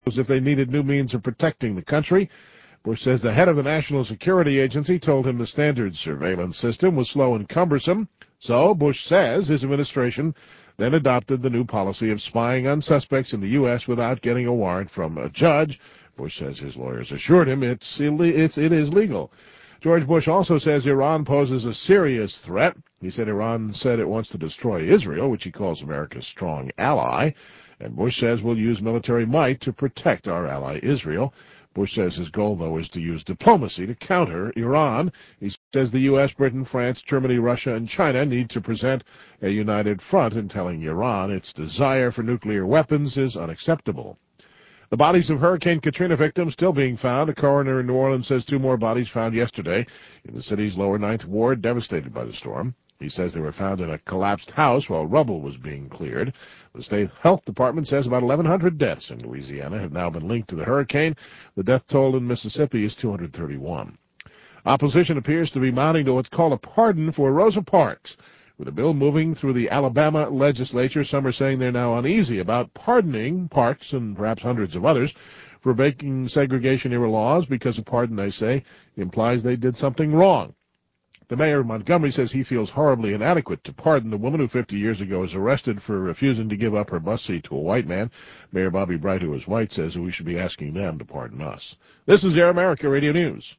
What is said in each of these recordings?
if they needed new means of protecting the country. Bush says the head of the National Security Agency told him the standard surveillance system was slow and cumbersome. So, Bush says his administration then adopted the new policy of spying on suspects in the U.S. without getting a warrant from a judge. Bush says his lawyers assured him it is legal. George Bush also says Iran poses a serious threat. He said Iran said it wants to destroy Israel, which he calls America's strong ally. And Bush says we'll use military might to protect our ally Israel. Bush says his goal, though, is to use diplomacy to counter Iran. He says the U.S., Britain, France, Germany, Russia, and China need to present a united front in telling Iran its desire for nuclear weapons is unacceptable. The bodies of Hurricane Katrina victims still being found. A coroner in New Orleans says 2 more bodies found yesterday in the city's lower 9th Ward, devastated by the storm. He says they were found in a collapsed house while rubble was being cleared. The state health department says about 1,100 deaths in Louisiana have now been linked to the hurricane. The death toll in Mississippi is 231. Opposition appears to be mounting to what's called a pardon for Rosa Parks. With a bill moving through the Alabama legislature, some are saying they're now uneasy about pardoning Parks and perhaps hundreds of others for breaking segregation-era laws because a pardon, they say, implies they did something wrong. The mayor of Montgomery says he feels horribly inadequate to pardon the woman who 50 years ago was arrested for refusing to give up her bus seat to a white man. Mayor Bobby Bright, who is white, says we should be asking them to pardon us. This is Air America Radio News.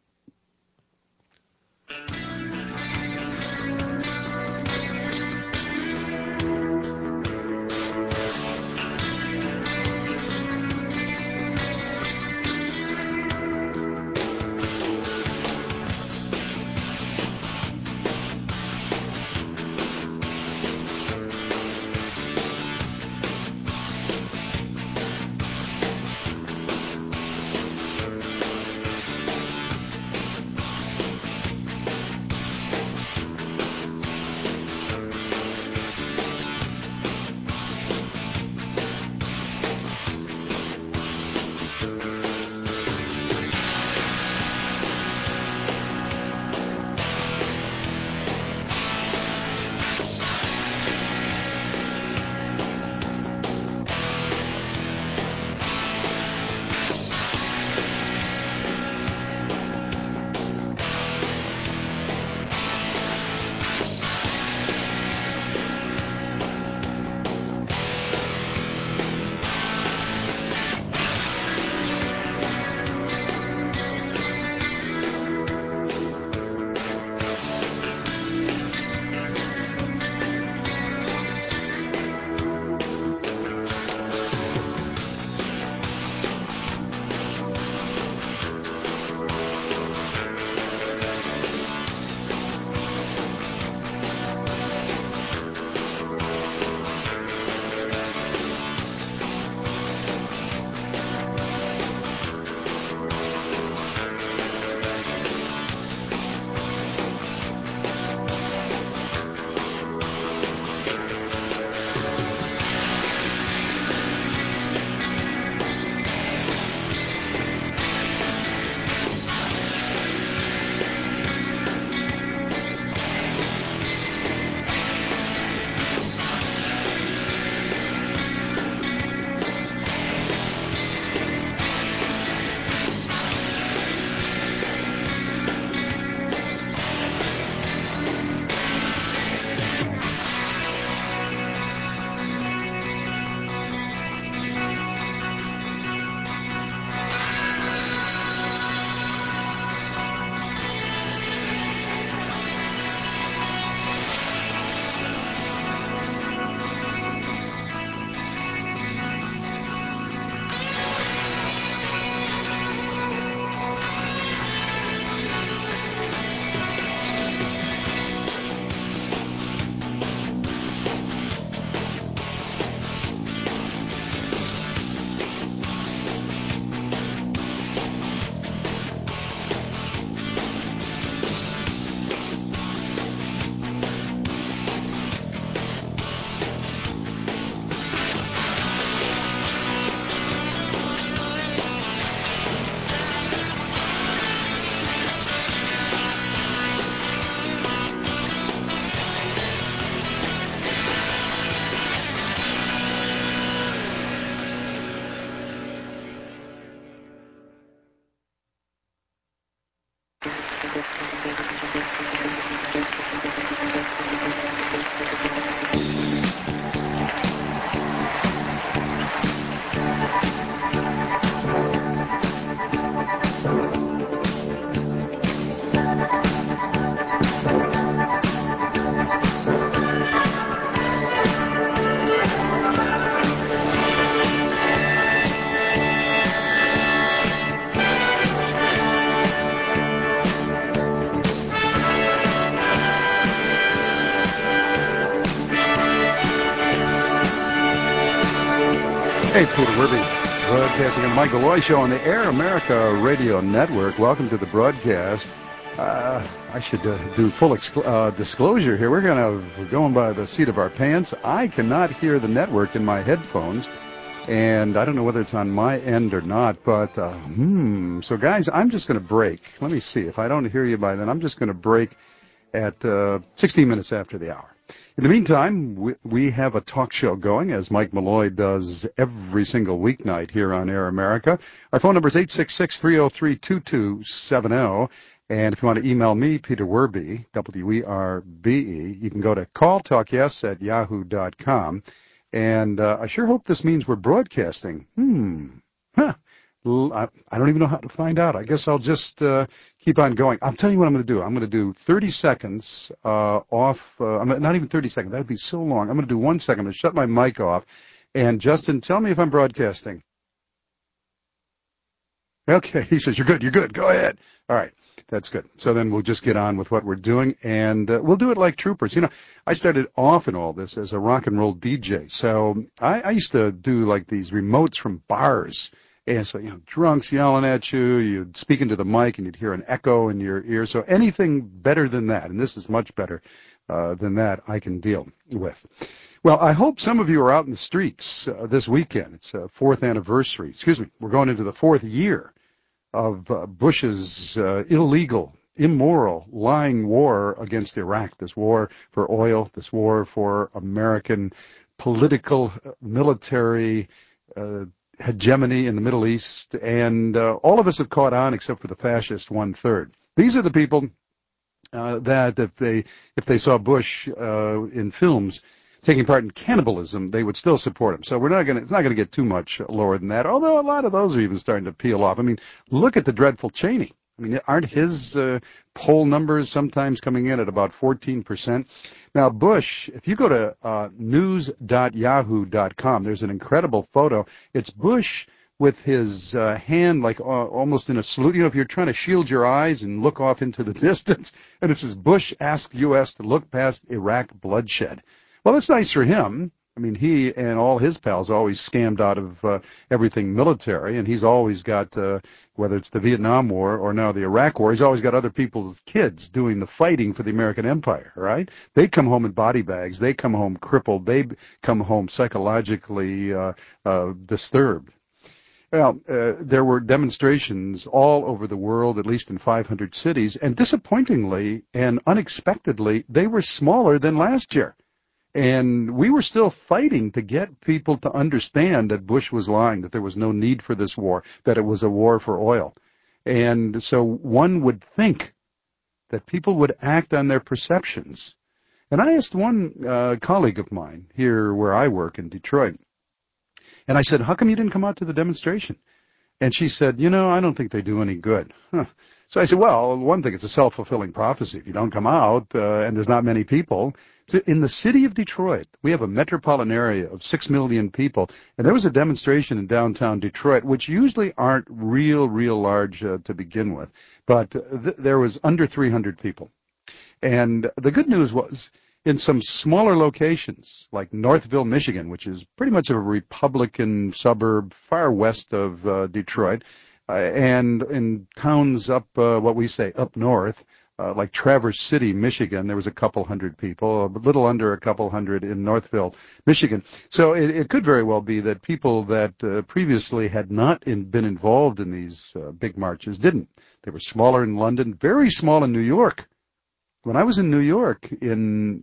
Hey, it's Peter Werby, broadcasting on the Mike Malloy Show on the Air America Radio Network. Welcome to the broadcast. I should do full disclosure here. We're going by the seat of our pants. I cannot hear the network in my headphones, and I don't know whether it's on my end or not, but, So, guys, I'm just going to break. Let me see. If I don't hear you by then, I'm just going to break at 16 minutes after the hour. In the meantime, we have a talk show going, as Mike Malloy does every single weeknight here on Air America. Our phone number is 866-303-2270. And if you want to email me, Peter Werby, W-E-R-B-E, you can go to calltalkyes@yahoo.com. And I sure hope this means we're broadcasting. I don't even know how to find out. I guess I'll just keep on going. I'll tell you what I'm going to do. I'm going to do 30 seconds off. Not even 30 seconds. That would be so long. I'm going to do 1 second. I'm going to shut my mic off. And, Justin, tell me if I'm broadcasting. Okay. He says, you're good. You're good. Go ahead. All right. That's good. So then we'll just get on with what we're doing, and we'll do it like troopers. You know, I started off in all this as a rock and roll DJ. So I used to do like these remotes from bars. And so, drunks yelling at you, you'd speak into the mic and you'd hear an echo in your ear. So anything better than that, and this is much better than that, I can deal with. Well, I hope some of you are out in the streets this weekend. It's fourth anniversary. We're going into the fourth year of Bush's illegal, immoral, lying war against Iraq, this war for oil, this war for American political, military hegemony in the Middle East, and all of us have caught on except for the fascist one-third. These are the people that if they saw Bush in films taking part in cannibalism, they would still support him. So it's not going to get too much lower than that, although a lot of those are even starting to peel off. I mean, look at the dreadful Cheney. I mean, aren't his poll numbers sometimes coming in at about 14%? Now, Bush, if you go to news.yahoo.com, there's an incredible photo. It's Bush with his hand like almost in a salute. If you're trying to shield your eyes and look off into the distance, and it says, Bush asked U.S. to look past Iraq bloodshed. Well, it's nice for him. I mean, he and all his pals always scammed out of everything military, and he's always got, whether it's the Vietnam War or now the Iraq War, he's always got other people's kids doing the fighting for the American empire, right? They come home in body bags. They come home crippled. They come home psychologically disturbed. Well, there were demonstrations all over the world, at least in 500 cities, and disappointingly and unexpectedly, they were smaller than last year. And we were still fighting to get people to understand that Bush was lying, that there was no need for this war, that it was a war for oil. And so one would think that people would act on their perceptions. And I asked one colleague of mine here where I work in Detroit, and I said, how come you didn't come out to the demonstration? And she said, I don't think they do any good. So I said, well, one thing, it's a self-fulfilling prophecy. If you don't come out and there's not many people. So in the city of Detroit, we have a metropolitan area of 6 million people, and there was a demonstration in downtown Detroit, which usually aren't real large to begin with, but there was under 300 people. And the good news was, in some smaller locations, like Northville, Michigan, which is pretty much a Republican suburb far west of Detroit, and in towns up, what we say, up north, like Traverse City, Michigan, there was a couple hundred people, a little under a couple hundred in Northville, Michigan. So it could very well be that people that previously had not been involved in these big marches didn't. They were smaller in London, very small in New York. When I was in New York in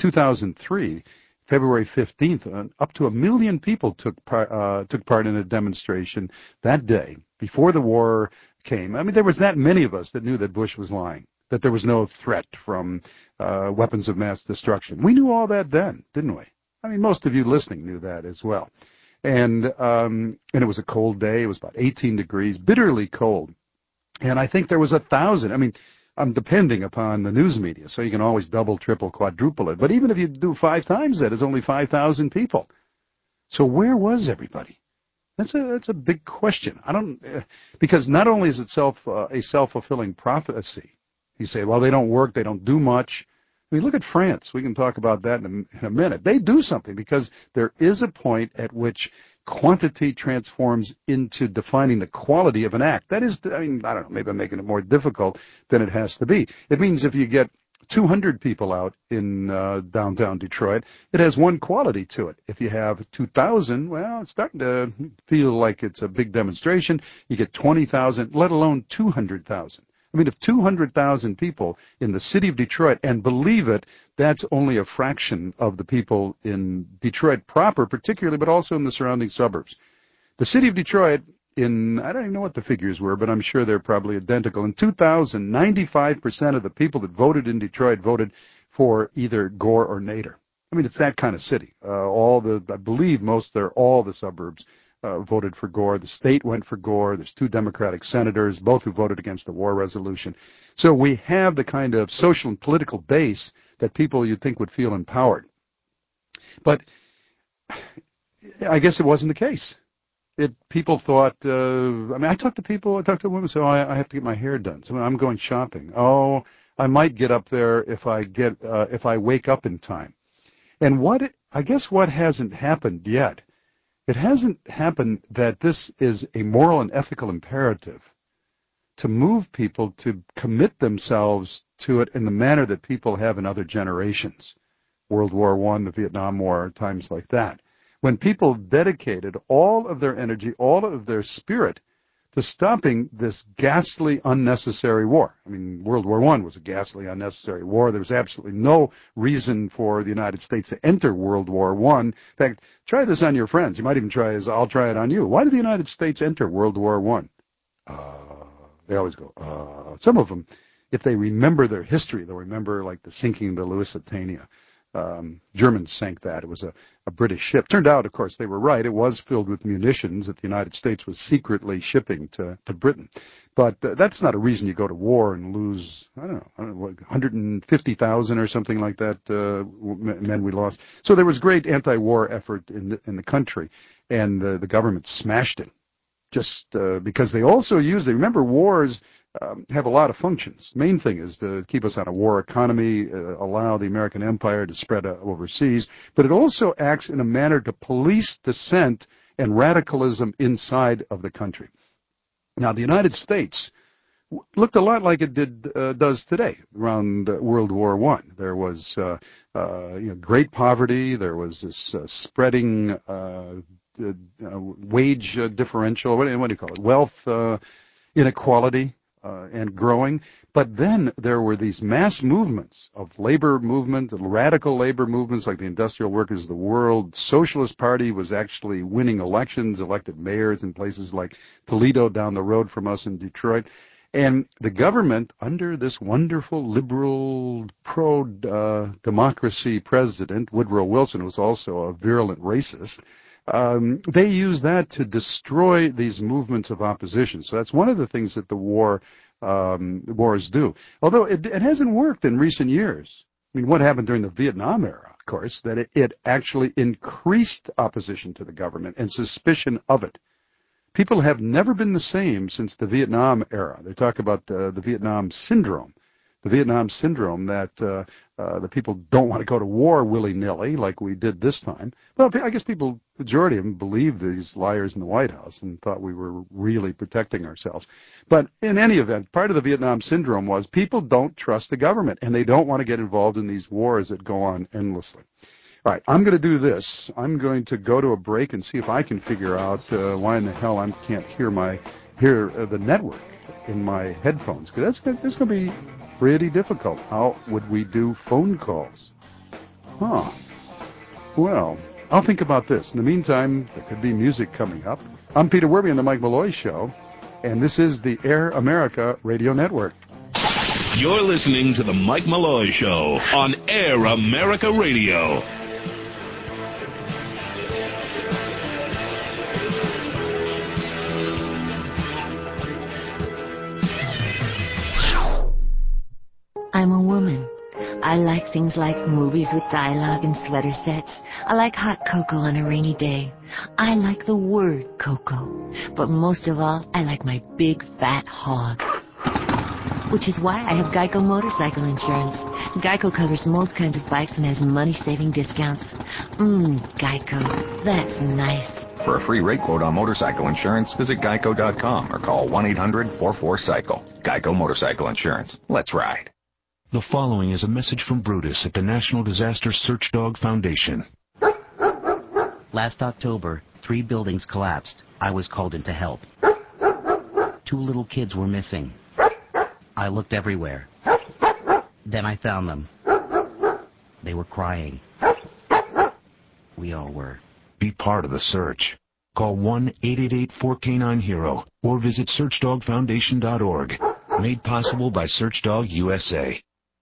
2003, February 15th, up to 1 million people took part in a demonstration that day, before the war came. I mean, there was that many of us that knew that Bush was lying, that there was no threat from weapons of mass destruction. We knew all that then, didn't we? I mean, most of you listening knew that as well. And it was a cold day. It was about 18 degrees, bitterly cold. And I think there was 1,000. I mean, I'm depending upon the news media, so you can always double, triple, quadruple it. But even if you do 5 times that, it's only 5,000 people. So where was everybody? That's a big question. Because not only is it a self-fulfilling prophecy. You say, well, they don't work, they don't do much. I mean, look at France. We can talk about that in a minute. They do something because there is a point at which quantity transforms into defining the quality of an act. That is, I don't know, maybe I'm making it more difficult than it has to be. It means if you get 200 people out in downtown Detroit, it has one quality to it. If you have 2,000, well, it's starting to feel like it's a big demonstration. You get 20,000, let alone 200,000. I mean, if 200,000 people in the city of Detroit, and believe it, that's only a fraction of the people in Detroit proper, particularly, but also in the surrounding suburbs. The city of Detroit, I don't even know what the figures were, but I'm sure they're probably identical. In 2000, 95% of the people that voted in Detroit voted for either Gore or Nader. I mean, it's that kind of city. I believe all the suburbs voted for Gore. The state went for Gore. There's 2 Democratic senators, both who voted against the war resolution. So we have the kind of social and political base that people you'd think would feel empowered. But I guess it wasn't the case. People thought, I talked to a woman, so I have to get my hair done. So I'm going shopping. Oh, I might get up there if I wake up in time. And I guess what hasn't happened yet, it hasn't happened that this is a moral and ethical imperative to move people to commit themselves to it in the manner that people have in other generations. World War I, the Vietnam War, times like that. When people dedicated all of their energy, all of their spirit to stopping this ghastly, unnecessary war. I mean, World War I was a ghastly, unnecessary war. There was absolutely no reason for the United States to enter World War I. In fact, try this on your friends. You might even I'll try it on you. Why did the United States enter World War I? They always go, Some of them, if they remember their history, they'll remember like the sinking of the Lusitania. Germans sank that. It was a British ship. Turned out, of course, they were right. It was filled with munitions that the United States was secretly shipping to Britain. But that's not a reason you go to war and lose, I don't know, 150,000 or something like that men we lost. So there was great anti-war effort in the country, and the government smashed it. Just because they also remember wars have a lot of functions. Main thing is to keep us on a war economy, allow the American empire to spread overseas, but it also acts in a manner to police dissent and radicalism inside of the country. Now, the United States looked a lot like it does today around World War I. There was great poverty. There was this spreading wage differential. What do you call it? Wealth inequality. And growing. But then there were these mass movements of labor movement, radical labor movements like the Industrial Workers of the World. Socialist Party was actually winning elections, elected mayors in places like Toledo down the road from us in Detroit. And the government, under this wonderful liberal pro-democracy president, Woodrow Wilson, who was also a virulent racist, they use that to destroy these movements of opposition. So that's one of the things that the wars do. Although it hasn't worked in recent years. I mean, what happened during the Vietnam era, of course, that it actually increased opposition to the government and suspicion of it. People have never been the same since the Vietnam era. They talk about the Vietnam syndrome. The Vietnam syndrome that the people don't want to go to war willy-nilly like we did this time. Well, I guess majority of them believed these liars in the White House and thought we were really protecting ourselves. But in any event, part of the Vietnam syndrome was people don't trust the government, and they don't want to get involved in these wars that go on endlessly. All right, I'm going to do this. I'm going to go to a break and see if I can figure out why in the hell I can't hear the network in my headphones, because that's going to be pretty difficult. How would we do phone calls? Well, I'll think about this. In the meantime, there could be music coming up. I'm Peter Werby on the Mike Malloy Show, and this is the Air America Radio Network. You're listening to The Mike Malloy Show on Air America Radio. I'm a woman. I like things like movies with dialogue and sweater sets. I like hot cocoa on a rainy day. I like the word cocoa. But most of all, I like my big fat hog. Which is why I have Geico motorcycle insurance. Geico covers most kinds of bikes and has money-saving discounts. Geico. That's nice. For a free rate quote on motorcycle insurance, visit geico.com or call 1-800-44-CYCLE. Geico Motorcycle Insurance. Let's ride. The following is a message from Brutus at the National Disaster Search Dog Foundation. Last October, 3 buildings collapsed. I was called in to help. 2 little kids were missing. I looked everywhere. Then I found them. They were crying. We all were. Be part of the search. Call 1-888-4K9-HERO or visit SearchDogFoundation.org. Made possible by SearchDog USA.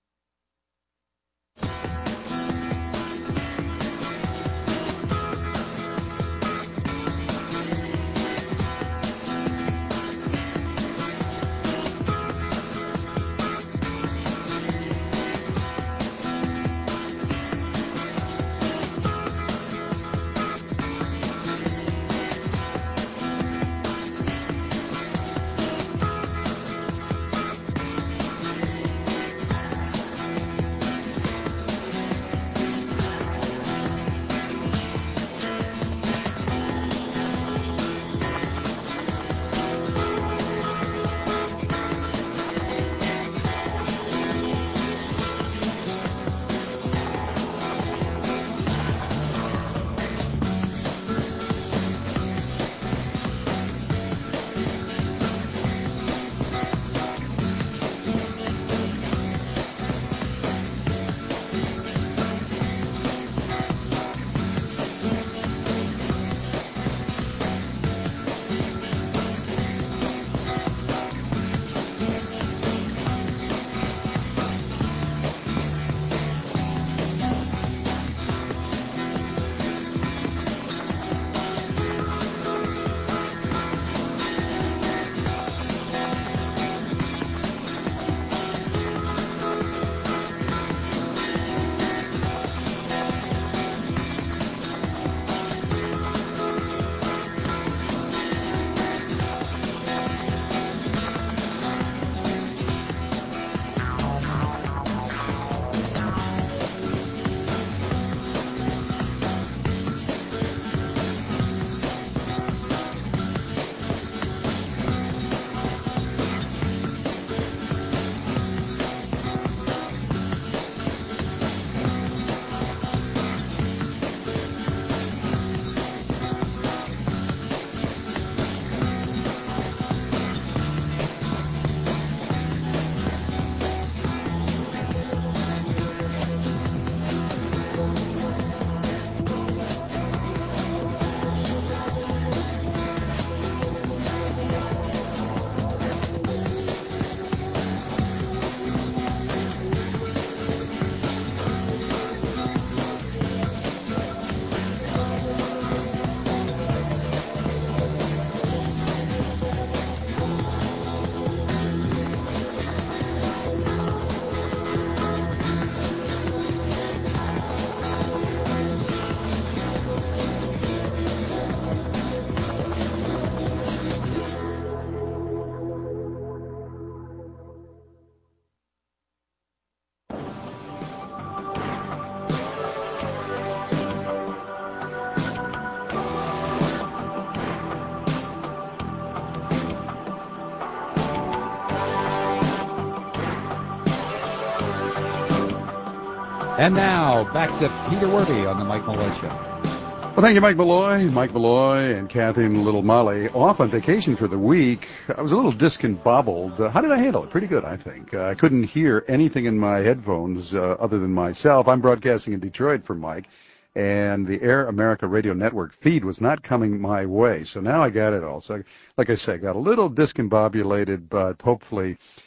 And now, back to Peter Werby on the Mike Malloy Show. Well, thank you, Mike Malloy. Mike Malloy and Kathy and little Molly off on vacation for the week. I was a little discombobbled. How did I handle it? Pretty good, I think. I couldn't hear anything in my headphones other than myself. I'm broadcasting in Detroit for Mike, and the Air America Radio Network feed was not coming my way. So now I got it all. So, like I said, got a little discombobulated, but hopefully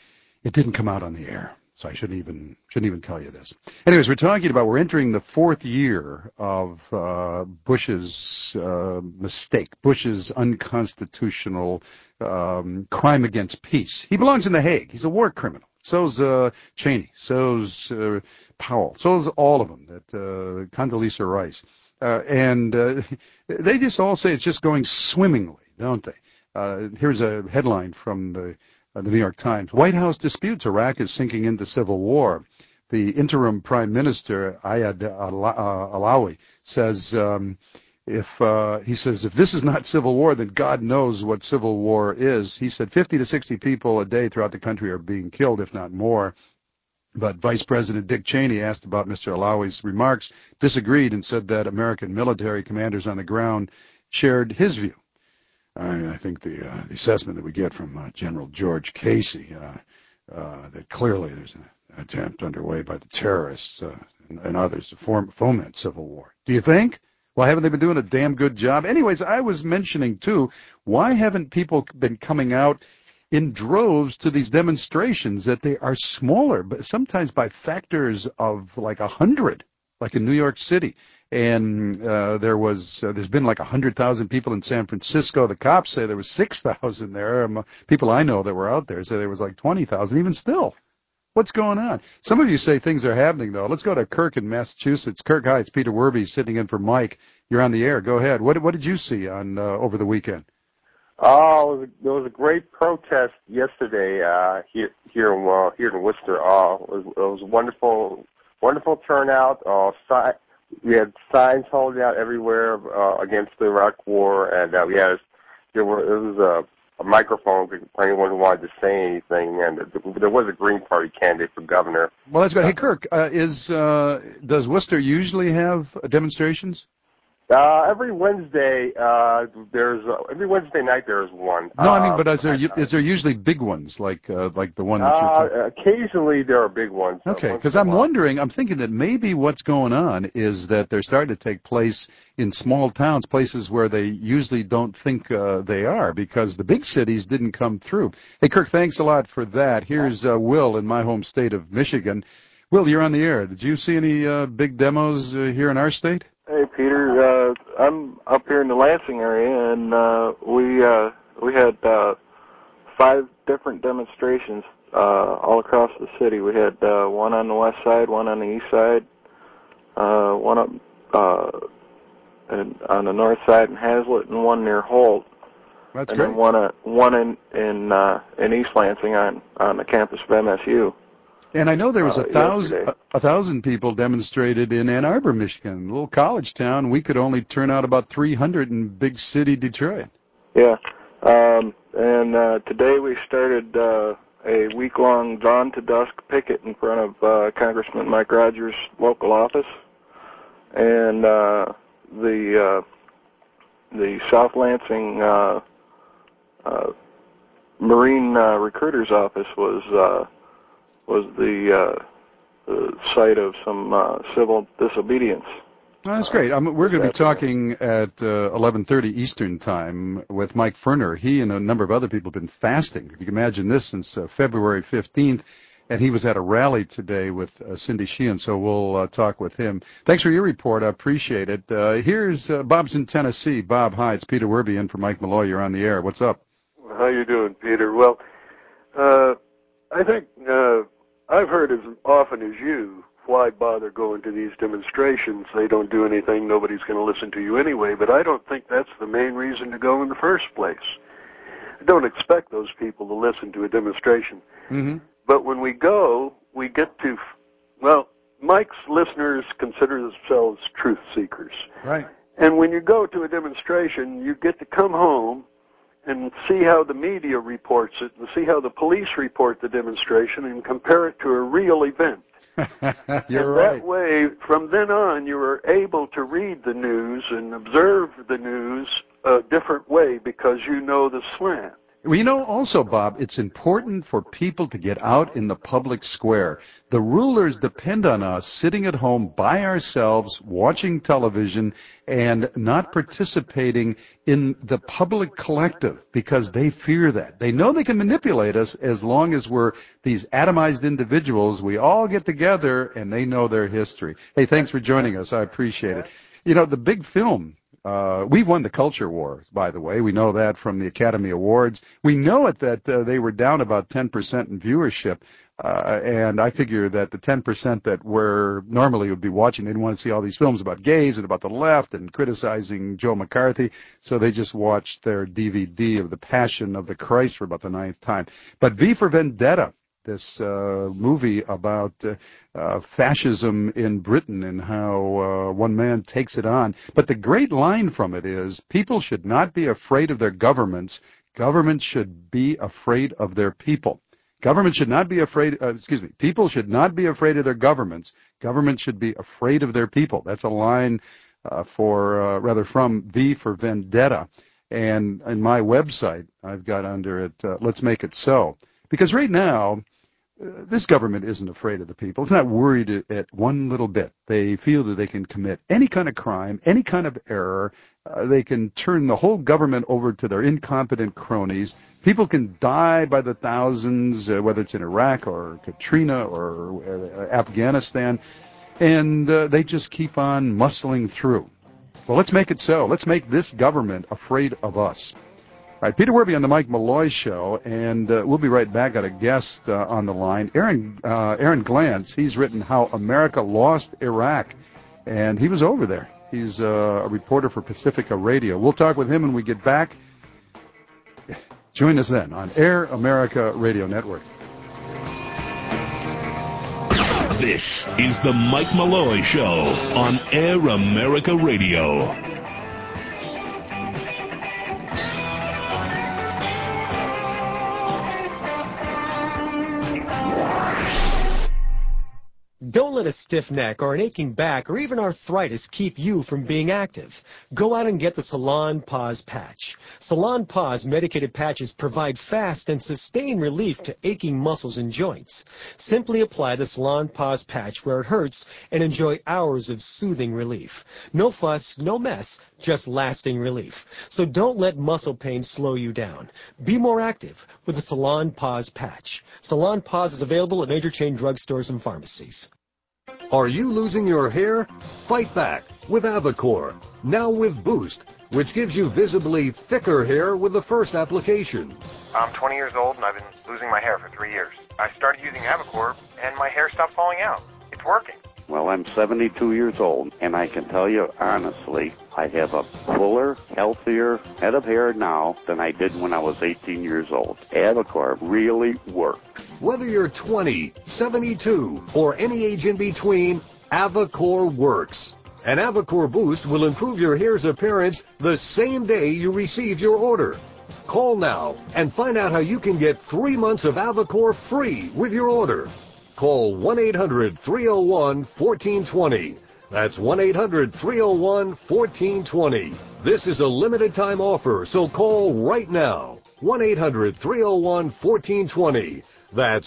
It didn't come out on the air, so I shouldn't even tell you this. Anyways, we're entering the fourth year of Bush's mistake, Bush's unconstitutional crime against peace. He belongs in The Hague. He's a war criminal. So's Cheney. So's Powell. So's all of them. That Condoleezza Rice. And they just all say it's just going swimmingly, don't they? Here's a headline from the New York Times. White House disputes. Iraq is sinking into civil war. The interim prime minister, Ayad Alawi, says if this is not civil war, then God knows what civil war is. He said 50 to 60 people a day throughout the country are being killed, if not more. But Vice President Dick Cheney, asked about Mr. Alawi's remarks, disagreed and said that American military commanders on the ground shared his view. I think the assessment that we get from General George Casey, that clearly there's an attempt underway by the terrorists and others to foment civil war. Do you think? Well, haven't they been doing a damn good job? Anyways, I was mentioning, too, why haven't people been coming out in droves to these demonstrations? That they are smaller, but sometimes by factors of like 100, like in New York City. And there's been like 100,000 people in San Francisco. The cops say there was 6,000 there. People I know that were out there say there was like 20,000. Even still, what's going on? Some of you say things are happening, though. Let's go to Kirk in Massachusetts. Kirk, hi, it's Peter Werby sitting in for Mike. You're on the air. Go ahead. What did you see on over the weekend? Oh, there was a great protest yesterday here in Worcester. It was a wonderful turnout. We had signs holding out everywhere against the Iraq War, and there was a microphone for anyone who wanted to say anything, and there was a Green Party candidate for governor. Well, that's good. Hey, Kirk, does Worcester usually have demonstrations? Every Wednesday, every Wednesday night there's one. No, I mean, but is there usually big ones like the one that you're talking? Occasionally there are big ones. Okay, because I'm thinking that maybe what's going on is that they're starting to take place in small towns, places where they usually don't think they are, because the big cities didn't come through. Hey, Kirk, thanks a lot for that. Here's Will in my home state of Michigan. Will, you're on the air. Did you see any big demos here in our state? Hey, Peter. I'm up here in the Lansing area, and we had 5 different demonstrations all across the city. We had one on the west side, one on the east side, one up on the north side in Hazlitt, and one near Holt. That's and great. Then one in East Lansing on the campus of MSU. And I know there was 1,000 people demonstrated in Ann Arbor, Michigan, a little college town. We could only turn out about 300 in big city Detroit. Yeah. And today we started a week-long dawn to dusk picket in front of Congressman Mike Rogers' local office. And the South Lansing Marine Recruiter's office was the site of some civil disobedience. Oh, that's great. We're going to be talking at 11:30 Eastern Time with Mike Ferner. He and a number of other people have been fasting, if you can imagine this, since February 15th, and he was at a rally today with Cindy Sheehan, so we'll talk with him. Thanks for your report. I appreciate it. Here's Bob's in Tennessee. Bob, hi. It's Peter Werby in for Mike Malloy. You're on the air. What's up? How you doing, Peter? Well, I think I've heard as often as you, why bother going to these demonstrations? They don't do anything. Nobody's going to listen to you anyway. But I don't think that's the main reason to go in the first place. I don't expect those people to listen to a demonstration. Mm-hmm. But when we go, we get to, well, Mike's listeners consider themselves truth seekers. Right. And when you go to a demonstration, you get to come home and see how the media reports it, and see how the police report the demonstration, and compare it to a real event. You're and right. That way, from then on, you are able to read the news and observe the news a different way because you know the slant. Well, you know, also, Bob, it's important for people to get out in the public square. The rulers depend on us sitting at home by ourselves, watching television, and not participating in the public collective because they fear that. They know they can manipulate us as long as we're these atomized individuals. We all get together, and they know their history. Hey, thanks for joining us. I appreciate it. You know, the big film... we've won the culture war, by the way. We know that from the Academy Awards. We know it that they were down about 10% in viewership, and I figure that the 10% that were normally would be watching, they didn't want to see all these films about gays and about the left and criticizing Joe McCarthy, so they just watched their DVD of The Passion of the Christ for about the 9th time. But V for Vendetta, this movie about fascism in Britain and how one man takes it on. But the great line from it is, people should not be afraid of their governments. Governments should be afraid of their people. Government should not be afraid, people should not be afraid of their governments. Governments should be afraid of their people. That's a line from V for Vendetta. And in my website, I've got under it, Let's Make It So. Because right now, this government isn't afraid of the people. It's not worried at one little bit. They feel that they can commit any kind of crime, any kind of error. They can turn the whole government over to their incompetent cronies. People can die by the thousands, whether it's in Iraq or Katrina or Afghanistan, and they just keep on muscling through. Well, let's make it so. Let's make this government afraid of us. All right, Peter Werby on the Mike Malloy Show, and we'll be right back. Got a guest on the line, Aaron Glantz. He's written How America Lost Iraq, and he was over there. He's a reporter for Pacifica Radio. We'll talk with him when we get back. Join us then on Air America Radio Network. This is the Mike Malloy Show on Air America Radio. Don't let a stiff neck or an aching back or even arthritis keep you from being active. Go out and get the Salon Pause Patch. Salon Pause medicated patches provide fast and sustained relief to aching muscles and joints. Simply apply the Salon Pause Patch where it hurts and enjoy hours of soothing relief. No fuss, no mess, just lasting relief. So don't let muscle pain slow you down. Be more active with the Salon Pause Patch. Salon Pause is available at major chain drugstores and pharmacies. Are you losing your hair? Fight back with Avocor, now with Boost, which gives you visibly thicker hair with the first application. I'm 20 years old and I've been losing my hair for 3 years. I started using Avocor and my hair stopped falling out. It's working. Well, I'm 72 years old, and I can tell you honestly, I have a fuller, healthier head of hair now than I did when I was 18 years old. Avocor really works. Whether you're 20, 72, or any age in between, Avocor works. And Avocor Boost will improve your hair's appearance the same day you receive your order. Call now and find out how you can get 3 months of Avocor free with your order. Call 1-800-301-1420. That's 1-800-301-1420. This is a limited time offer, so call right now. 1-800-301-1420. That's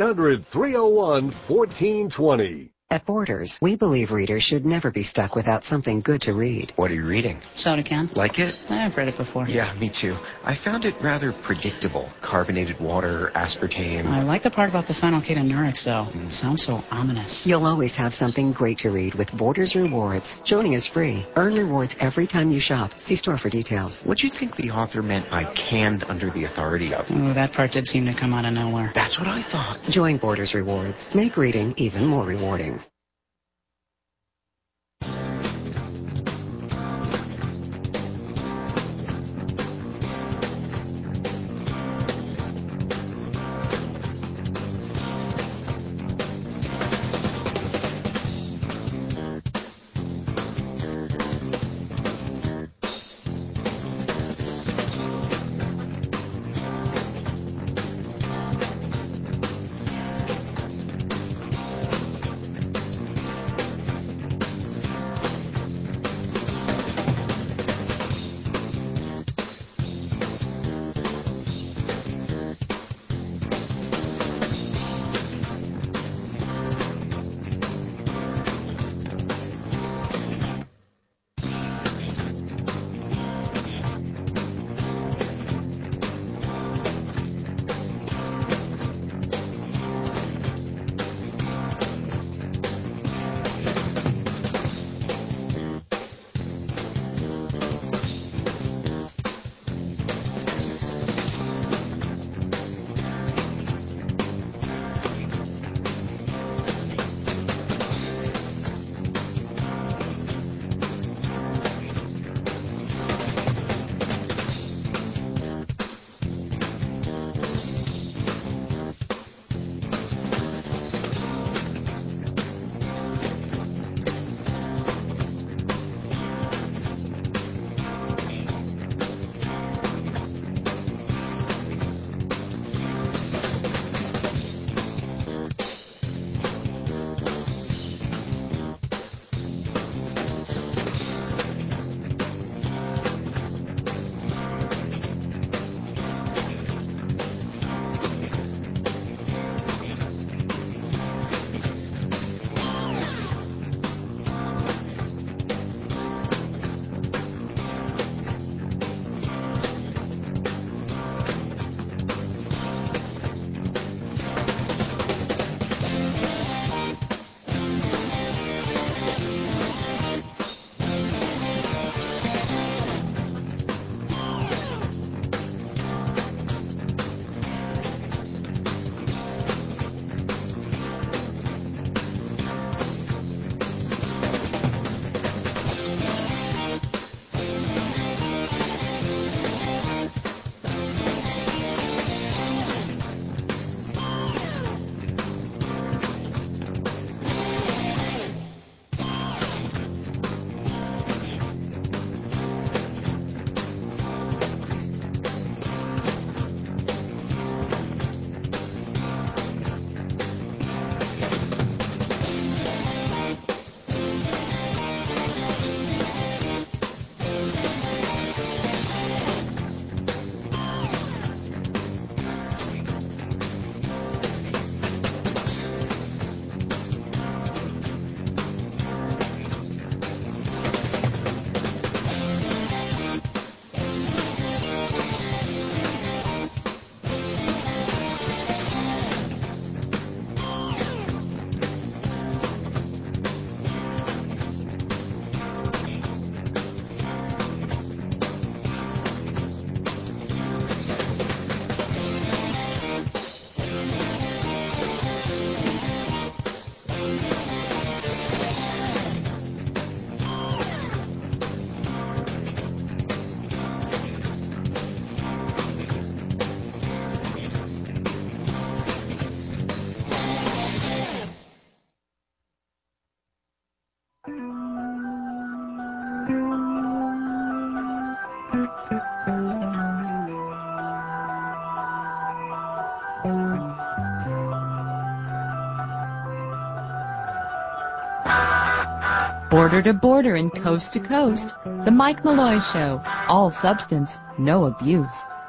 1-800-301-1420. At Borders, we believe readers should never be stuck without something good to read. What are you reading? Soda Can. Like it? I've read it before. Yeah, me too. I found it rather predictable. Carbonated water, aspartame. I like the part about the phenylketonuria, though. Sounds so ominous. You'll always have something great to read with Borders Rewards. Joining is free. Earn rewards every time you shop. See store for details. What do you think the author meant by canned under the authority of? Oh, that part did seem to come out of nowhere. That's what I thought. Join Borders Rewards. Make reading even more rewarding. Border to border and coast to coast, The Mike Malloy Show. All substance, no abuse.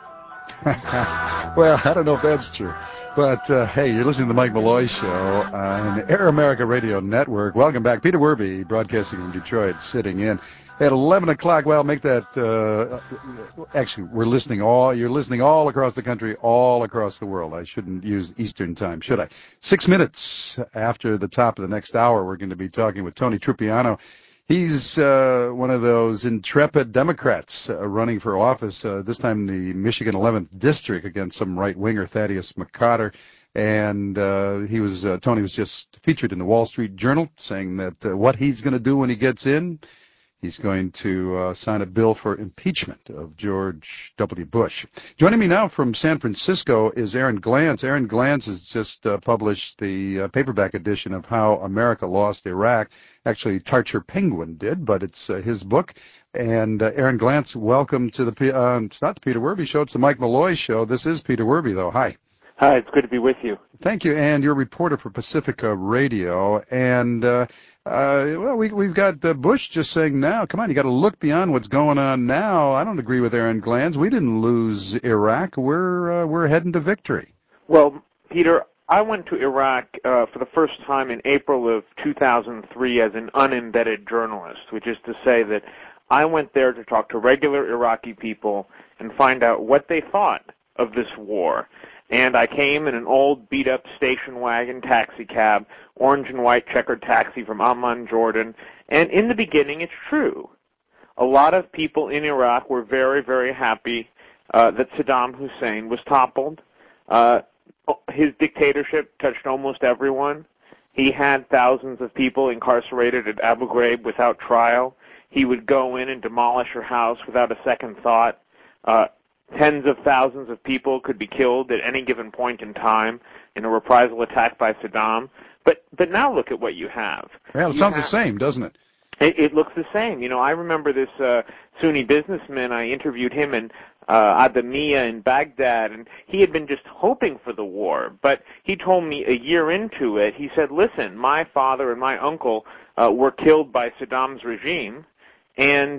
Well, I don't know if that's true. But, hey, you're listening to The Mike Malloy Show on Air America Radio Network. Welcome back. Peter Werby, broadcasting from Detroit, sitting in. At 11 o'clock, well, make that, actually, you're listening all across the country, all across the world. I shouldn't use Eastern time, should I? 6 minutes after the top of the next hour, we're going to be talking with Tony Trupiano. He's one of those intrepid Democrats running for office, this time the Michigan 11th District against some right-winger, Thaddeus McCotter. And Tony was just featured in the Wall Street Journal saying that what he's going to do when he gets in, he's going to sign a bill for impeachment of George W. Bush. Joining me now from San Francisco is Aaron Glantz. Aaron Glantz has just published the paperback edition of How America Lost Iraq. Actually, Tarcher Penguin did, but it's his book. And Aaron Glantz, welcome to it's not the Peter Werby Show, it's the Mike Malloy Show. This is Peter Werby, though. Hi. Hi, it's good to be with you. Thank you. And you're a reporter for Pacifica Radio. And well, we've got Bush just saying now, come on, you got to look beyond what's going on now. I don't agree with Aaron Glantz. We didn't lose Iraq. We're heading to victory. Well, Peter, I went to Iraq for the first time in April of 2003 as an unembedded journalist, which is to say that I went there to talk to regular Iraqi people and find out what they thought of this war. And I came in an old, beat-up station wagon taxi cab, orange and white checkered taxi from Amman, Jordan. And in the beginning, it's true. A lot of people in Iraq were very, very happy that Saddam Hussein was toppled. His dictatorship touched almost everyone. He had thousands of people incarcerated at Abu Ghraib without trial. He would go in and demolish your house without a second thought. Tens of thousands of people could be killed at any given point in time in a reprisal attack by Saddam. But now look at what you have. Well, it sounds the same, doesn't it? It looks the same. You know, I remember this Sunni businessman. I interviewed him in Adamiyah in Baghdad, and he had been just hoping for the war. But he told me a year into it, he said, listen, my father and my uncle were killed by Saddam's regime, and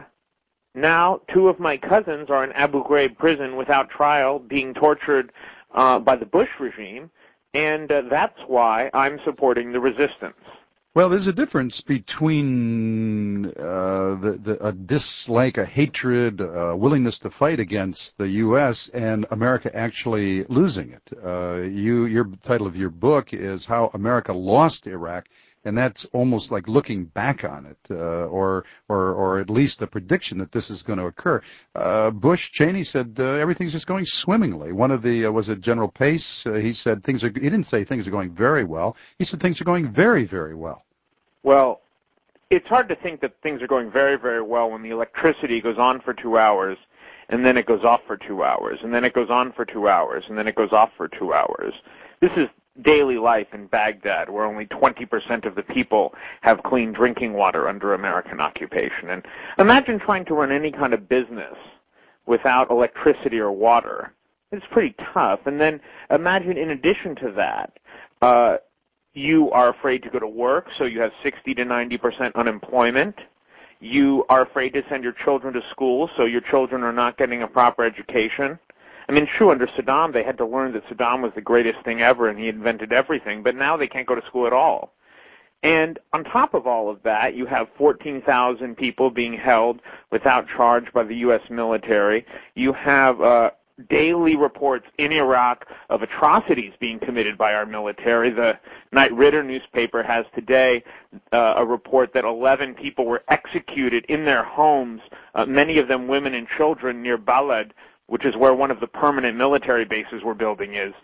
now two of my cousins are in Abu Ghraib prison without trial, being tortured by the Bush regime, and that's why I'm supporting the resistance. Well, there's a difference between a dislike, a hatred, a willingness to fight against the U.S. and America actually losing it. Your title of your book is How America Lost Iraq, and that's almost like looking back on it, or at least a prediction that this is going to occur. Cheney said everything's just going swimmingly. One of the was it General Pace? He said he didn't say things are going very well. He said things are going very, very well. Well, it's hard to think that things are going very, very well when the electricity goes on for 2 hours, and then it goes off for 2 hours, and then it goes on for 2 hours, and then it goes off for 2 hours. This is daily life in Baghdad, where only 20% of the people have clean drinking water under American occupation. And imagine trying to run any kind of business without electricity or water. It's pretty tough. And then imagine, in addition to that, you are afraid to go to work, so you have 60 to 90% unemployment. You are afraid to send your children to school, so your children are not getting a proper education. I mean, true, under Saddam, they had to learn that Saddam was the greatest thing ever and he invented everything, but now they can't go to school at all. And on top of all of that, you have 14,000 people being held without charge by the U.S. military. You have daily reports in Iraq of atrocities being committed by our military. The Knight Ridder newspaper has today a report that 11 people were executed in their homes, many of them women and children, near Balad, which is where one of the permanent military bases we're building is.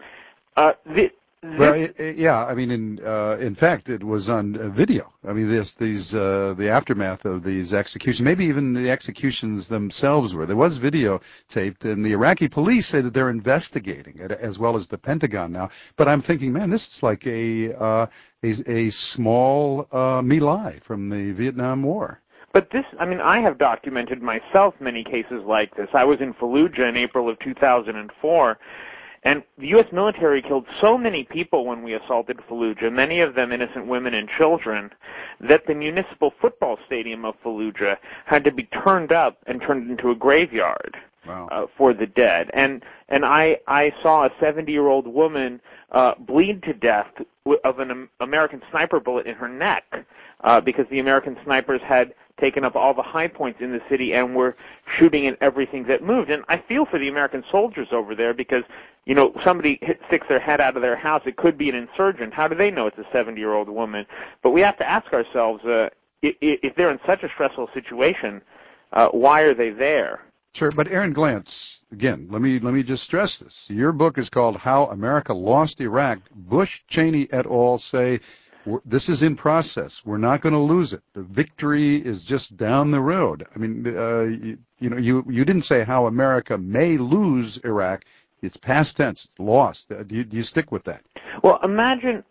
Yeah, I mean, in fact, it was on video. I mean, the aftermath of these executions, maybe even the executions themselves were. There was videotaped, and the Iraqi police say that they're investigating it, as well as the Pentagon now. But I'm thinking, man, this is like a small My Lai from the Vietnam War. But this, I mean, I have documented myself many cases like this. I was in Fallujah in April of 2004, And the U.S. military killed so many people when we assaulted Fallujah, many of them innocent women and children, that the municipal football stadium of Fallujah had to be turned up and turned into a graveyard. Wow. For the dead. And I saw a 70-year-old woman bleed to death of an American sniper bullet in her neck because the American snipers had taken up all the high points in the city and were shooting at everything that moved. And I feel for the American soldiers over there because, you know, somebody sticks their head out of their house. It could be an insurgent. How do they know it's a 70-year-old woman? But we have to ask ourselves, if they're in such a stressful situation, why are they there? Sure, but Aaron Glantz, again, let me just stress this. Your book is called How America Lost Iraq. Bush, Cheney et al. Say this is in process. We're not going to lose it. The victory is just down the road. I mean, you didn't say how America may lose Iraq. It's past tense. It's lost. Do you stick with that? Well, imagine,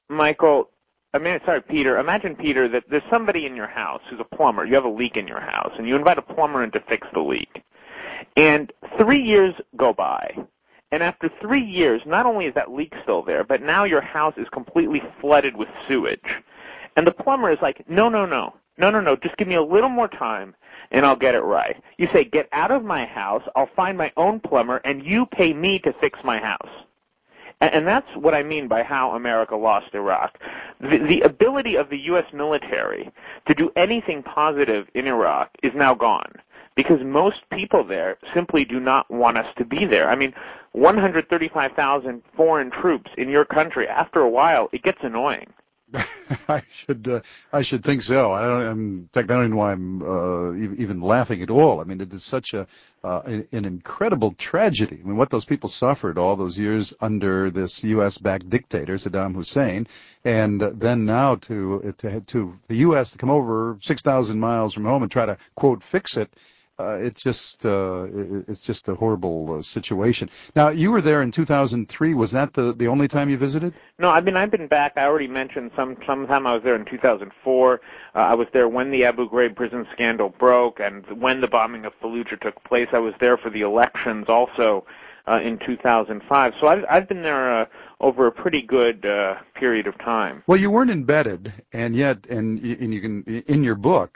Peter, imagine, Peter, that there's somebody in your house who's a plumber. You have a leak in your house, and you invite a plumber in to fix the leak. And 3 years go by, and after 3 years, not only is that leak still there, but now your house is completely flooded with sewage. And the plumber is like, no, just give me a little more time, and I'll get it right. You say, get out of my house, I'll find my own plumber, and you pay me to fix my house. And that's what I mean by how America lost Iraq. The ability of the U.S. military to do anything positive in Iraq is now gone, because most people there simply do not want us to be there. I mean, 135,000 foreign troops in your country, after a while, it gets annoying. I should think so. In fact, I don't know why I'm even laughing at all. I mean, it is such an incredible tragedy. I mean, what those people suffered all those years under this U.S.-backed dictator, Saddam Hussein, and then now to the U.S. to come over 6,000 miles from home and try to, quote, fix it. It's just a horrible situation. Now, you were there in 2003. Was that the only time you visited? No, I've been back. I already mentioned sometime I was there in 2004. I was there when the Abu Ghraib prison scandal broke and when the bombing of Fallujah took place. I was there for the elections also in 2005. So I've been there over a pretty good period of time. Well, you weren't embedded, and yet, and you can, in your book,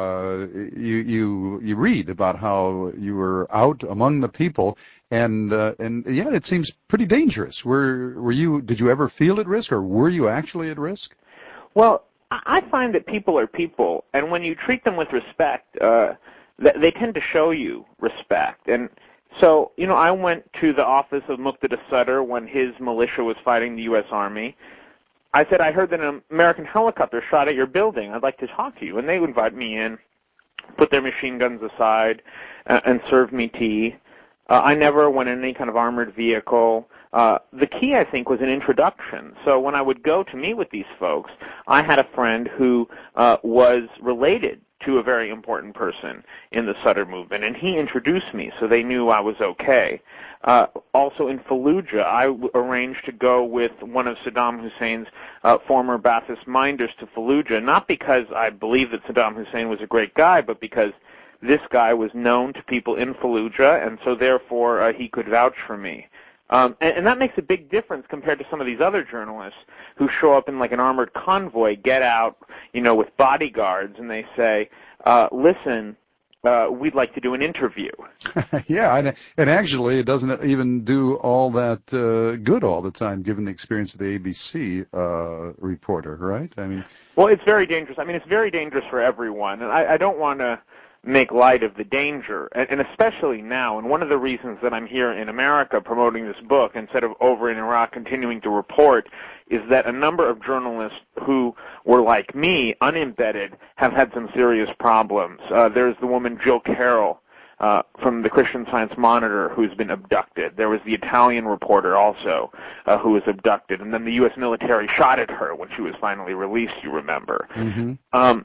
you read about how you were out among the people, and yeah, it seems pretty dangerous. Did you ever feel at risk, or were you actually at risk? Well, I find that people are people, and when you treat them with respect, they tend to show you respect. And so, I went to the office of Muqtada Sadr when his militia was fighting the U.S. Army. I said, I heard that an American helicopter shot at your building. I'd like to talk to you. And they would invite me in, put their machine guns aside, and serve me tea. I never went in any kind of armored vehicle. The key, I think, was an introduction. So when I would go to meet with these folks, I had a friend who was related to a very important person in the Sadr movement, and he introduced me, so they knew I was okay. Also in Fallujah, I arranged to go with one of Saddam Hussein's former Ba'athist minders to Fallujah, not because I believe that Saddam Hussein was a great guy, but because this guy was known to people in Fallujah, and so therefore he could vouch for me. And that makes a big difference compared to some of these other journalists who show up in like an armored convoy, get out, with bodyguards, and they say, listen, we'd like to do an interview. Yeah, and actually it doesn't even do all that good all the time, given the experience of the ABC reporter, right? Well, it's very dangerous. It's very dangerous for everyone, and I don't want to make light of the danger, and especially now. And one of the reasons that I'm here in America promoting this book instead of over in Iraq continuing to report is that a number of journalists who were like me, unembedded, have had some serious problems. There's the woman Jill Carroll from the Christian Science Monitor who's been abducted. There was the Italian reporter also who was abducted, and then the U.S. military shot at her when she was finally released, you remember. Mm-hmm.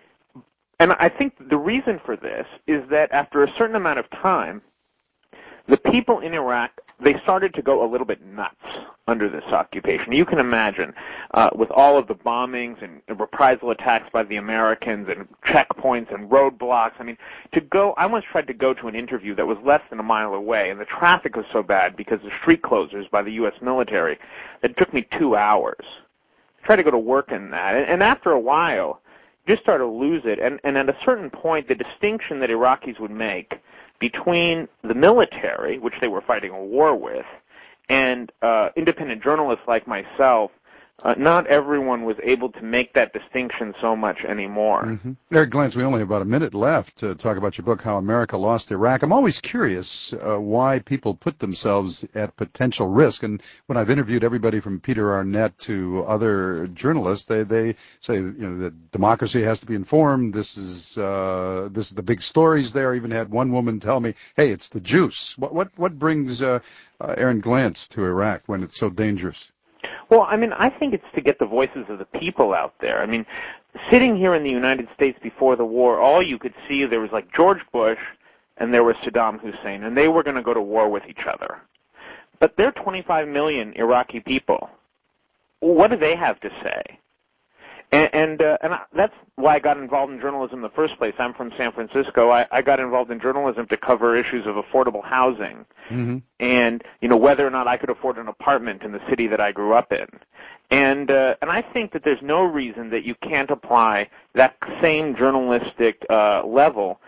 And I think the reason for this is that after a certain amount of time, the people in Iraq, they started to go a little bit nuts under this occupation. You can imagine, with all of the bombings and reprisal attacks by the Americans and checkpoints and roadblocks. I mean, I once tried to go to an interview that was less than a mile away, and the traffic was so bad because of street closures by the U.S. military that it took me 2 hours. I tried to go to work in that, and after a while, you just start to lose it. And at a certain point, the distinction that Iraqis would make between the military, which they were fighting a war with, and independent journalists like myself, not everyone was able to make that distinction so much anymore. Mm-hmm. Eric Glantz, we only have about a minute left to talk about your book, How America Lost Iraq. I'm always curious why people put themselves at potential risk. And when I've interviewed everybody from Peter Arnett to other journalists, they say that democracy has to be informed. This is the big stories there. I even had one woman tell me, "Hey, it's the juice." What brings Aaron Glantz to Iraq when it's so dangerous? Well, I mean, I think it's to get the voices of the people out there. I mean, sitting here in the United States before the war, all you could see, there was like George Bush and there was Saddam Hussein, and they were going to go to war with each other. But there are 25 million Iraqi people. What do they have to say? And that's why I got involved in journalism in the first place. I'm from San Francisco. I got involved in journalism to cover issues of affordable housing, and whether or not I could afford an apartment in the city that I grew up in. And I think that there's no reason that you can't apply that same journalistic level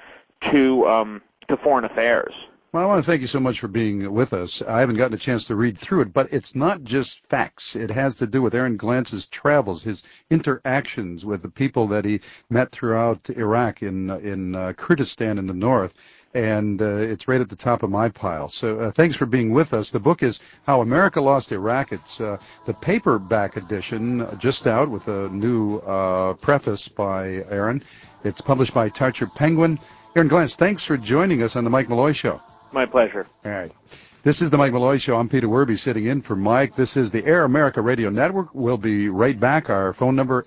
to foreign affairs. Well, I want to thank you so much for being with us. I haven't gotten a chance to read through it, but it's not just facts. It has to do with Aaron Glantz's travels, his interactions with the people that he met throughout Iraq, in Kurdistan in the north, and it's right at the top of my pile. So thanks for being with us. The book is How America Lost Iraq. It's the paperback edition, just out with a new preface by Aaron. It's published by Tarcher Penguin. Aaron Glantz, thanks for joining us on The Mike Malloy Show. My pleasure. All right. This is The Mike Malloy Show. I'm Peter Werby sitting in for Mike. This is the Air America Radio Network. We'll be right back. Our phone number,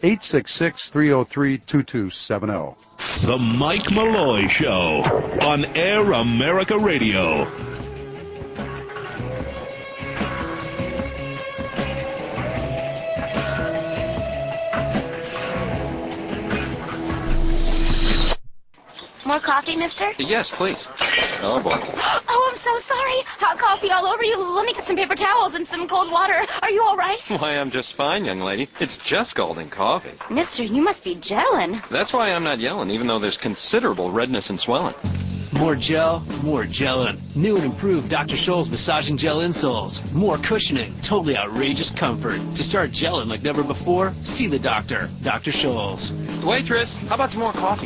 866-303-2270. The Mike Malloy Show on Air America Radio. More coffee, mister? Yes, please. Oh, boy. Oh, I'm so sorry. Hot coffee all over you. Let me get some paper towels and some cold water. Are you all right? Why, I'm just fine, young lady. It's just golden coffee. Mister, you must be gelling. That's why I'm not yelling, even though there's considerable redness and swelling. More gel, more gelling. New and improved Dr. Scholl's massaging gel insoles. More cushioning, totally outrageous comfort. To start gelling like never before, see the doctor, Dr. Scholl's. Waitress, how about some more coffee?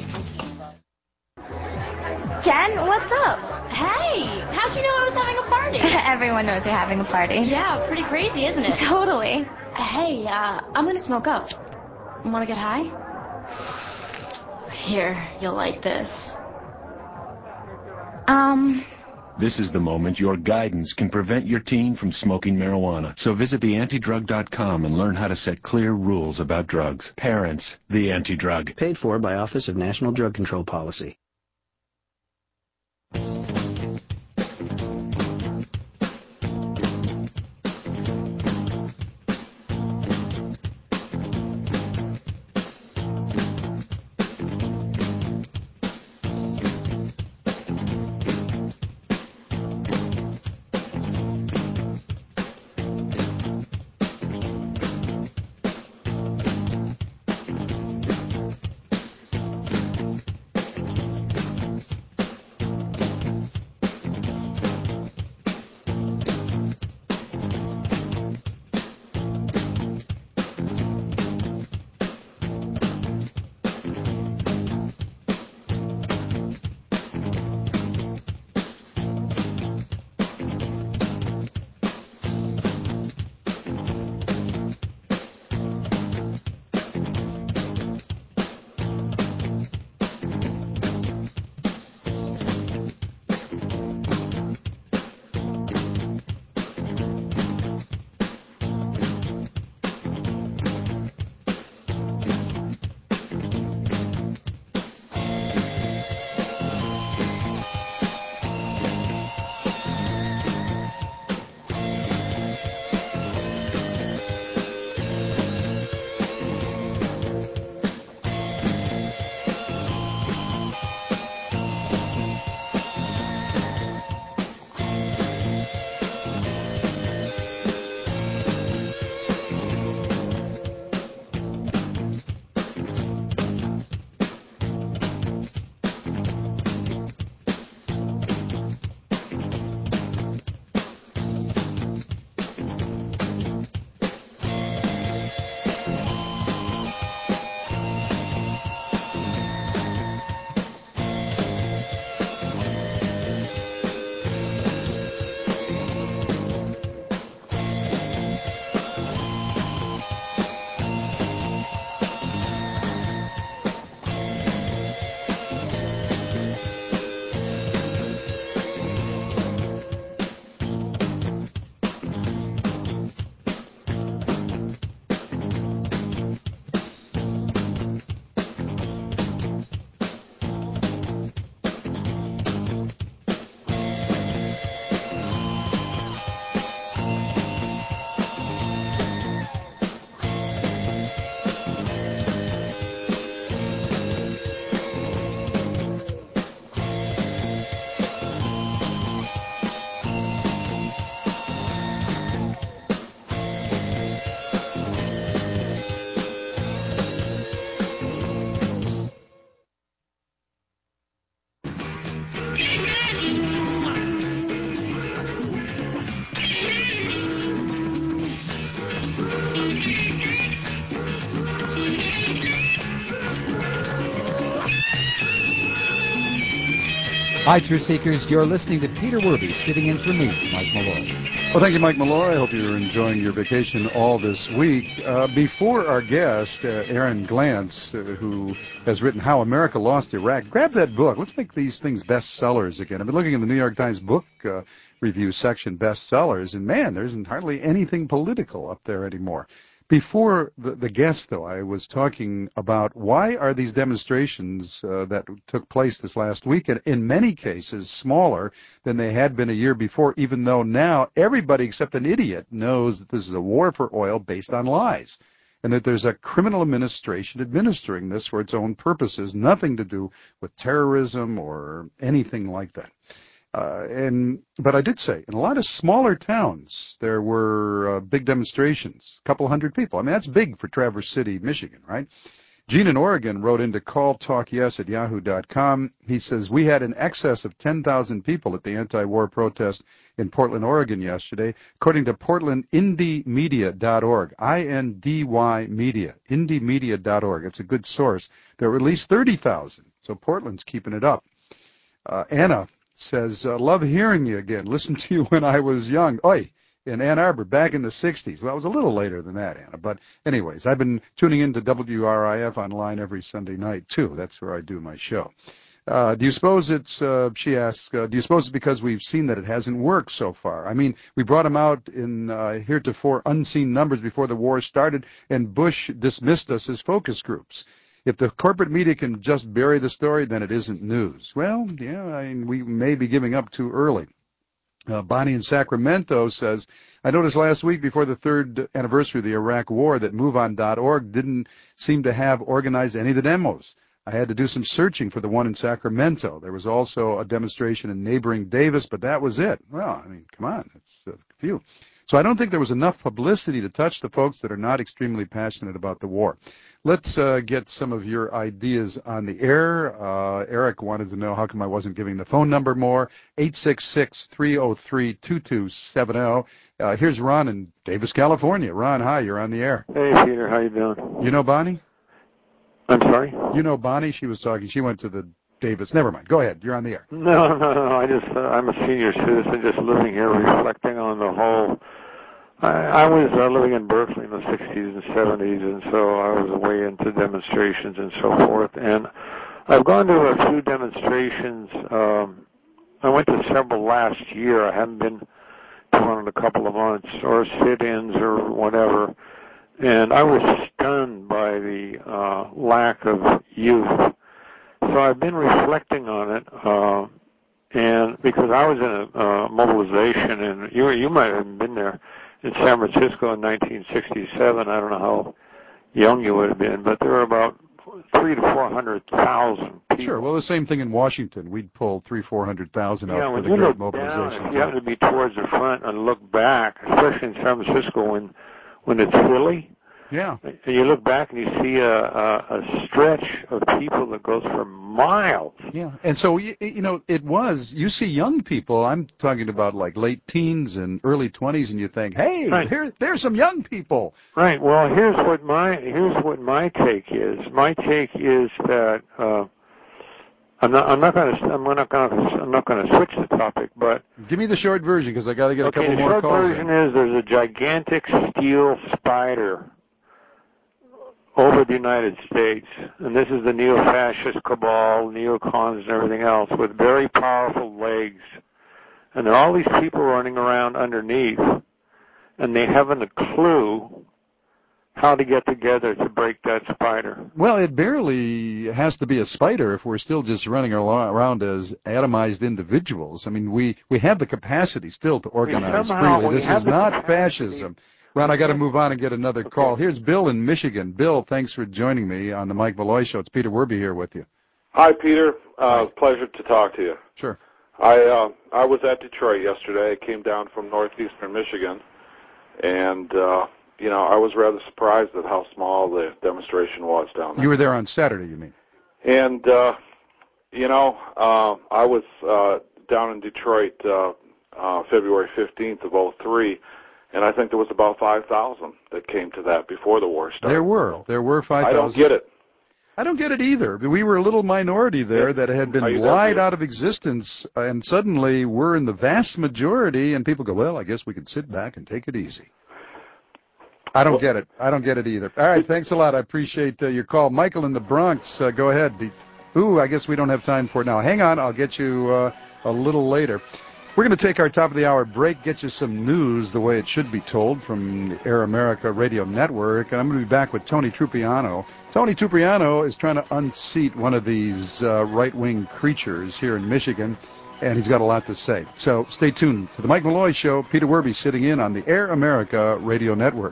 Jen, what's up? Hey, how'd you know I was having a party? Everyone knows you're having a party. Yeah, pretty crazy, isn't it? Totally. Hey, I'm gonna smoke up. Wanna get high? Here, you'll like this. This is the moment your guidance can prevent your teen from smoking marijuana. So visit theantidrug.com and learn how to set clear rules about drugs. Parents, The Anti-Drug. Paid for by Office of National Drug Control Policy. Hi, Truth Seekers. You're listening to Peter Werby, sitting in for me, Mike Malloy. Well, thank you, Mike Malloy. I hope you're enjoying your vacation all this week. Before our guest, Aaron Glantz, who has written How America Lost Iraq, grab that book. Let's make these things bestsellers again. I've been looking in the New York Times book review section, bestsellers, and man, there isn't hardly anything political up there anymore. Before the guest, though, I was talking about why are these demonstrations that took place this last week, and in many cases smaller than they had been a year before, even though now everybody except an idiot knows that this is a war for oil based on lies, and that there's a criminal administration administering this for its own purposes, nothing to do with terrorism or anything like that. But I did say, in a lot of smaller towns, there were big demonstrations, a couple hundred people. I mean, that's big for Traverse City, Michigan, right? Gene in Oregon wrote into calltalkyes@yahoo.com. He says, we had in excess of 10,000 people at the anti-war protest in Portland, Oregon yesterday, according to PortlandIndyMedia.org, I-N-D-Y Media, IndyMedia.org. It's a good source. There were at least 30,000, so Portland's keeping it up. Anna says, love hearing you again. Listened to you when I was young. Oi, in Ann Arbor, back in the 60s. Well, it was a little later than that, Anna. But anyways, I've been tuning into WRIF online every Sunday night, too. That's where I do my show. Do you suppose it's, she asks, do you suppose it's because we've seen that it hasn't worked so far? I mean, we brought them out in heretofore unseen numbers before the war started, and Bush dismissed us as focus groups. If the corporate media can just bury the story, then it isn't news. Well, yeah, I mean, we may be giving up too early. Bonnie in Sacramento says, I noticed last week before the third anniversary of the Iraq War that MoveOn.org didn't seem to have organized any of the demos. I had to do some searching for the one in Sacramento. There was also a demonstration in neighboring Davis, but that was it. Well, I mean, come on, it's a few. So I don't think there was enough publicity to touch the folks that are not extremely passionate about the war. Let's get some of your ideas on the air. Eric wanted to know how come I wasn't giving the phone number more. 866-303-2270. Here's Ron in Davis, California. Ron, hi, you're on the air. Hey, Peter, how you doing? You know Bonnie? I'm sorry? You know Bonnie? She was talking. She went to the Davis. Never mind. Go ahead. You're on the air. No. I'm a senior citizen just living here reflecting on the whole. I was living in Berkeley in the 60s and 70s, and so I was way into demonstrations and so forth. And I've gone to a few demonstrations. I went to several last year. I haven't been to one in a couple of months, or sit-ins or whatever. And I was stunned by the lack of youth. So I've been reflecting on it, and because I was in a mobilization, and you might have been there, in San Francisco in 1967. I don't know how young you would have been, but there were about 300,000 to 400,000 people. Sure. Well, the same thing in Washington. We'd pull 300,000 out for the great mobilization. If you happen to be towards the front and look back, especially in San Francisco when it's hilly. Yeah. And you look back and you see a stretch of people that goes for miles. Yeah. And so, you know, you see young people, I'm talking about like late teens and early 20s, and you think, hey, right. There's some young people. Right. Well, here's what my take is. My take is that I'm not going to switch the topic, but give me the short version because I got to get a couple more calls. The short version is there's a gigantic steel spider over the United States, and this is the neo-fascist cabal, neocons and everything else, with very powerful legs. And there are all these people running around underneath, and they haven't a clue how to get together to break that spider. Well, it barely has to be a spider if we're still just running around as atomized individuals. I mean, we have the capacity still to organize freely. This is not fascism. Ron, I got to move on and get another call. Here's Bill in Michigan. Bill, thanks for joining me on the Mike Malloy Show. It's Peter Werby here with you. Hi, Peter. Pleasure to talk to you. Sure. I was at Detroit yesterday. I came down from northeastern Michigan, and I was rather surprised at how small the demonstration was down there. You were there on Saturday, you mean? And I was down in Detroit February 15th of 2003. And I think there was about 5,000 that came to that before the war started. There were 5,000. I don't get it. I don't get it either. We were a little minority there that had been lied out of existence, and suddenly we're in the vast majority, and people go, well, I guess we could sit back and take it easy. I don't get it. I don't get it either. All right, thanks a lot. I appreciate your call. Michael in the Bronx, go ahead. I guess we don't have time for it now. Hang on, I'll get you a little later. We're going to take our top of the hour break, get you some news the way it should be told from the Air America Radio Network, and I'm going to be back with Tony Trupiano. Tony Trupiano is trying to unseat one of these right-wing creatures here in Michigan, and he's got a lot to say. So stay tuned to the Mike Malloy Show. Peter Werby sitting in on the Air America Radio Network.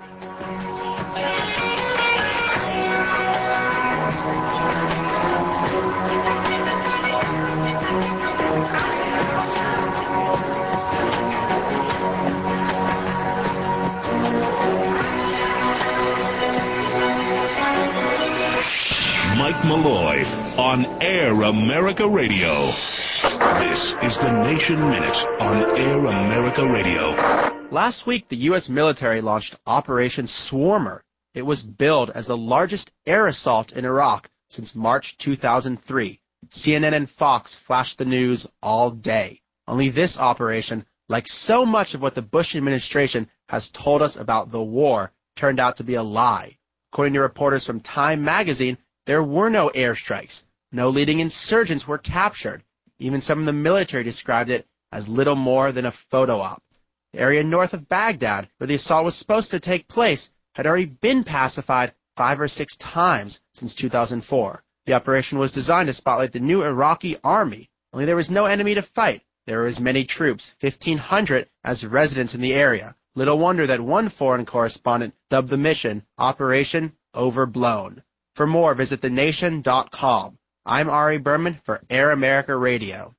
Mike Malloy on Air America Radio. This is the Nation Minute on Air America Radio. Last week, the U.S. military launched Operation Swarmer. It was billed as the largest air assault in Iraq since March 2003. CNN and Fox flashed the news all day. Only this operation, like so much of what the Bush administration has told us about the war, turned out to be a lie. According to reporters from Time magazine, there were no airstrikes. No leading insurgents were captured. Even some of the military described it as little more than a photo op. The area north of Baghdad, where the assault was supposed to take place, had already been pacified 5 or 6 times since 2004. The operation was designed to spotlight the new Iraqi army, only there was no enemy to fight. There were as many troops, 1,500, as residents in the area. Little wonder that one foreign correspondent dubbed the mission Operation Overblown. For more, visit thenation.com. I'm Ari Berman for Air America Radio.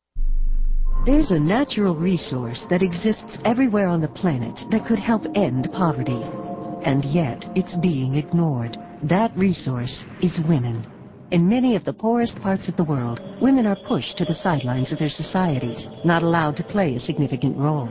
There's a natural resource that exists everywhere on the planet that could help end poverty. And yet, it's being ignored. That resource is women. In many of the poorest parts of the world, women are pushed to the sidelines of their societies, not allowed to play a significant role.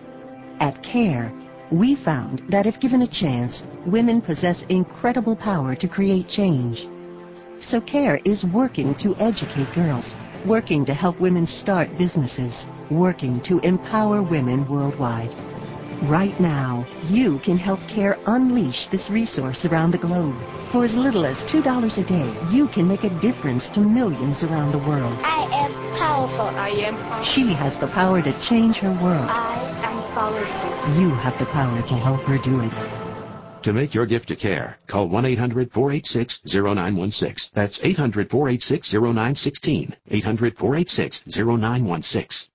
At CARE, we found that if given a chance, women possess incredible power to create change. So CARE is working to educate girls, working to help women start businesses, working to empower women worldwide. Right now, you can help CARE unleash this resource around the globe. For as little as $2 a day, you can make a difference to millions around the world. I am powerful. I am powerful. She has the power to change her world. I am powerful. You have the power to help her do it. To make your gift to CARE, call 1-800-486-0916. That's 800-486-0916. 800-486-0916.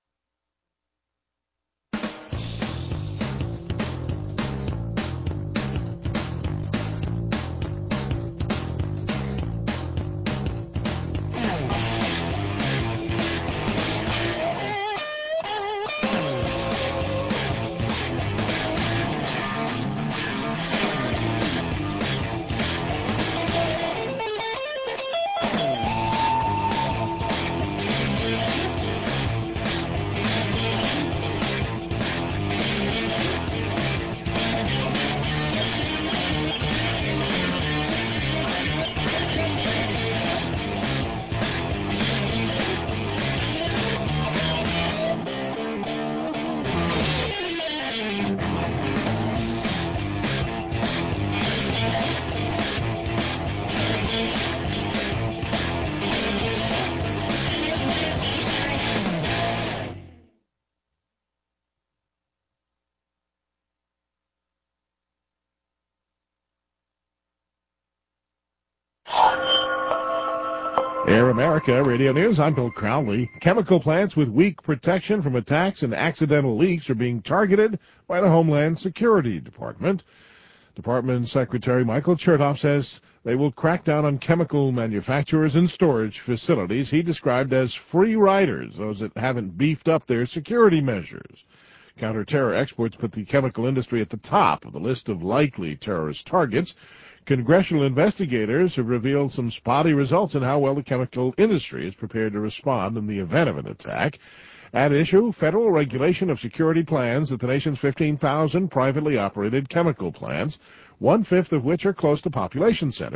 Air America Radio News, I'm Bill Crowley. Chemical plants with weak protection from attacks and accidental leaks are being targeted by the Homeland Security Department. Department Secretary Michael Chertoff says they will crack down on chemical manufacturers and storage facilities he described as free riders, those that haven't beefed up their security measures. Counter-terror experts put the chemical industry at the top of the list of likely terrorist targets. Congressional investigators have revealed some spotty results in how well the chemical industry is prepared to respond in the event of an attack. At issue, federal regulation of security plans at the nation's 15,000 privately operated chemical plants, 1/5 of which are close to population centers.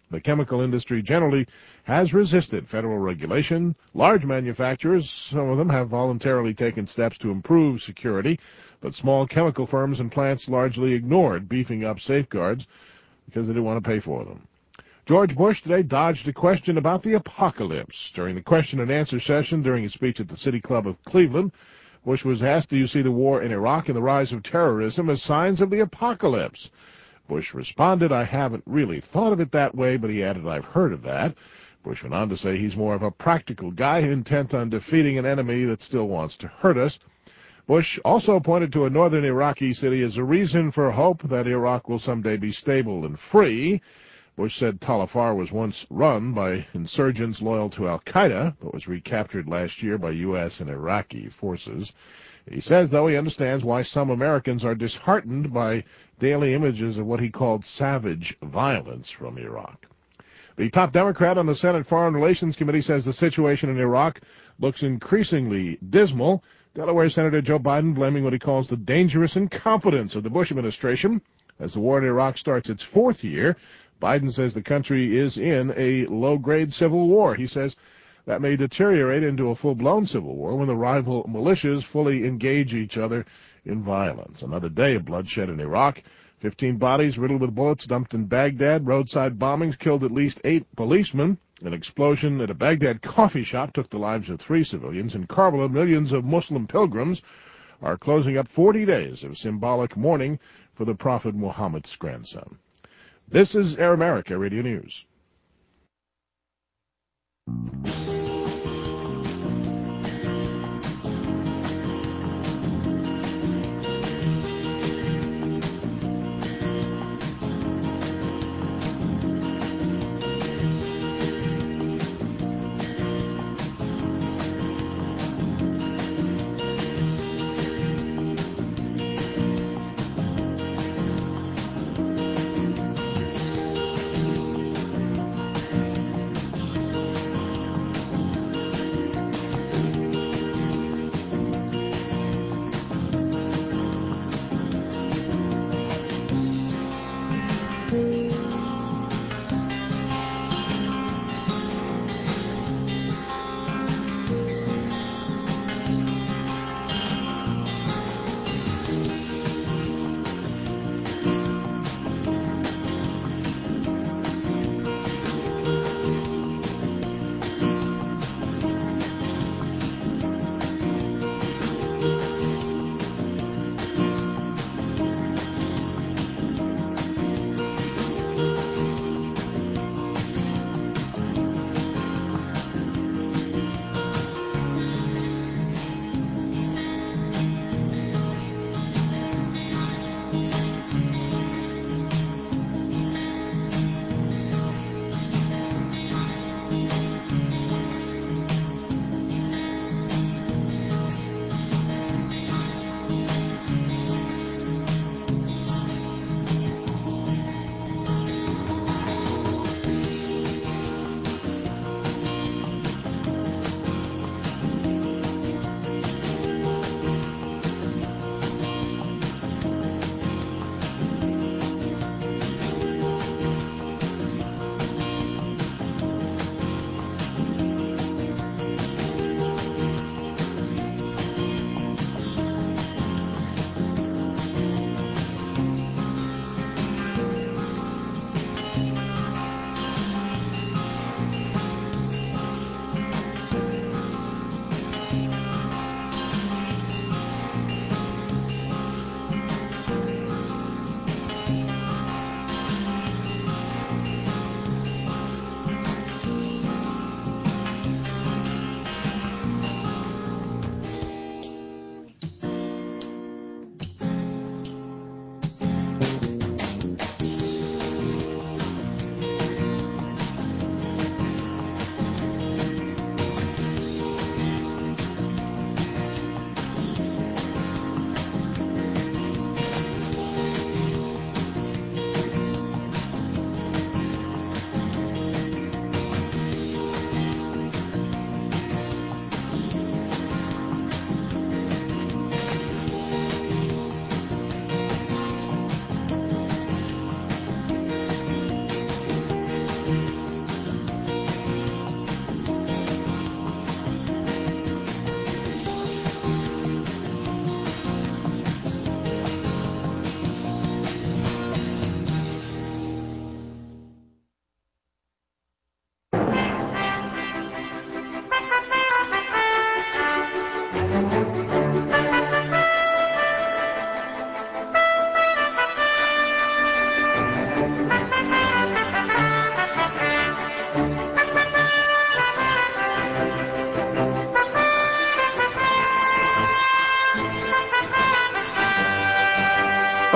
The chemical industry generally has resisted federal regulation. Large manufacturers, some of them, have voluntarily taken steps to improve security, but small chemical firms and plants largely ignored beefing up safeguards because they didn't want to pay for them. George Bush today dodged a question about the apocalypse. During the question and answer session during his speech at the City Club of Cleveland, Bush was asked, do you see the war in Iraq and the rise of terrorism as signs of the apocalypse? Bush responded, I haven't really thought of it that way, but he added, I've heard of that. Bush went on to say he's more of a practical guy intent on defeating an enemy that still wants to hurt us. Bush also pointed to a northern Iraqi city as a reason for hope that Iraq will someday be stable and free. Bush said Tal Afar was once run by insurgents loyal to al-Qaeda, but was recaptured last year by U.S. and Iraqi forces. He says, though, he understands why some Americans are disheartened by daily images of what he called savage violence from Iraq. The top Democrat on the Senate Foreign Relations Committee says the situation in Iraq looks increasingly dismal. Delaware Senator Joe Biden blaming what he calls the dangerous incompetence of the Bush administration. As the war in Iraq starts its fourth year, Biden says the country is in a low-grade civil war. He says that may deteriorate into a full-blown civil war when the rival militias fully engage each other in violence. Another day of bloodshed in Iraq. 15 bodies riddled with bullets dumped in Baghdad. Roadside bombings killed at least 8 policemen. An explosion at a Baghdad coffee shop took the lives of 3 civilians. In Karbala, millions of Muslim pilgrims are closing up 40 days of symbolic mourning for the Prophet Muhammad's grandson. This is Air America Radio News.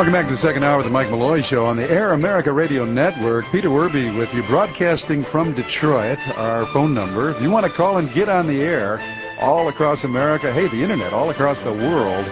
Welcome back to the second hour of the Mike Malloy Show on the Air America Radio Network. Peter Werby with you, broadcasting from Detroit. Our phone number, if you want to call and get on the air all across America, hey, the Internet, all across the world,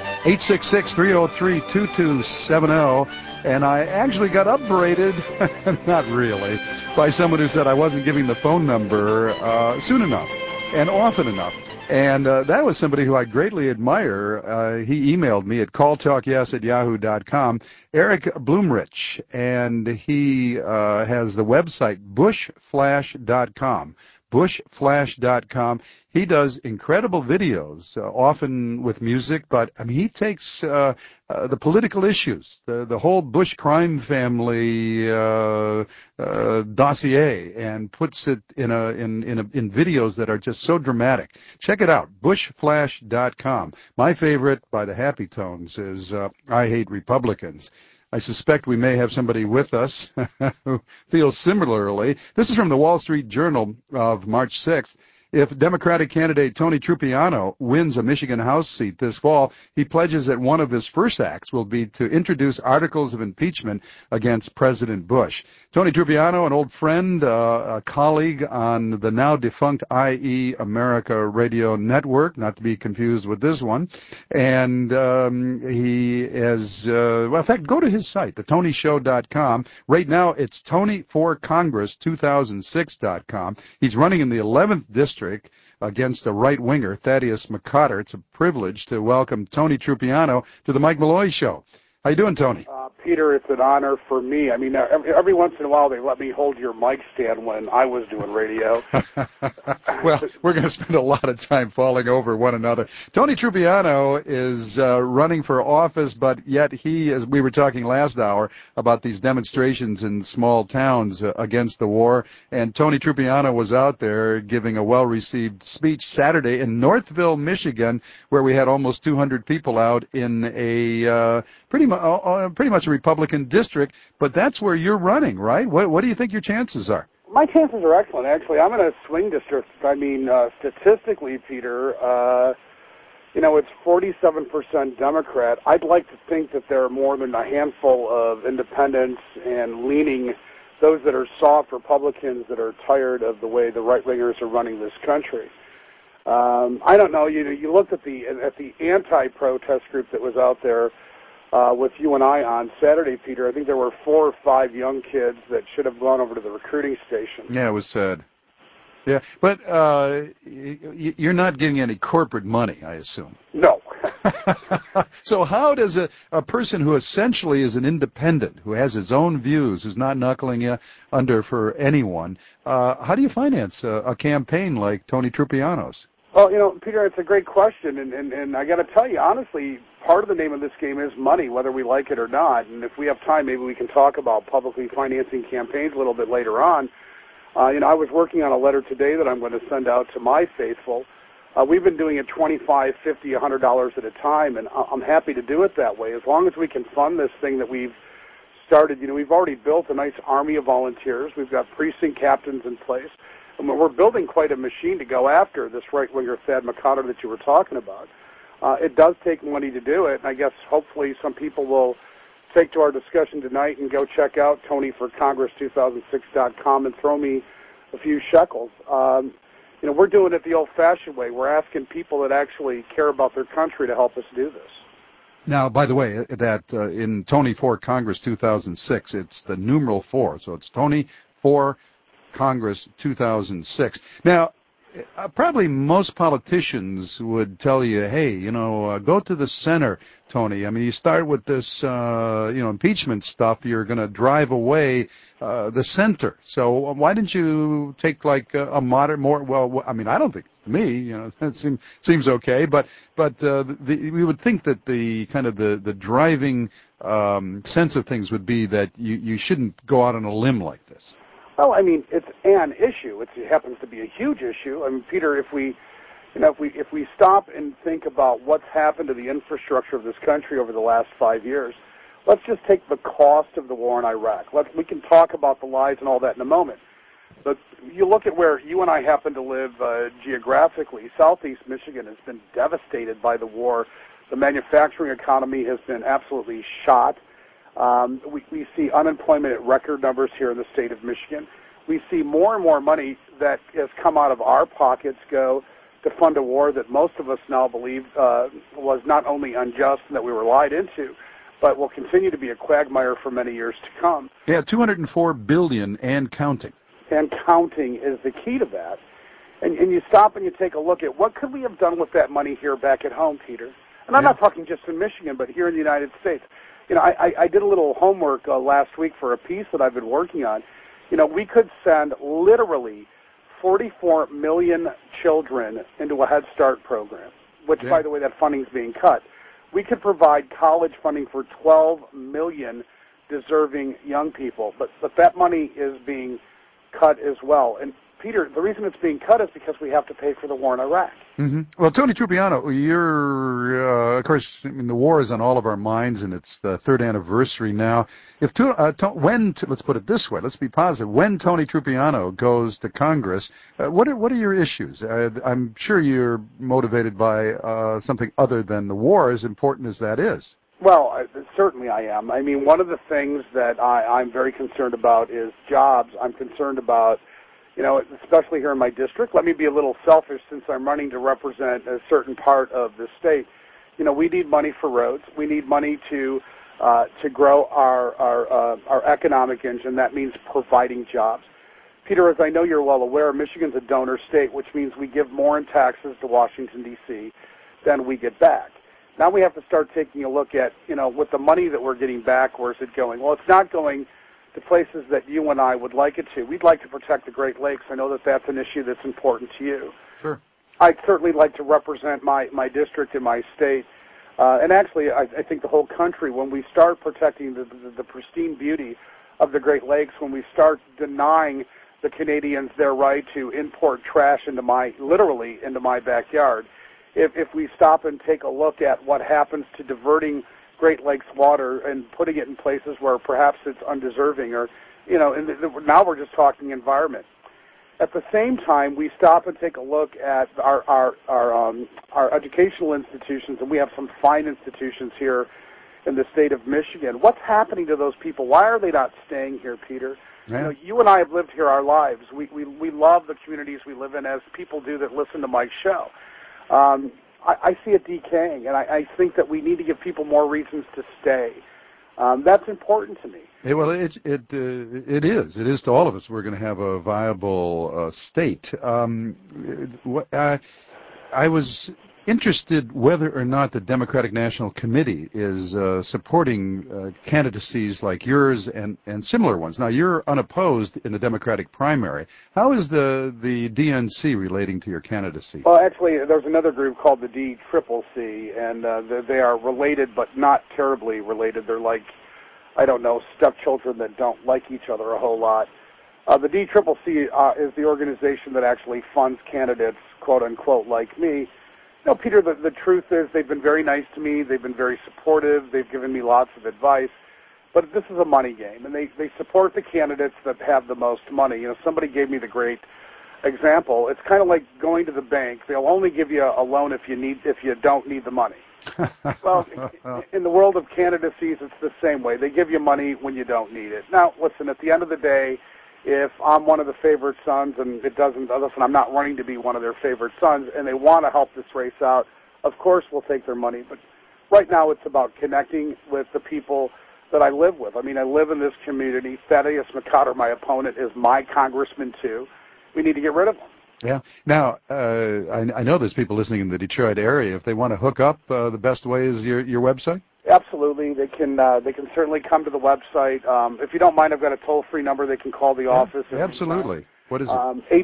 866-303-2270. And I actually got upbraided, not really, by someone who said I wasn't giving the phone number soon enough and often enough. And that was somebody who I greatly admire. He emailed me at calltalkyes@yahoo.com, Eric Bloomrich, and he has the website bushflash.com. bushflash.com. He does incredible videos, often with music, but I mean, he takes the political issues, the whole Bush crime family dossier, and puts it in videos that are just so dramatic. Check it out, bushflash.com. My favorite, by the Happy Tones, is I Hate Republicans. I suspect we may have somebody with us who feels similarly. This is from the Wall Street Journal of March 6th. If Democratic candidate Tony Trupiano wins a Michigan House seat this fall, he pledges that one of his first acts will be to introduce articles of impeachment against President Bush. Tony Trupiano, an old friend, a colleague on the now defunct IE America Radio Network, not to be confused with this one, and he is, well, in fact, go to his site, thetonyshow.com. Right now, it's TonyForCongress2006.com. He's running in the 11th district against a right-winger, Thaddeus McCotter. It's a privilege to welcome Tony Trupiano to the Mike Malloy Show. How you doing, Tony? Peter, it's an honor for me. I mean, every once in a while they let me hold your mic stand when I was doing radio. Well, we're going to spend a lot of time falling over one another. Tony Trupiano is running for office, but yet he, as we were talking last hour about these demonstrations in small towns against the war, and Tony Trupiano was out there giving a well-received speech Saturday in Northville, Michigan, where we had almost 200 people out in a pretty much a Republican district, but that's where you're running, right? What do you think your chances are? My chances are excellent, actually. I'm in a swing district. I mean, statistically, Peter, it's 47% Democrat. I'd like to think that there are more than a handful of independents and leaning, those that are soft Republicans that are tired of the way the right-wingers are running this country. I don't know. You looked at the anti-protest group that was out there with you and I on Saturday, Peter. I think there were 4 or 5 young kids that should have gone over to the recruiting station. Yeah, it was sad. Yeah, but you're not getting any corporate money, I assume. No. So how does a person who essentially is an independent, who has his own views, who's not knuckling you under for anyone, how do you finance a campaign like Tony Trupiano's? Well, Peter, it's a great question, and I got to tell you, honestly, part of the name of this game is money, whether we like it or not. And if we have time, maybe we can talk about publicly financing campaigns a little bit later on. I was working on a letter today that I'm going to send out to my faithful. We've been doing it $25, $50, $100 at a time, and I'm happy to do it that way. As long as we can fund this thing that we've started, we've already built a nice army of volunteers. We've got precinct captains in place. And we're building quite a machine to go after this right-winger Thad McCotter that you were talking about. It does take money to do it, and I guess hopefully some people will take to our discussion tonight and go check out TonyForCongress2006.com and throw me a few shekels. We're doing it the old-fashioned way. We're asking people that actually care about their country to help us do this. Now, by the way, that in Tony for Congress 2006, it's the numeral 4, so it's Tony for Congress 2006. Now, probably most politicians would tell you, hey, go to the center, Tony. I mean, you start with this, impeachment stuff, you're going to drive away the center. So why didn't you take like a moderate, more, well, I mean, I don't think, to me, that seems okay, but we would think that the kind of the driving sense of things would be that you shouldn't go out on a limb like this. Well, I mean, it's an issue. It happens to be a huge issue. I mean, Peter, if we stop and think about what's happened to the infrastructure of this country over the last 5 years, let's just take the cost of the war in Iraq. We can talk about the lies and all that in a moment. But you look at where you and I happen to live geographically. Southeast Michigan has been devastated by the war. The manufacturing economy has been absolutely shot. We see unemployment at record numbers here in the state of Michigan. We see more and more money that has come out of our pockets go to fund a war that most of us now believe was not only unjust and that we were lied into, but will continue to be a quagmire for many years to come. Yeah, $204 billion and counting. And counting is the key to that. And you stop and you take a look at what could we have done with that money here back at home, Peter. And I'm not talking just in Michigan, but here in the United States. You know, I did a little homework last week for a piece that I've been working on. You know, we could send literally 44 million children into a Head Start program, which, by the way, that funding's being cut. We could provide college funding for 12 million deserving young people, but that money is being cut as well. And, Peter, the reason it's being cut is because we have to pay for the war in Iraq. Mm-hmm. Well, Tony Trupiano, you're, of course, I mean, the war is on all of our minds, and it's the third anniversary now. Let's put it this way, let's be positive. When Tony Trupiano goes to Congress, what are your issues? I'm sure you're motivated by something other than the war, as important as that is. Well, certainly I am. I mean, one of the things that I'm very concerned about is jobs. I'm concerned about, you know, especially here in my district. Let me be a little selfish since I'm running to represent a certain part of the state. You know, we need money for roads. We need money to grow our economic engine. That means providing jobs. Peter, as I know you're well aware, Michigan's a donor state, which means we give more in taxes to Washington, D.C. than we get back. Now we have to start taking a look at, you know, with the money that we're getting back, where's it going? Well, it's not going to places that you and I would like it to. We'd like to protect the Great Lakes. I know that that's an issue that's important to you. Sure. I'd certainly like to represent my district and my state, and actually I think the whole country, when we start protecting the pristine beauty of the Great Lakes, when we start denying the Canadians their right to import trash literally into my backyard, if we stop and take a look at what happens to diverting Great Lakes water and putting it in places where perhaps it's undeserving, or, you know, now we're just talking environment. At the same time, we stop and take a look at our educational institutions, and we have some fine institutions here in the state of Michigan. What's happening to those people? Why are they not staying here, Peter? Yeah. You know, you and I have lived here our lives. We love the communities we live in, as people do that listen to Mike's show. I see it decaying, and I think that we need to give people more reasons to stay. That's important to me. Well, it is. It is to all of us. We're going to have a viable state. I was interested whether or not the Democratic National Committee is supporting candidacies like yours and similar ones. Now, you're unopposed in the Democratic primary. How is the DNC relating to your candidacy? Well, actually, there's another group called the DCCC, and they are related but not terribly related. They're like, I don't know, stepchildren that don't like each other a whole lot. The DCCC is the organization that actually funds candidates, quote unquote, like me. No, Peter, the truth is they've been very nice to me. They've been very supportive. They've given me lots of advice. But this is a money game, and they support the candidates that have the most money. You know, somebody gave me the great example. It's kind of like going to the bank. They'll only give you a loan if you don't need the money. Well, in the world of candidacies, it's the same way. They give you money when you don't need it. Now, listen, at the end of the day, if I'm one of the favorite sons and it doesn't, listen, I'm not running to be one of their favorite sons, and they want to help this race out, of course we'll take their money. But right now it's about connecting with the people that I live with. I mean, I live in this community. Thaddeus McCotter, my opponent, is my congressman too. We need to get rid of him. Yeah. Now, I know there's people listening in the Detroit area. If they want to hook up, the best way is your website? Absolutely. They can certainly come to the website. If you don't mind, I've got a toll-free number. They can call the office. Absolutely. What is it?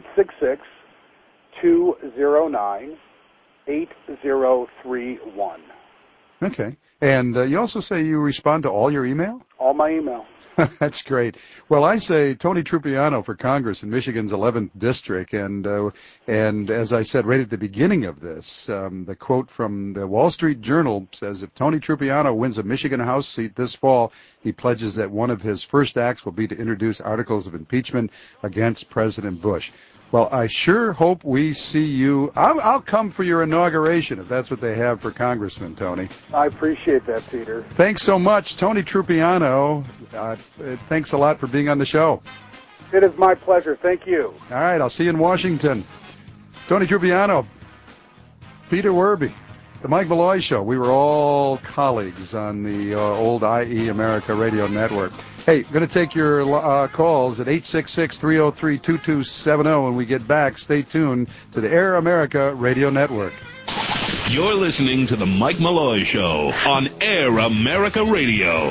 866-209-8031. Okay. And you also say you respond to all your email? All my email. That's great. Well, I say Tony Trupiano for Congress in Michigan's 11th District, and as I said right at the beginning of this, the quote from the Wall Street Journal says, if Tony Trupiano wins a Michigan House seat this fall, he pledges that one of his first acts will be to introduce articles of impeachment against President Bush. Well, I sure hope we see you. I'll come for your inauguration if that's what they have for Congressman, Tony. I appreciate that, Peter. Thanks so much. Tony Trupiano, thanks a lot for being on the show. It is my pleasure. Thank you. All right, I'll see you in Washington. Tony Trupiano, Peter Werby, The Mike Malloy Show. We were all colleagues on the old IE America Radio Network. Hey, I'm going to take your calls at 866-303-2270 when we get back. Stay tuned to the Air America Radio Network. You're listening to The Mike Malloy Show on Air America Radio.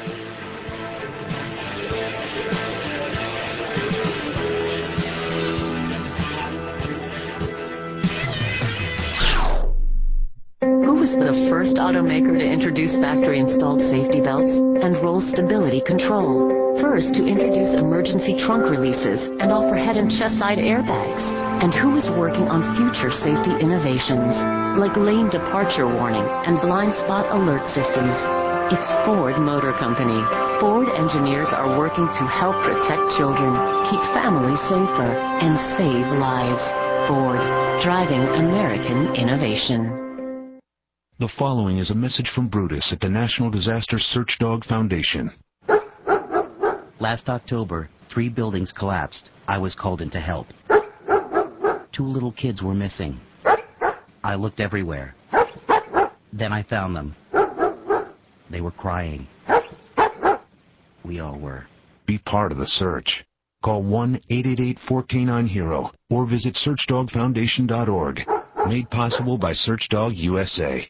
Who was the first automaker to introduce factory-installed safety belts and roll stability control? First to introduce emergency trunk releases and offer head and chest side airbags? And who is working on future safety innovations like lane departure warning and blind spot alert systems? It's Ford Motor Company. Ford engineers are working to help protect children, keep families safer, and save lives. Ford, driving American innovation. The following is a message from Brutus at the National Disaster Search Dog Foundation. Last October, 3 buildings collapsed. I was called in to help. 2 little kids were missing. I looked everywhere. Then I found them. They were crying. We all were. Be part of the search. Call 1-888-4K9-HERO or visit SearchDogFoundation.org. Made possible by SearchDog USA.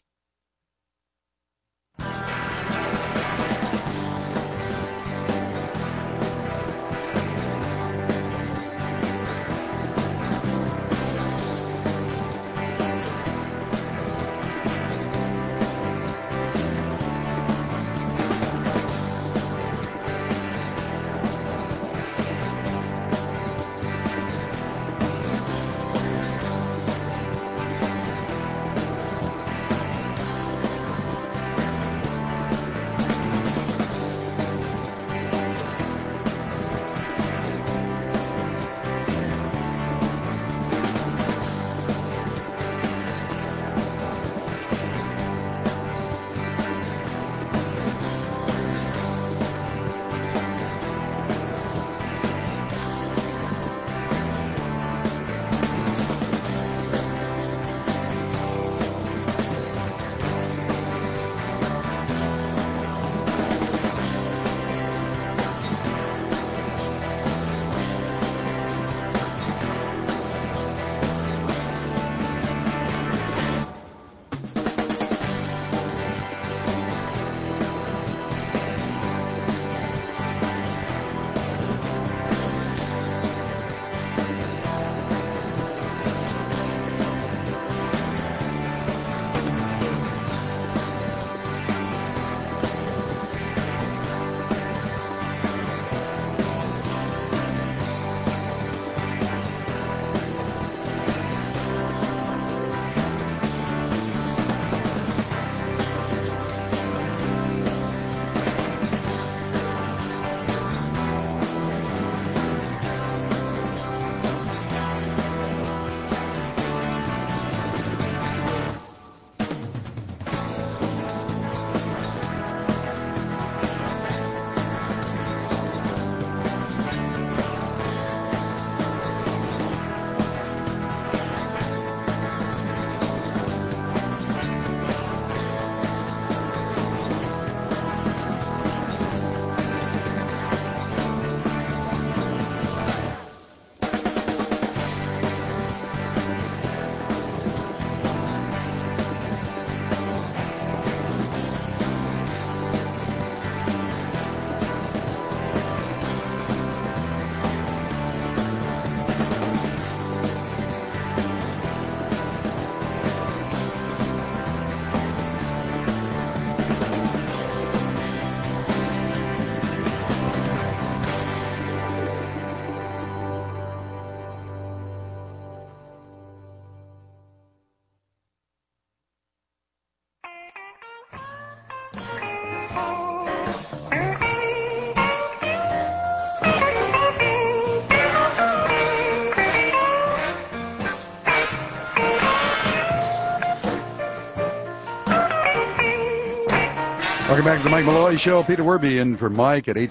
Welcome back to the Mike Malloy Show. Peter Werby in for Mike at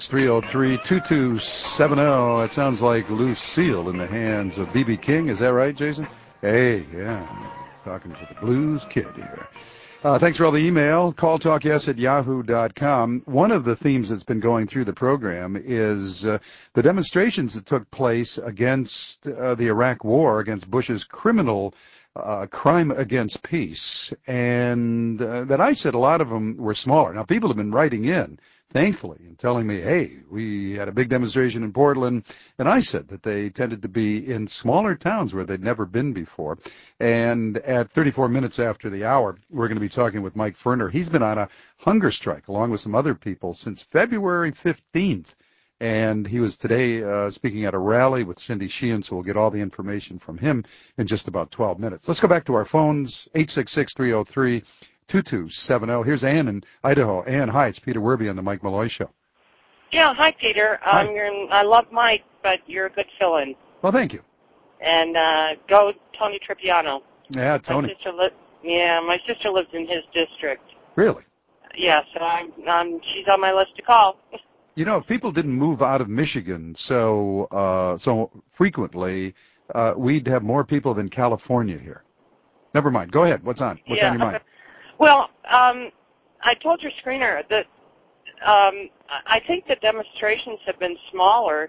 866-303-2270. It sounds like Lucille in the hands of B.B. King. Is that right, Jason? Hey, yeah. Talking to the blues kid here. Thanks for all the email. calltalkyes@yahoo.com. One of the themes that's been going through the program is the demonstrations that took place against the Iraq War, against Bush's criminal crime against peace, and that I said a lot of them were smaller. Now, people have been writing in, thankfully, and telling me, hey, we had a big demonstration in Portland, and I said that they tended to be in smaller towns where they'd never been before. And at 34 minutes after the hour, we're going to be talking with Mike Ferner. He's been on a hunger strike, along with some other people, since February 15th. And he was today speaking at a rally with Cindy Sheehan, so we'll get all the information from him in just about 12 minutes. Let's go back to our phones, 866-303-2270. Here's Ann in Idaho. Ann, hi, it's Peter Werby on the Mike Malloy Show. Yeah, hi, Peter. Hi. I love Mike, but you're a good fill-in. Well, thank you. And go Tony Tripiano. Yeah, Tony. My sister lives in his district. Really? Yeah, so she's on my list to call. You know, if people didn't move out of Michigan so frequently, we'd have more people than California here. Never mind. Go ahead. What's on your mind? Well, I told your screener that I think the demonstrations have been smaller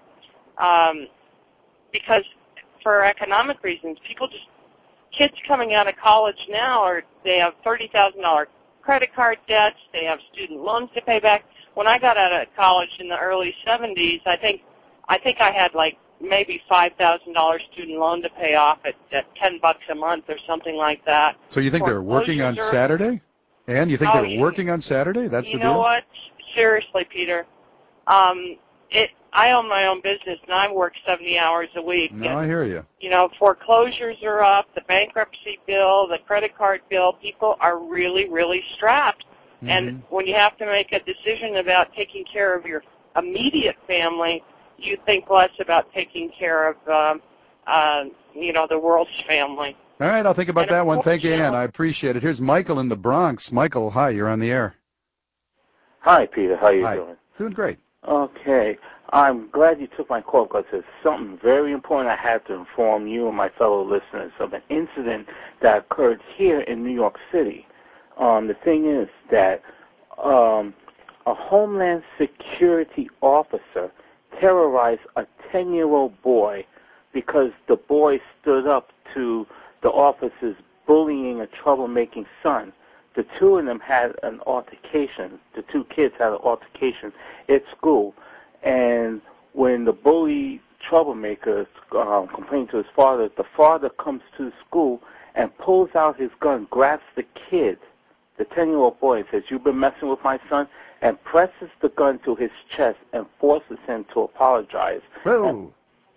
because for economic reasons, kids coming out of college now, they have $30,000 credit card debts, they have student loans to pay back. When I got out of college in the early 70s, I think I had like maybe $5,000 student loan to pay off at $10 a month or something like that. So you think they're working on Saturday? And you think they're working on Saturday? That's the deal? You know what? Seriously, Peter. I own my own business, and I work 70 hours a week. No, I hear you. You know, foreclosures are up, the bankruptcy bill, the credit card bill. People are really, really strapped. Mm-hmm. And when you have to make a decision about taking care of your immediate family, you think less about taking care of, the world's family. All right, I'll think about that one. Thank you, Ann. I appreciate it. Here's Michael in the Bronx. Michael, hi, you're on the air. Hi, Peter. How are you doing? Doing great. Okay. I'm glad you took my call because there's something very important I have to inform you and my fellow listeners of an incident that occurred here in New York City. The thing is that a Homeland Security officer terrorized a 10-year-old boy because the boy stood up to the officer's bullying a troublemaking son. The two of them had an altercation. The two kids had an altercation at school. And when the bully troublemaker complained to his father, the father comes to the school and pulls out his gun, grabs the kid, the 10-year-old boy, and says, "You've been messing with my son," and presses the gun to his chest and forces him to apologize. Whoa.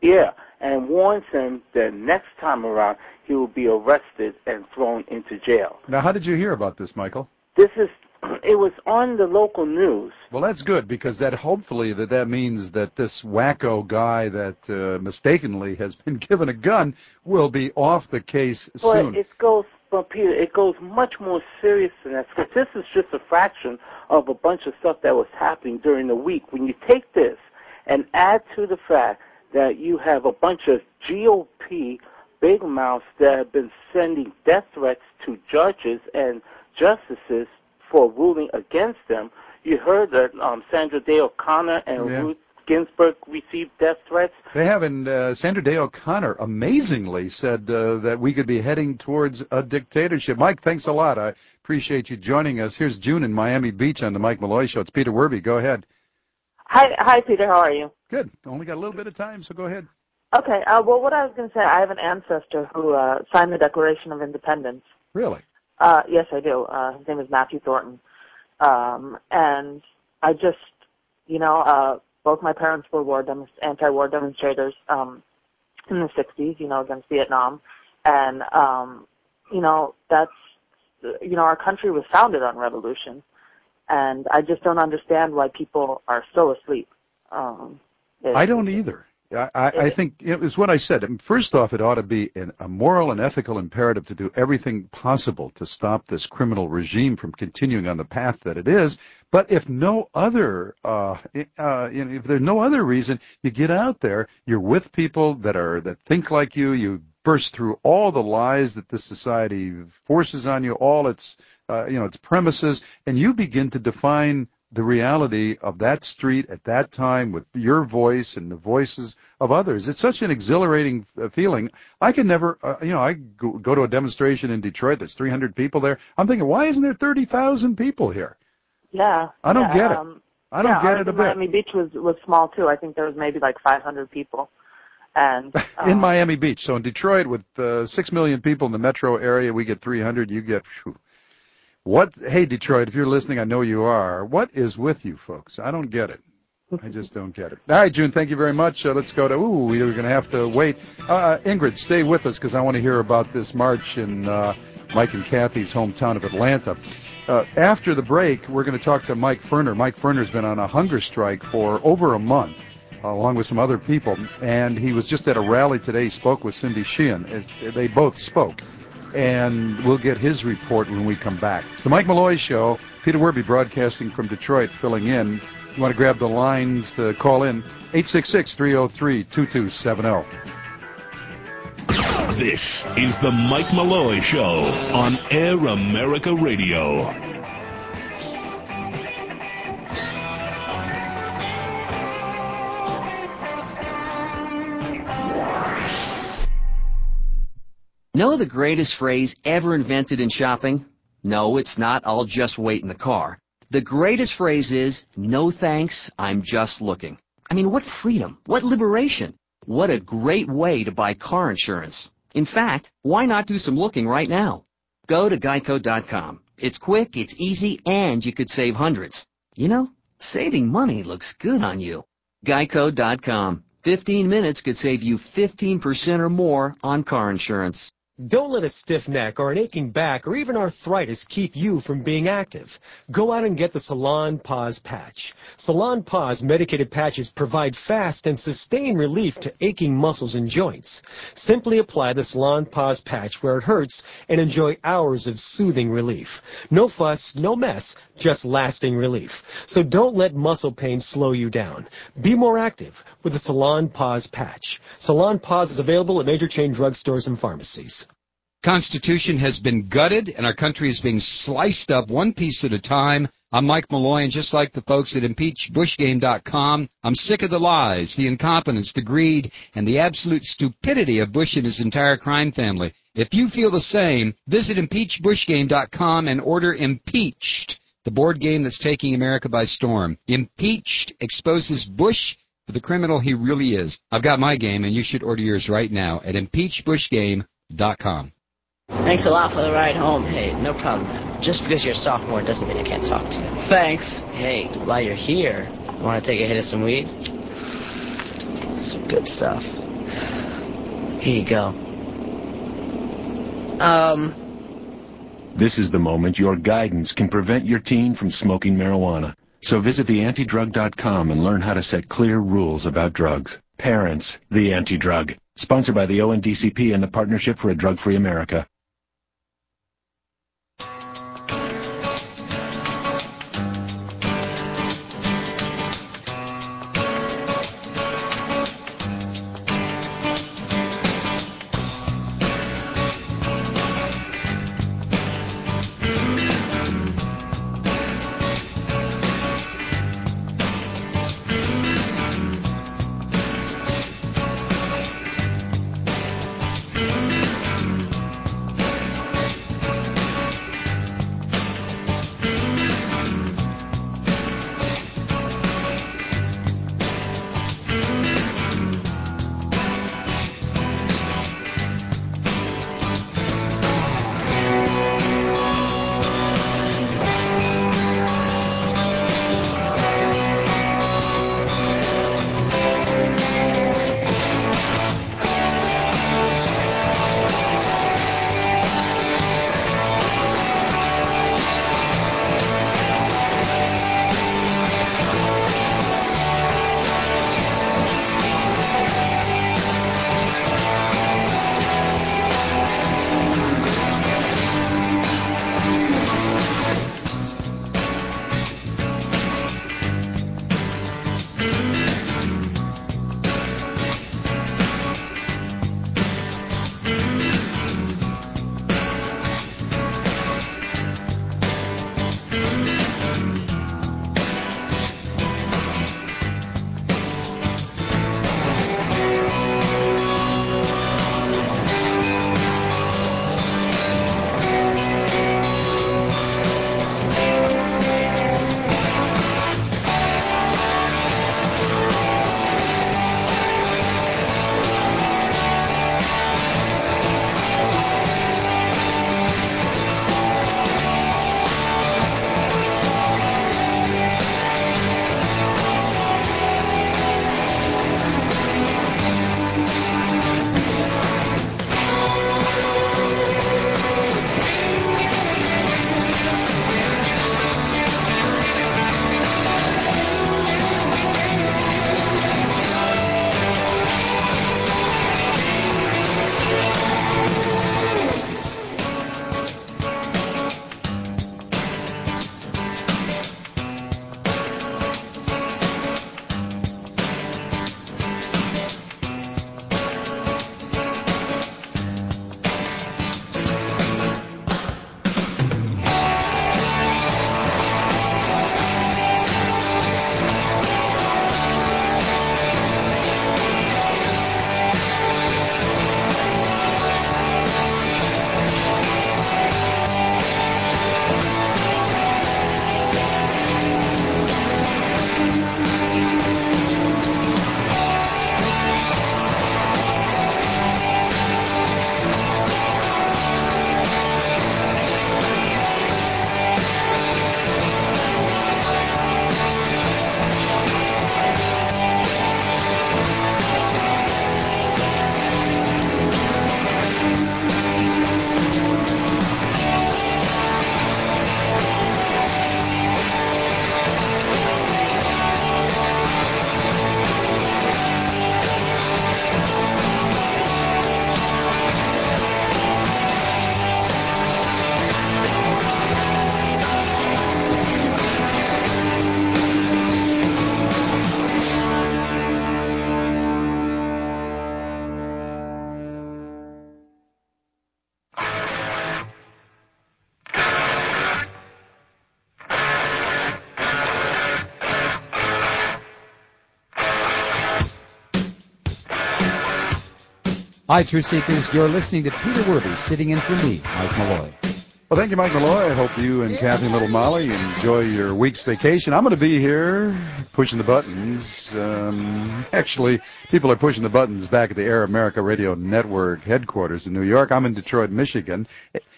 And warns him that next time around he will be arrested and thrown into jail. Now, how did you hear about this, Michael? It was on the local news. Well, that's good, because hopefully that means that this wacko guy that mistakenly has been given a gun will be off the case soon. But Peter, it goes much more serious than that. Because this is just a fraction of a bunch of stuff that was happening during the week. When you take this and add to the fact that you have a bunch of GOP big mouths that have been sending death threats to judges and justices for ruling against them. You heard that Sandra Day O'Connor and Ruth Ginsburg received death threats. They have, and Sandra Day O'Connor amazingly said that we could be heading towards a dictatorship. Mike, thanks a lot. I appreciate you joining us. Here's June in Miami Beach on the Mike Malloy Show. It's Peter Werby. Go ahead. Hi, Peter. How are you? Good. Only got a little bit of time, so go ahead. Okay. Well, what I was going to say, I have an ancestor who signed the Declaration of Independence. Really? Yes, I do. His name is Matthew Thornton. And I just, both my parents were anti-war demonstrators in the 60s, against Vietnam. And, our country was founded on revolution. And I just don't understand why people are still asleep. I don't either. I think it was what I said. I mean, first off, it ought to be a moral and ethical imperative to do everything possible to stop this criminal regime from continuing on the path that it is. But if no other, if there's no other reason, you get out there, you're with people that think like you, you burst through all the lies that this society forces on you, all its premises, and you begin to define the reality of that street at that time with your voice and the voices of others. It's such an exhilarating feeling. I can never, I go to a demonstration in Detroit. There's 300 people there. I'm thinking, why isn't there 30,000 people here? Yeah. I don't get it. I don't get it a bit. Miami Beach was small too. I think there was maybe like 500 people. And in Miami Beach. So in Detroit, with 6 million people in the metro area, we get 300. You get. What? Hey, Detroit, if you're listening, I know you are. What is with you folks? I don't get it. I just don't get it. All right, June, thank you very much. Let's go to, we're going to have to wait. Ingrid, stay with us because I want to hear about this march in Mike and Kathy's hometown of Atlanta. After the break, we're going to talk to Mike Ferner. Mike Ferner's been on a hunger strike for over a month, along with some other people, and he was just at a rally today. He spoke with Cindy Sheehan. They both spoke. And we'll get his report when we come back. It's the Mike Malloy Show. Peter Werby broadcasting from Detroit, filling in. You want to grab the lines to call in, 866-303-2270. This is the Mike Malloy Show on Air America Radio. Know the greatest phrase ever invented in shopping? No, it's not, I'll just wait in the car. The greatest phrase is, no thanks, I'm just looking. I mean, what freedom, what liberation, what a great way to buy car insurance. In fact, why not do some looking right now? Go to Geico.com. It's quick, it's easy, and you could save hundreds. You know, saving money looks good on you. Geico.com. 15 minutes could save you 15% or more on car insurance. Don't let a stiff neck or an aching back or even arthritis keep you from being active. Go out and get the Salon Pause Patch. Salon Pause medicated patches provide fast and sustained relief to aching muscles and joints. Simply apply the Salon Pause Patch where it hurts and enjoy hours of soothing relief. No fuss, no mess, just lasting relief. So don't let muscle pain slow you down. Be more active with the Salon Pause Patch. Salon Pause is available at major chain drugstores and pharmacies. Constitution has been gutted, and our country is being sliced up one piece at a time. I'm Mike Malloy, and just like the folks at ImpeachBushGame.com, I'm sick of the lies, the incompetence, the greed, and the absolute stupidity of Bush and his entire crime family. If you feel the same, visit ImpeachBushGame.com and order Impeached, the board game that's taking America by storm. Impeached exposes Bush for the criminal he really is. I've got my game, and you should order yours right now at ImpeachBushGame.com. Thanks a lot for the ride home. Hey, no problem, man. Just because you're a sophomore doesn't mean I can't talk to you. Thanks. Hey, while you're here, want to take a hit of some weed? Some good stuff. Here you go. This is the moment your guidance can prevent your teen from smoking marijuana. So visit theantidrug.com and learn how to set clear rules about drugs. Parents, the Anti-Drug. Sponsored by the ONDCP and the Partnership for a Drug-Free America. Hi, Truth Seekers. You're listening to Peter Werby sitting in for me, Mike Malloy. Well, thank you, Mike Malloy. I hope you and Kathy and Little Molly enjoy your week's vacation. I'm going to be here pushing the buttons. Actually, people are pushing the buttons back at the Air America Radio Network headquarters in New York. I'm in Detroit, Michigan.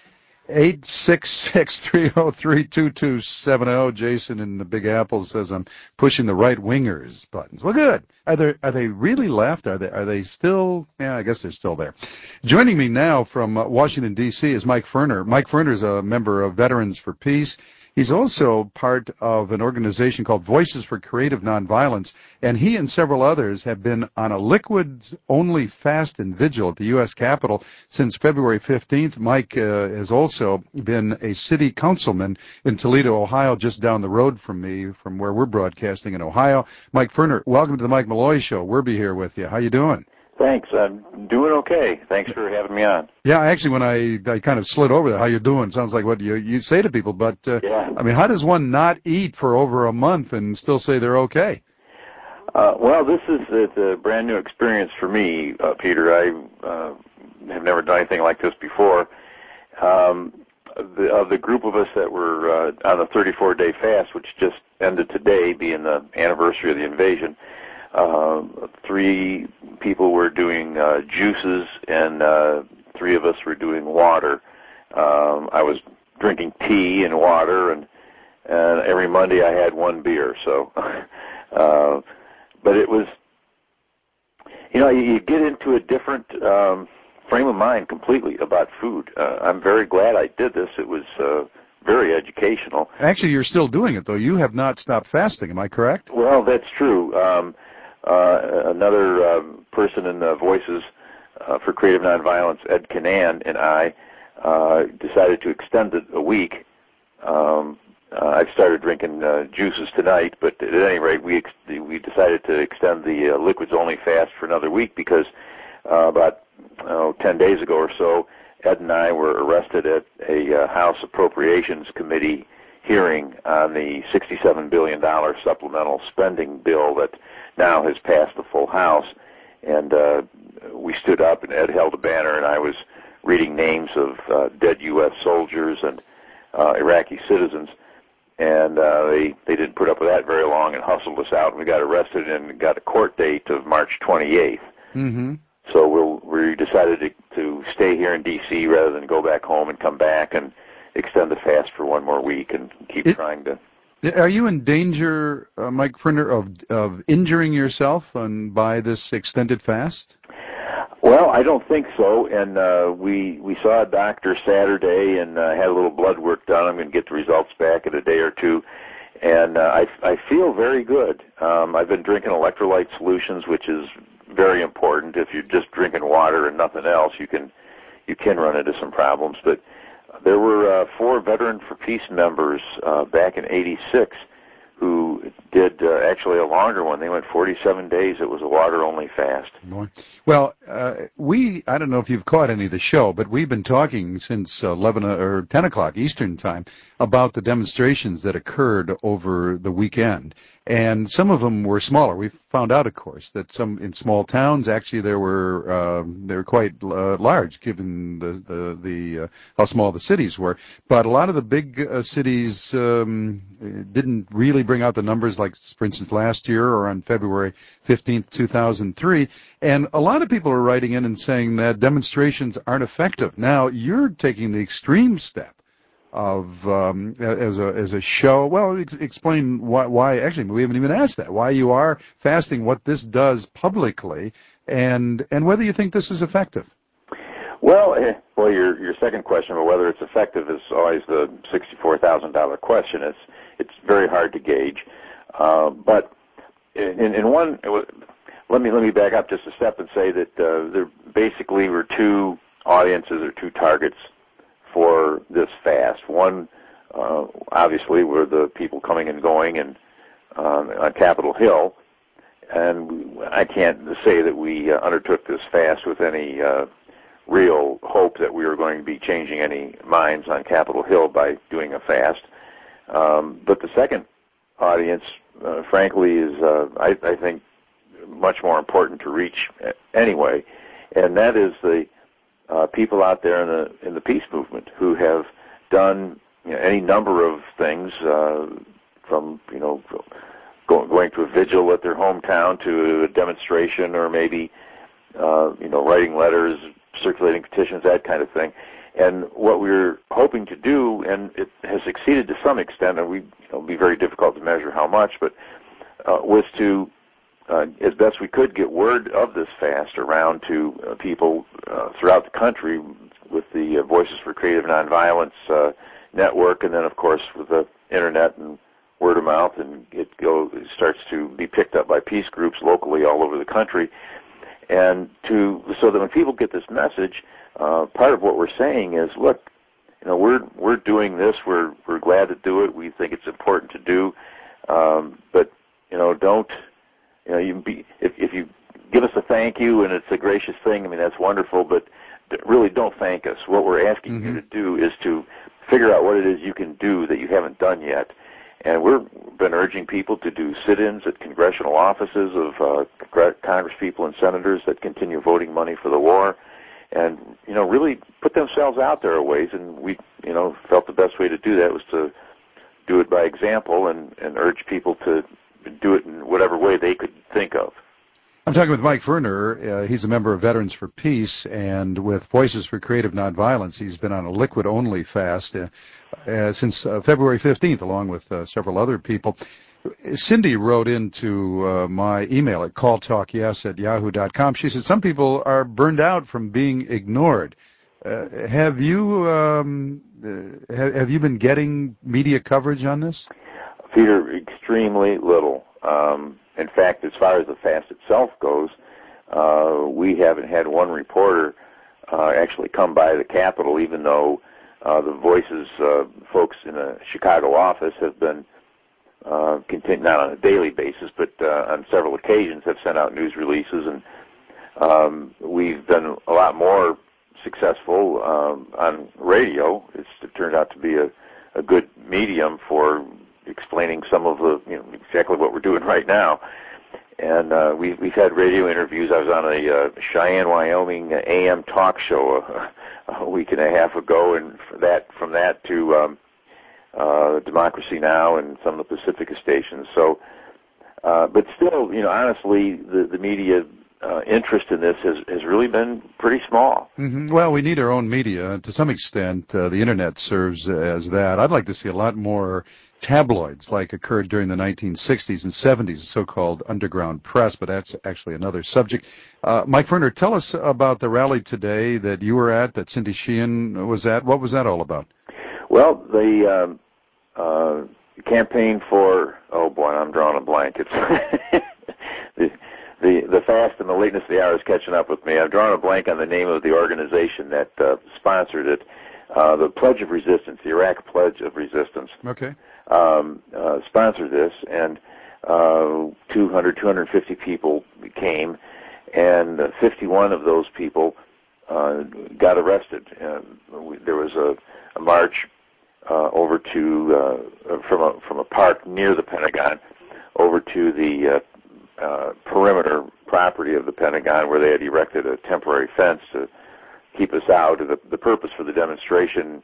866-303-2270. Jason in the Big Apple says I'm pushing the right wingers buttons. Well, good. Are they really left? Are they still? Yeah, I guess they're still there. Joining me now from Washington D.C. is Mike Ferner. Mike Ferner is a member of Veterans for Peace. He's also part of an organization called Voices for Creative Nonviolence, and he and several others have been on a liquids-only fast and vigil at the U.S. Capitol since February 15th. Mike has also been a city councilman in Toledo, Ohio, just down the road from me, from where we're broadcasting in Ohio. Mike Ferner, welcome to the Mike Malloy Show. Werby here with you. How you doing? Thanks. I'm doing okay. Thanks for having me on. Yeah, actually, when I kind of slid over there, how you doing, sounds like what you say to people. But, yeah. I mean, how does one not eat for over a month and still say they're okay? Well, this is a brand new experience for me, Peter. I have never done anything like this before. Of the group of us that were on a 34-day fast, which just ended today, being the anniversary of the invasion, 3 people were doing juices, and 3 of us were doing water. I was drinking tea and water, and every Monday I had 1 beer. So, but it was, you get into a different frame of mind completely about food. I'm very glad I did this. It was very educational. Actually, you're still doing it, though. You have not stopped fasting. Am I correct? Well, that's true. Another person in the Voices for Creative Nonviolence, Ed Canan, and I decided to extend it a week. I've started drinking juices tonight, but at any rate, we decided to extend the liquids-only fast for another week because about 10 days ago or so, Ed and I were arrested at a House Appropriations Committee hearing on the $67 billion supplemental spending bill that now has passed the full House. And we stood up, and Ed held a banner, and I was reading names of dead U.S. soldiers and Iraqi citizens. And they didn't put up with that very long and hustled us out, and we got arrested and got a court date of March 28th. Mm-hmm. So we decided to stay here in D.C. rather than go back home and come back and extend the fast for 1 more week and keep trying to. Are you in danger, Mike Ferner, of injuring yourself by this extended fast? Well, I don't think so. And we saw a doctor Saturday and had a little blood work done. I'm going to get the results back in a day or two. And I feel very good. I've been drinking electrolyte solutions, which is very important. If you're just drinking water and nothing else, you can run into some problems. But there were 4 Veteran for Peace members back in '86 who did actually a longer one. They went 47 days. It was a water-only fast. Well, I don't know if you've caught any of the show, but we've been talking since 11 or 10 o'clock Eastern time about the demonstrations that occurred over the weekend. And some of them were smaller. We found out, of course, that some in small towns actually they were quite large, given the how small the cities were. But a lot of the big cities didn't really bring out the numbers, like, for instance, last year or on February 15th, 2003. And a lot of people are writing in and saying that demonstrations aren't effective. Now you're taking the extreme step of as a show. Well, explain why. Actually, we haven't even asked that. Why you are fasting, what this does publicly, and whether you think this is effective. Well, your second question about whether it's effective is always the $64,000 question. It's very hard to gauge. But in one, let me back up just a step and say that there basically were 2 audiences or 2 targets for this fast. One, obviously, were the people coming and going and on Capitol Hill, and I can't say that we undertook this fast with any real hope that we were going to be changing any minds on Capitol Hill by doing a fast. But the second audience, frankly, is I think much more important to reach anyway, and that is the people out there in the peace movement who have done any number of things, from going to a vigil at their hometown to a demonstration, or maybe writing letters, circulating petitions, that kind of thing. And what we're hoping to do, and it has succeeded to some extent, and it'll be very difficult to measure how much, but was to, as best we could, get word of this fast around to people throughout the country with the Voices for Creative Nonviolence network, and then, of course, with the Internet and word of mouth, and it starts to be picked up by peace groups locally all over the country. And so that when people get this message, part of what we're saying is, look, we're doing this. We're glad to do it. We think it's important to do. But don't if you give us a thank you and it's a gracious thing, I mean, that's wonderful. But really, don't thank us. What we're asking you to do is to figure out what it is you can do that you haven't done yet. And we've been urging people to do sit-ins at congressional offices of congresspeople and senators that continue voting money for the war, and really put themselves out there a ways. And we felt the best way to do that was to do it by example and urge people to do it in whatever way they could think of. I'm talking with Mike Ferner. He's a member of Veterans for Peace, and with Voices for Creative Nonviolence, he's been on a liquid-only fast since February 15th, along with several other people. Cindy wrote into my email at calltalkyes@yahoo.com. She said some people are burned out from being ignored. Have you been getting media coverage on this? Peter, extremely little. In fact, as far as the fast itself goes, we haven't had one reporter actually come by the Capitol, even though the Voices folks in the Chicago office have been, not on a daily basis, but on several occasions have sent out news releases, and we've been a lot more successful on radio. It turned out to be a good medium for explaining some of the, exactly what we're doing right now. And we've had radio interviews. I was on a Cheyenne, Wyoming AM talk show a week and a half ago, and from that to Democracy Now! And some of the Pacifica stations. So, but still, honestly, the media interest in this has really been pretty small. Mm-hmm. Well, we need our own media. To some extent, the Internet serves as that. I'd like to see a lot more tabloids like occurred during the 1960s and 70s, the so-called underground press, but that's actually another subject. Mike Ferner, tell us about the rally today that you were at, that Cindy Sheehan was at. What was that all about? Well, the campaign for, oh boy, I'm drawing a blank. It's the fast and the lateness of the hour is catching up with me. I've drawn a blank on the name of the organization that sponsored it. The Pledge of Resistance, the Iraq Pledge of Resistance. Okay. Sponsored this, and 250 people came, and 51 of those people got arrested. There was a march over to from a park near the Pentagon over to the perimeter property of the Pentagon, where they had erected a temporary fence to keep us out. The purpose for the demonstration,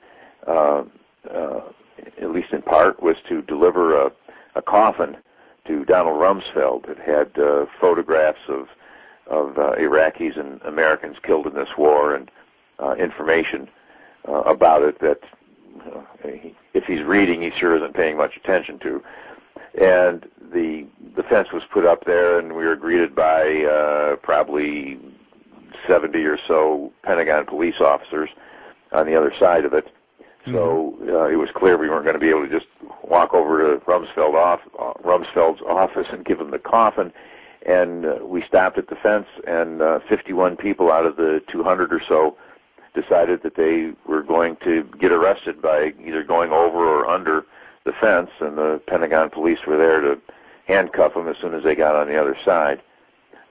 at least in part, was to deliver a coffin to Donald Rumsfeld. It had photographs of Iraqis and Americans killed in this war, and information about it that if he's reading, he sure isn't paying much attention to. And the fence was put up there, and we were greeted by probably 70 or so Pentagon police officers on the other side of it. So it was clear we weren't going to be able to just walk over to Rumsfeld's office and give him the coffin. And we stopped at the fence, and 51 people out of the 200 or so decided that they were going to get arrested by either going over or under the fence, and the Pentagon police were there to handcuff them as soon as they got on the other side.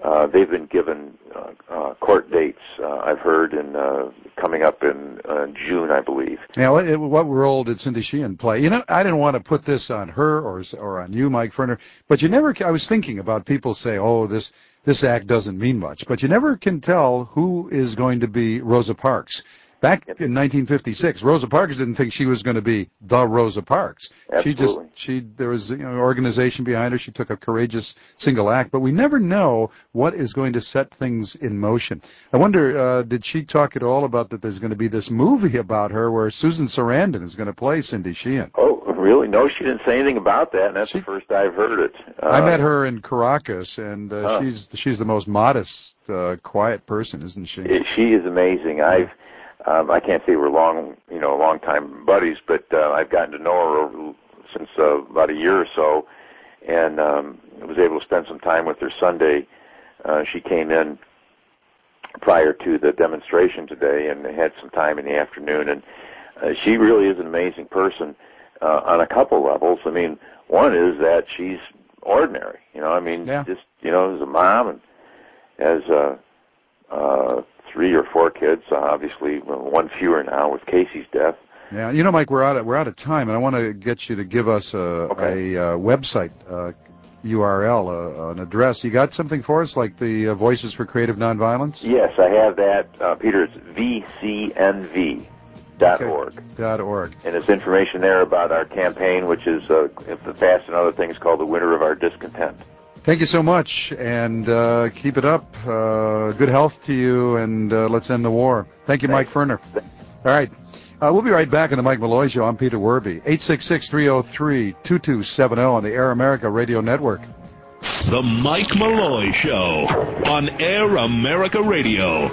they've been given court dates, I've heard, coming up in June, I believe. Now, what role did Cindy Sheehan play? You know, I didn't want to put this on her or on you, Mike Ferner, but I was thinking about people say, oh, this act doesn't mean much, but you never can tell who is going to be Rosa Parks. Back in 1956, Rosa Parks didn't think she was going to be the Rosa Parks. Absolutely. There was an organization behind her. She took a courageous single act, but we never know what is going to set things in motion. I wonder, did she talk at all about that there's going to be this movie about her where Susan Sarandon is going to play Cindy Sheehan? Oh, really? No, she didn't say anything about that, and that's the first I've heard it. I met her in Caracas, and she's the most modest, quiet person, isn't she? She is amazing. I can't say we're long time buddies, but I've gotten to know her since about a year or so, and was able to spend some time with her Sunday. She came in prior to the demonstration today and had some time in the afternoon, and she really is an amazing person on a couple levels. I mean, one is that she's ordinary, just, as a mom and as 3 or 4 kids, obviously one fewer now with Casey's death. Yeah, Mike, we're out of time, and I want to get you to give us a website URL, an address. You got something for us, like the Voices for Creative Nonviolence? Yes, I have that, Peter. It's VCNV.org. .org. And there's information there about our campaign, which is fast and other things called the Winter of Our Discontent. Thank you so much, and keep it up. Good health to you, and let's end the war. Thank you, Mike Ferner. All right. We'll be right back on the Mike Malloy Show. I'm Peter Werby. 866-303-2270 on the Air America Radio Network. The Mike Malloy Show on Air America Radio.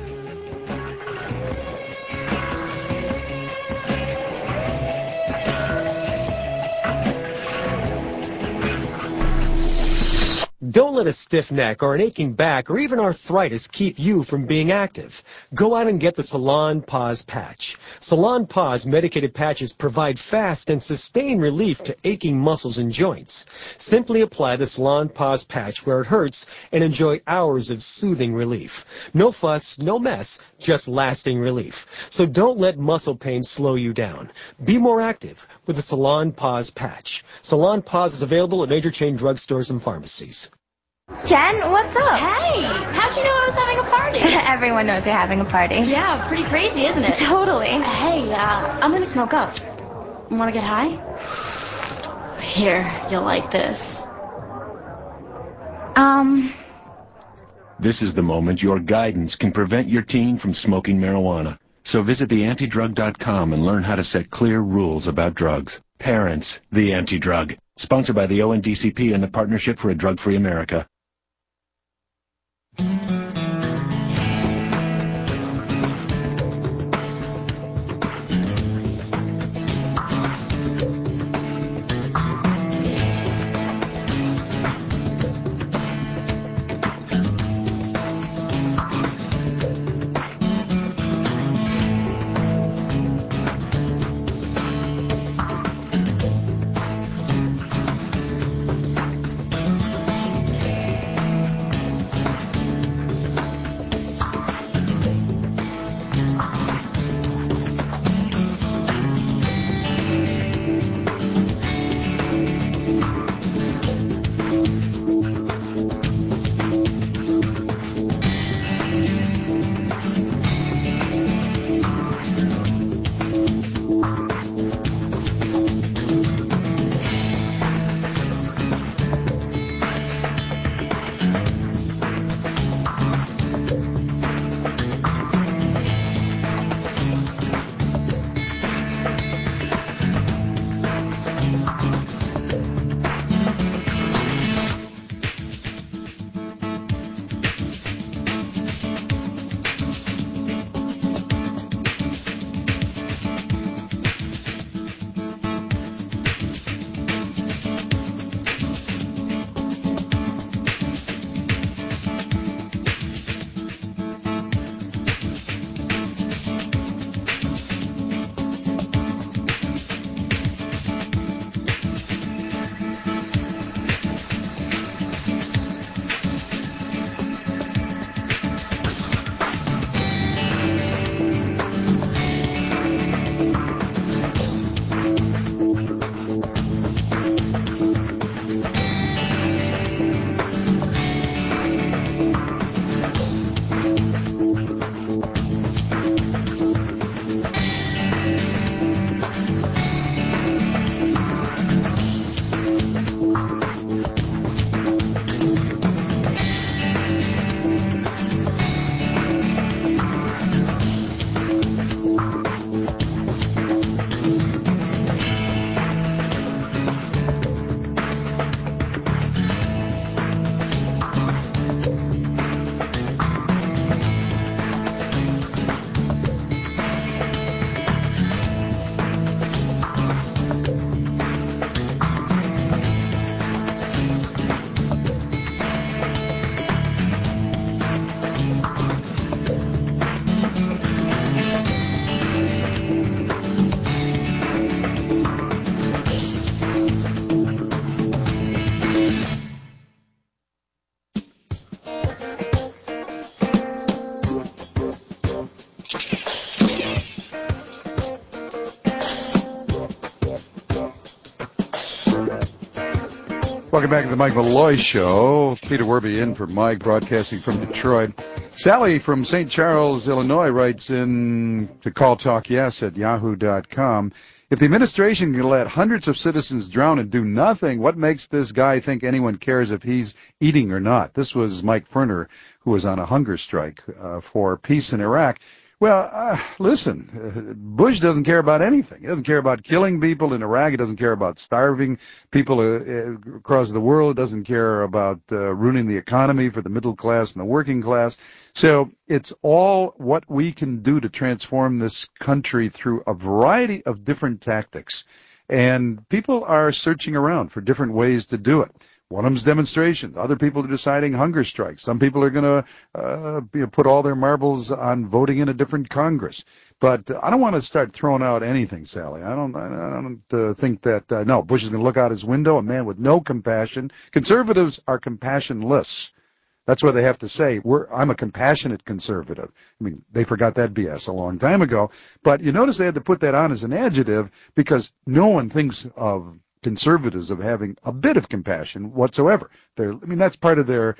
Don't let a stiff neck or an aching back or even arthritis keep you from being active. Go out and get the Salon Pause Patch. Salon Pause medicated patches provide fast and sustained relief to aching muscles and joints. Simply apply the Salon Pause Patch where it hurts and enjoy hours of soothing relief. No fuss, no mess, just lasting relief. So don't let muscle pain slow you down. Be more active with the Salon Pause Patch. Salon Pause is available at major chain drugstores and pharmacies. Jen, what's up? Hey, how'd you know I was having a party? Everyone knows you're having a party. Yeah, pretty crazy, isn't it? Totally. Hey, I'm gonna smoke up. Wanna get high? Here, you'll like this. This is the moment your guidance can prevent your teen from smoking marijuana. So visit theantidrug.com and learn how to set clear rules about drugs. Parents, the Anti-Drug. Sponsored by the ONDCP and the Partnership for a Drug-Free America. Welcome back to the Mike Malloy Show. Peter Werby in for Mike, broadcasting from Detroit. Sally from St. Charles, Illinois, writes in to Call Talk Yes at yahoo.com. If the administration can let hundreds of citizens drown and do nothing, what makes this guy think anyone cares if he's eating or not? This was Mike Ferner, who was on a hunger strike for peace in Iraq. Well, listen, Bush doesn't care about anything. He doesn't care about killing people in Iraq. He doesn't care about starving people across the world. He doesn't care about ruining the economy for the middle class and the working class. So it's all what we can do to transform this country through a variety of different tactics. And people are searching around for different ways to do it. One of them's demonstrations. Other people are deciding hunger strikes. Some people are going to put all their marbles on voting in a different Congress. But I don't want to start throwing out anything, Sally. I don't think that, no, Bush is going to look out his window, a man with no compassion. Conservatives are compassionless. That's what they have to say. I'm a compassionate conservative. I mean, they forgot that BS a long time ago. But you notice they had to put that on as an adjective because no one thinks of conservatives of having a bit of compassion whatsoever. That's part of their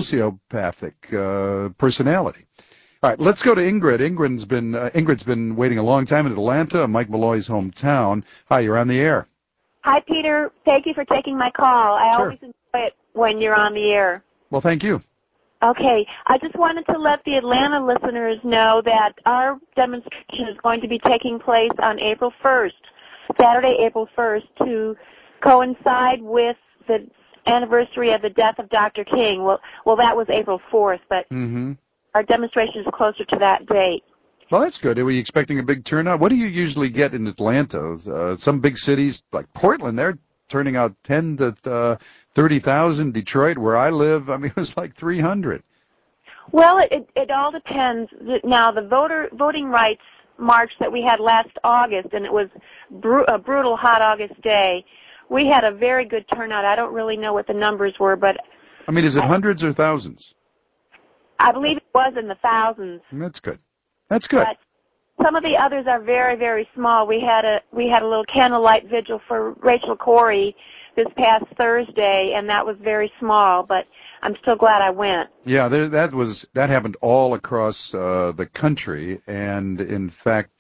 sociopathic personality. All right, let's go to Ingrid. Ingrid's been waiting a long time in Atlanta, Mike Malloy's hometown. Hi, you're on the air. Hi, Peter. Thank you for taking my call. I Sure. always enjoy it when you're on the air. Well, thank you. Okay, I just wanted to let the Atlanta listeners know that our demonstration is going to be taking place on April 1st, Saturday, April 1st, to coincide with the anniversary of the death of Dr. King. Well, that was April 4th, but our demonstration is closer to that date. Well, that's good. Were you expecting a big turnout? What do you usually get in Atlanta? Some big cities like Portland, they're turning out 10 to 30,000. Detroit, where I live, it was like 300. Well, it all depends. Now, the voting rights march that we had last August, and it was a brutal hot August day, we had a very good turnout. I don't really know what the numbers were, but... is it hundreds or thousands? I believe it was in the thousands. That's good. That's good. But some of the others are very, very small. We had a little candlelight vigil for Rachel Corrie this past Thursday, and that was very small, but I'm still glad I went. Yeah, that happened all across the country, and in fact,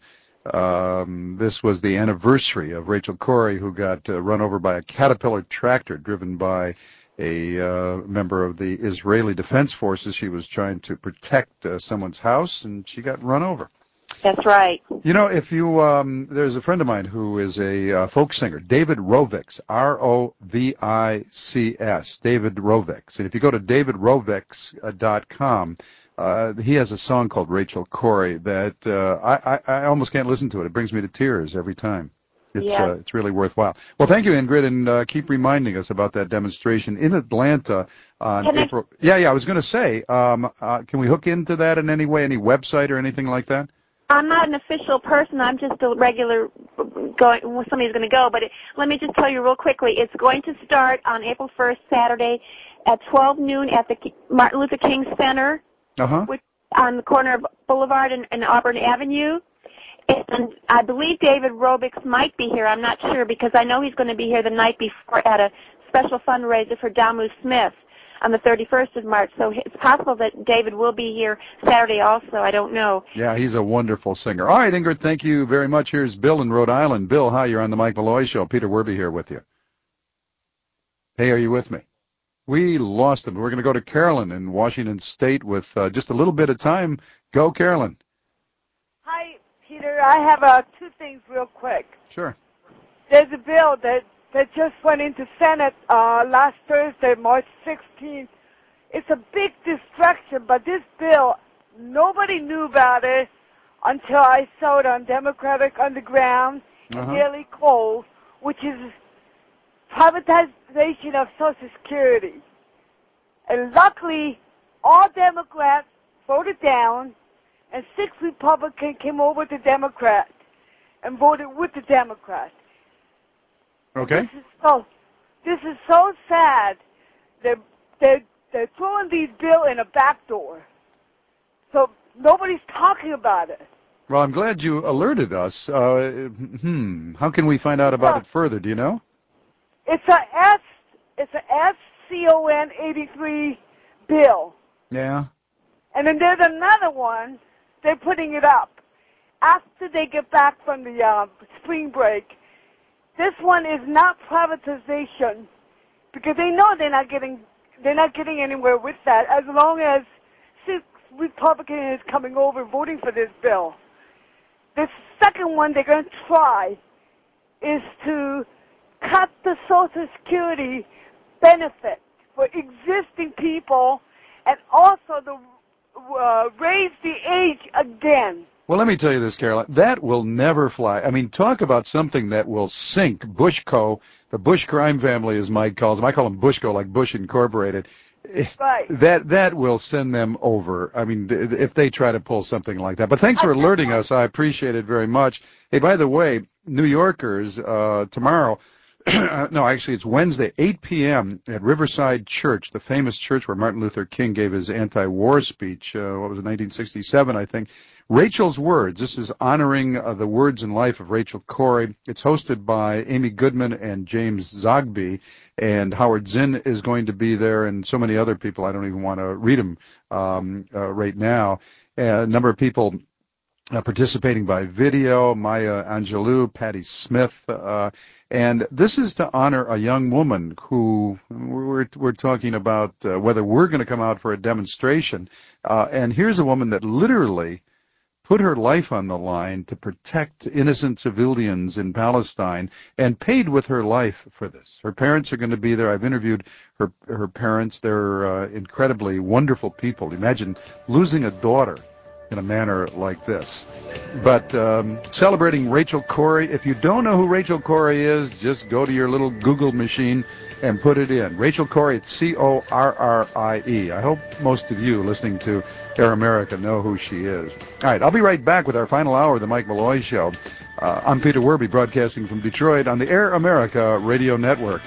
this was the anniversary of Rachel Corrie, who got run over by a Caterpillar tractor driven by a member of the Israeli Defense Forces. She was trying to protect someone's house, and she got run over. That's right. If you, there's a friend of mine who is a folk singer, David Rovics, R-O-V-I-C-S, David Rovics. And if you go to davidrovics.com, he has a song called Rachel Corrie that I almost can't listen to it. It brings me to tears every time. It's really worthwhile. Well, thank you, Ingrid, and keep reminding us about that demonstration in Atlanta on April. I was going to say, can we hook into that in any way, any website or anything like that? I'm not an official person. I'm just a regular somebody's going to go. But let me just tell you real quickly. It's going to start on April 1st, Saturday, at 12 noon at the Martin Luther King Center, which on the corner of Boulevard and Auburn Avenue. And I believe David Rovics might be here. I'm not sure because I know he's going to be here the night before at a special fundraiser for Damu Smith on the 31st of March. So it's possible that David will be here Saturday also. I don't know. Yeah, he's a wonderful singer. All right, Ingrid, thank you very much. Here's Bill in Rhode Island. Bill, hi, you're on the Mike Malloy Show. Peter Werby here with you. Hey, are you with me? We lost him. We're going to go to Carolyn in Washington State with just a little bit of time. Go, Carolyn. Hi, Peter. I have two things real quick. Sure. There's a bill that just went into Senate last Thursday, March 16th. It's a big distraction, but this bill, nobody knew about it until I saw it on Democratic Underground and Daily Kos, which is privatization of Social Security. And luckily, all Democrats voted down, and 6 Republicans came over to Democrats and voted with the Democrats. Okay. This is so sad. They're throwing these bills in a back door. So nobody's talking about it. Well, I'm glad you alerted us. How can we find out about it further? Do you know? It's a It's a SCON 83 bill. Yeah. And then there's another one. They're putting it up after they get back from the spring break. This one is not privatization because they know they're not getting anywhere with that as long as 6 Republicans is coming over voting for this bill. The second one they're going to try is to cut the Social Security benefit for existing people and also raise the age again. Well, let me tell you this, Caroline. That will never fly. I mean, talk about something that will sink Bushco, the Bush crime family, as Mike calls them. I call them Bushco, like Bush Incorporated. Right. That will send them over. I mean, if they try to pull something like that. But thanks for alerting us. I appreciate it very much. Hey, by the way, New Yorkers, tomorrow, no, actually it's Wednesday, 8 p.m. at Riverside Church, the famous church where Martin Luther King gave his anti-war speech, 1967, I think. Rachel's Words. This is honoring the words and life of Rachel Corrie. It's hosted by Amy Goodman and James Zogby, and Howard Zinn is going to be there, and so many other people. I don't even want to read them right now. A number of people participating by video, Maya Angelou, Patti Smith, and this is to honor a young woman who we're talking about whether we're going to come out for a demonstration. And here's a woman that literally put her life on the line to protect innocent civilians in Palestine and paid with her life for this. Her parents are going to be there. I've interviewed her parents. They're incredibly wonderful people. Imagine losing a daughter in a manner like this. But celebrating Rachel Corrie. If you don't know who Rachel Corrie is, just go to your little Google machine and put it in. Rachel Corrie, it's Corrie. I hope most of you listening to Air America know who she is. All right, I'll be right back with our final hour of the Mike Malloy Show. I'm Peter Werby, broadcasting from Detroit on the Air America Radio Network.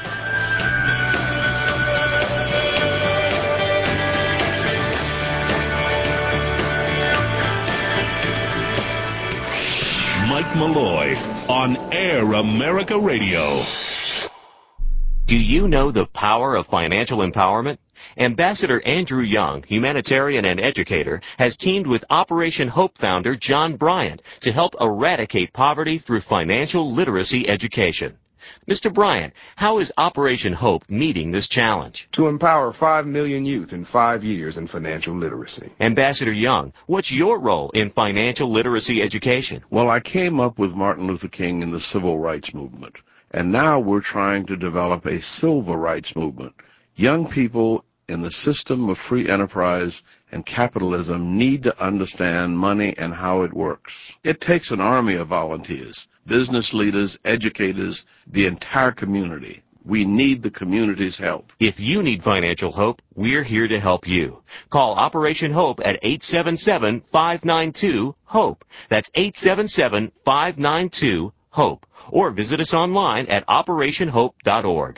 Mike Malloy on Air America Radio. Do you know the power of financial empowerment? Ambassador Andrew Young, humanitarian and educator, has teamed with Operation Hope founder John Bryant to help eradicate poverty through financial literacy education. Mr. Bryant, how is Operation Hope meeting this challenge? To empower 5 million youth in 5 years in financial literacy. Ambassador Young, what's your role in financial literacy education? Well, I came up with Martin Luther King and the Civil Rights Movement, and now we're trying to develop a civil rights movement. Young people in the system of free enterprise and capitalism need to understand money and how it works. It takes an army of volunteers, business leaders, educators, the entire community. We need the community's help. If you need financial hope, we're here to help you. Call Operation Hope at 877-592-HOPE. That's 877-592-HOPE. Or visit us online at operationhope.org.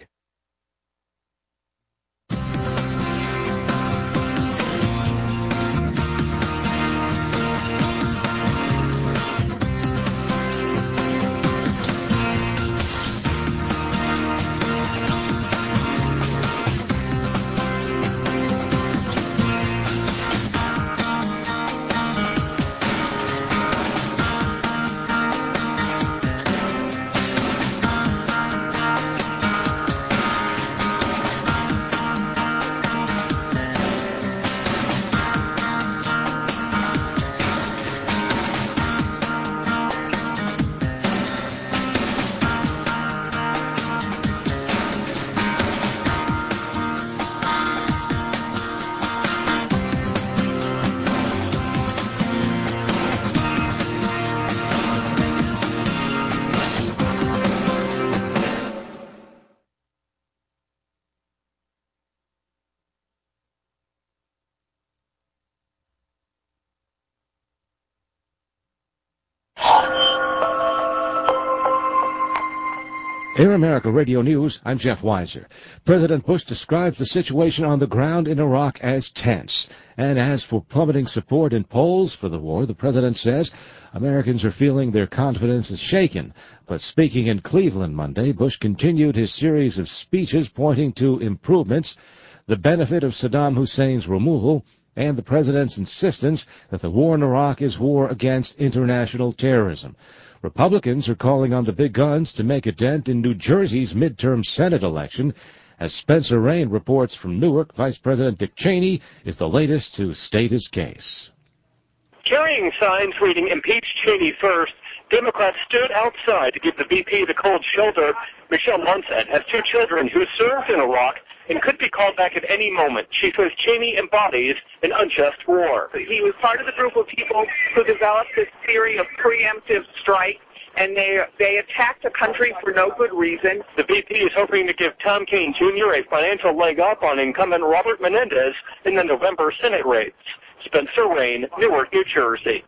Air America Radio News, I'm Jeff Weiser. President Bush describes the situation on the ground in Iraq as tense. And as for plummeting support in polls for the war, the president says Americans are feeling their confidence is shaken. But speaking in Cleveland Monday, Bush continued his series of speeches pointing to improvements, the benefit of Saddam Hussein's removal, and the president's insistence that the war in Iraq is war against international terrorism. Republicans are calling on the big guns to make a dent in New Jersey's midterm Senate election. As Spencer Rain reports from Newark, Vice President Dick Cheney is the latest to state his case. Carrying signs reading "Impeach Cheney First," Democrats stood outside to give the VP the cold shoulder. Michelle Monset has 2 children who served in Iraq and could be called back at any moment. She says Cheney embodies an unjust war. He was part of the group of people who developed this theory of preemptive strike, and they attacked a country for no good reason. The VP is hoping to give Tom Kean Jr. a financial leg up on incumbent Robert Menendez in the November Senate race. Spencer Rain, Newark, New Jersey.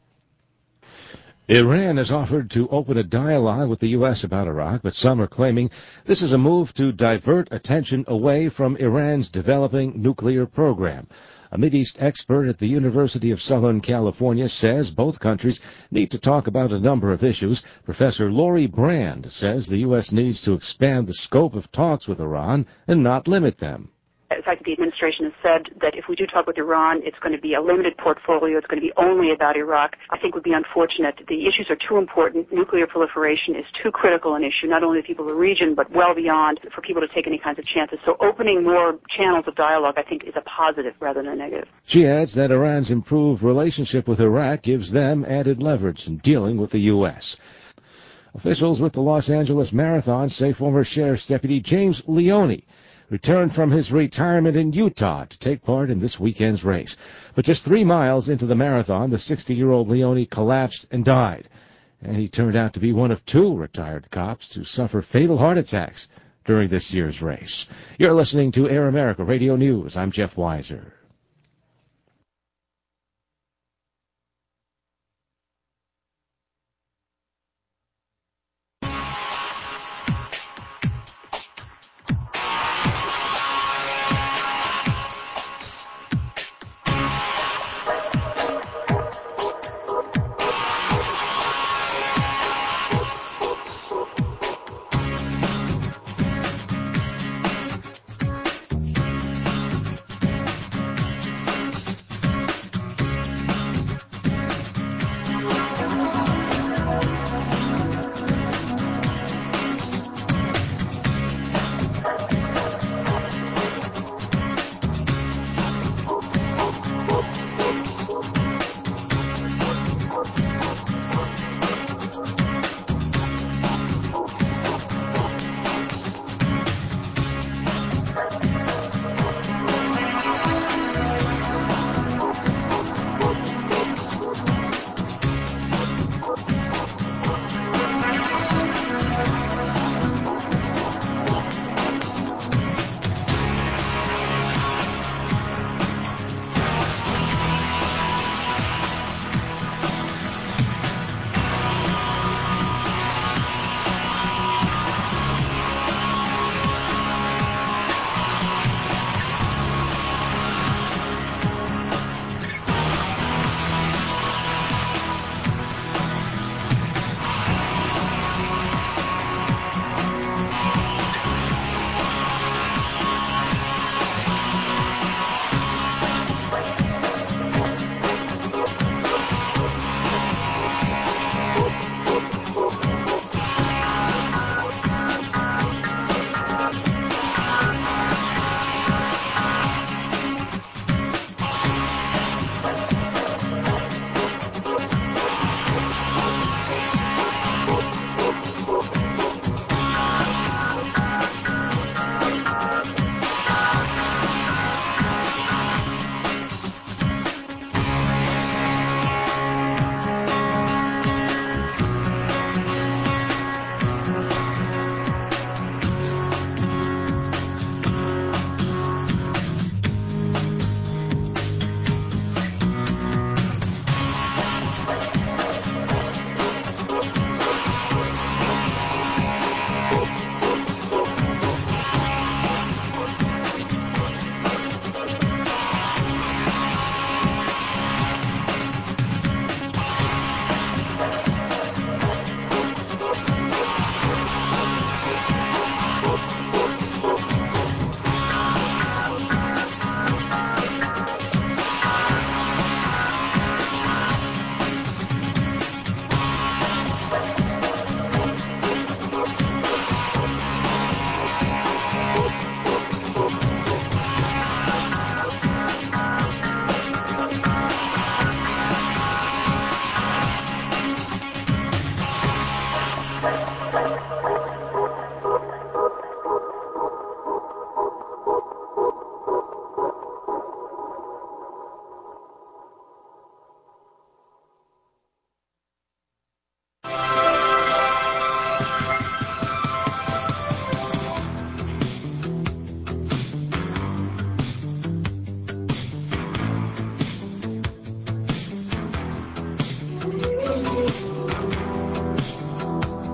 Iran has offered to open a dialogue with the U.S. about Iraq, but some are claiming this is a move to divert attention away from Iran's developing nuclear program. A Mideast expert at the University of Southern California says both countries need to talk about a number of issues. Professor Laurie Brand says the U.S. needs to expand the scope of talks with Iran and not limit them. In fact, the administration has said that if we do talk with Iran, it's going to be a limited portfolio. It's going to be only about Iraq. I think it would be unfortunate. The issues are too important. Nuclear proliferation is too critical an issue, not only to people of the region, but well beyond for people to take any kinds of chances. So opening more channels of dialogue, I think, is a positive rather than a negative. She adds that Iran's improved relationship with Iraq gives them added leverage in dealing with the U.S. Officials with the Los Angeles Marathon say former Sheriff's Deputy James Leone returned from his retirement in Utah to take part in this weekend's race. But just 3 miles into the marathon, the 60-year-old Leone collapsed and died. And he turned out to be one of 2 retired cops to suffer fatal heart attacks during this year's race. You're listening to Air America Radio News. I'm Jeff Weiser.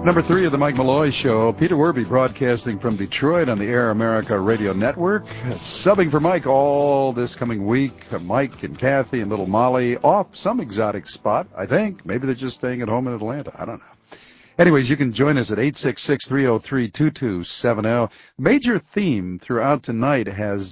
Number 3 of the Mike Malloy Show. Peter Werby broadcasting from Detroit on the Air America Radio Network. Subbing for Mike all this coming week. Mike and Kathy and little Molly off some exotic spot, I think. Maybe they're just staying at home in Atlanta. I don't know. Anyways, you can join us at 866-303-2270. Major theme throughout the night has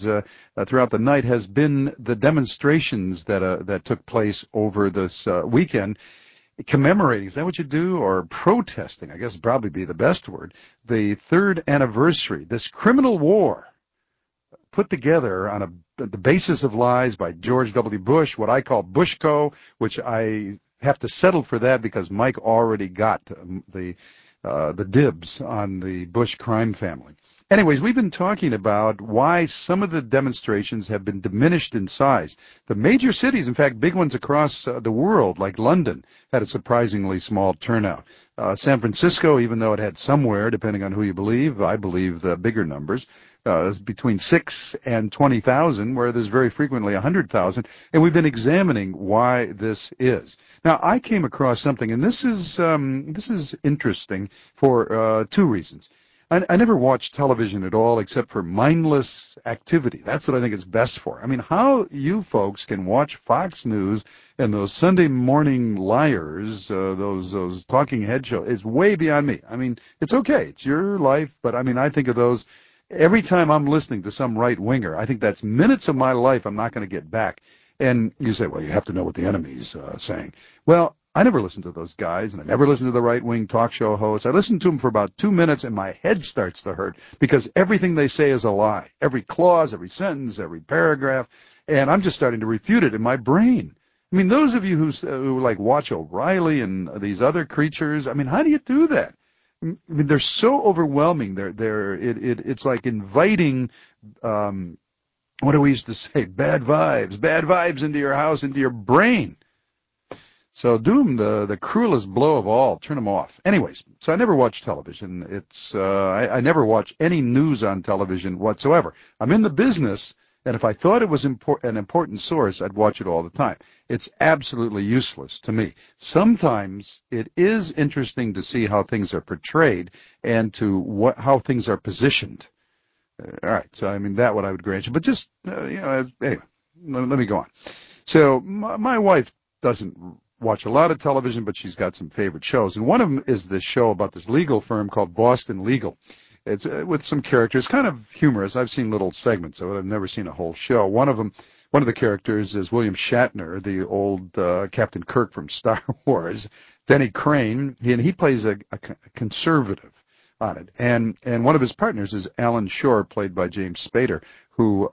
been the demonstrations that took place over this weekend. Commemorating, is that what you do? Or protesting, I guess would probably be the best word. The 3rd anniversary, this criminal war put together on the basis of lies by George W. Bush, what I call Bushco, which I have to settle for that because Mike already got the dibs on the Bush crime family. Anyways, we've been talking about why some of the demonstrations have been diminished in size. The major cities, in fact, big ones across the world, like London, had a surprisingly small turnout. San Francisco, even though it had somewhere, depending on who you believe, I believe the bigger numbers, is between 6 and 20,000, where there's very frequently 100,000, and we've been examining why this is. Now, I came across something, and this is interesting for 2 reasons. I never watch television at all except for mindless activity. That's what I think it's best for. I mean, how you folks can watch Fox News and those Sunday morning liars, those talking head shows, is way beyond me. I mean, it's okay. It's your life, but I mean, I think of those every time I'm listening to some right-winger. I think that's minutes of my life I'm not going to get back. And you say, well, you have to know what the enemy's saying. Well, I never listen to those guys, and I never listen to the right-wing talk show hosts. I listen to them for about 2 minutes, and my head starts to hurt because everything they say is a lie. Every clause, every sentence, every paragraph, and I'm just starting to refute it in my brain. I mean, those of you who like watch O'Reilly and these other creatures, I mean, how do you do that? I mean, they're so overwhelming. It's like inviting, what do we used to say? Bad vibes into your house, into your brain. So do them the cruelest blow of all. Turn them off. Anyways, so I never watch television. I never watch any news on television whatsoever. I'm in the business, and if I thought it was an important source, I'd watch it all the time. It's absolutely useless to me. Sometimes it is interesting to see how things are portrayed and how things are positioned. All right, so I mean that what I would grant you, but just anyway, let me go on. So my wife doesn't watch a lot of television, but she's got some favorite shows, and one of them is this show about this legal firm called Boston Legal. It's with some characters, kind of humorous. I've seen little segments of it. I've never seen a whole show. One of the characters is William Shatner, the old Captain Kirk from Star Wars. Denny Crane, and he plays a conservative on it, and one of his partners is Alan Shore, played by James Spader, who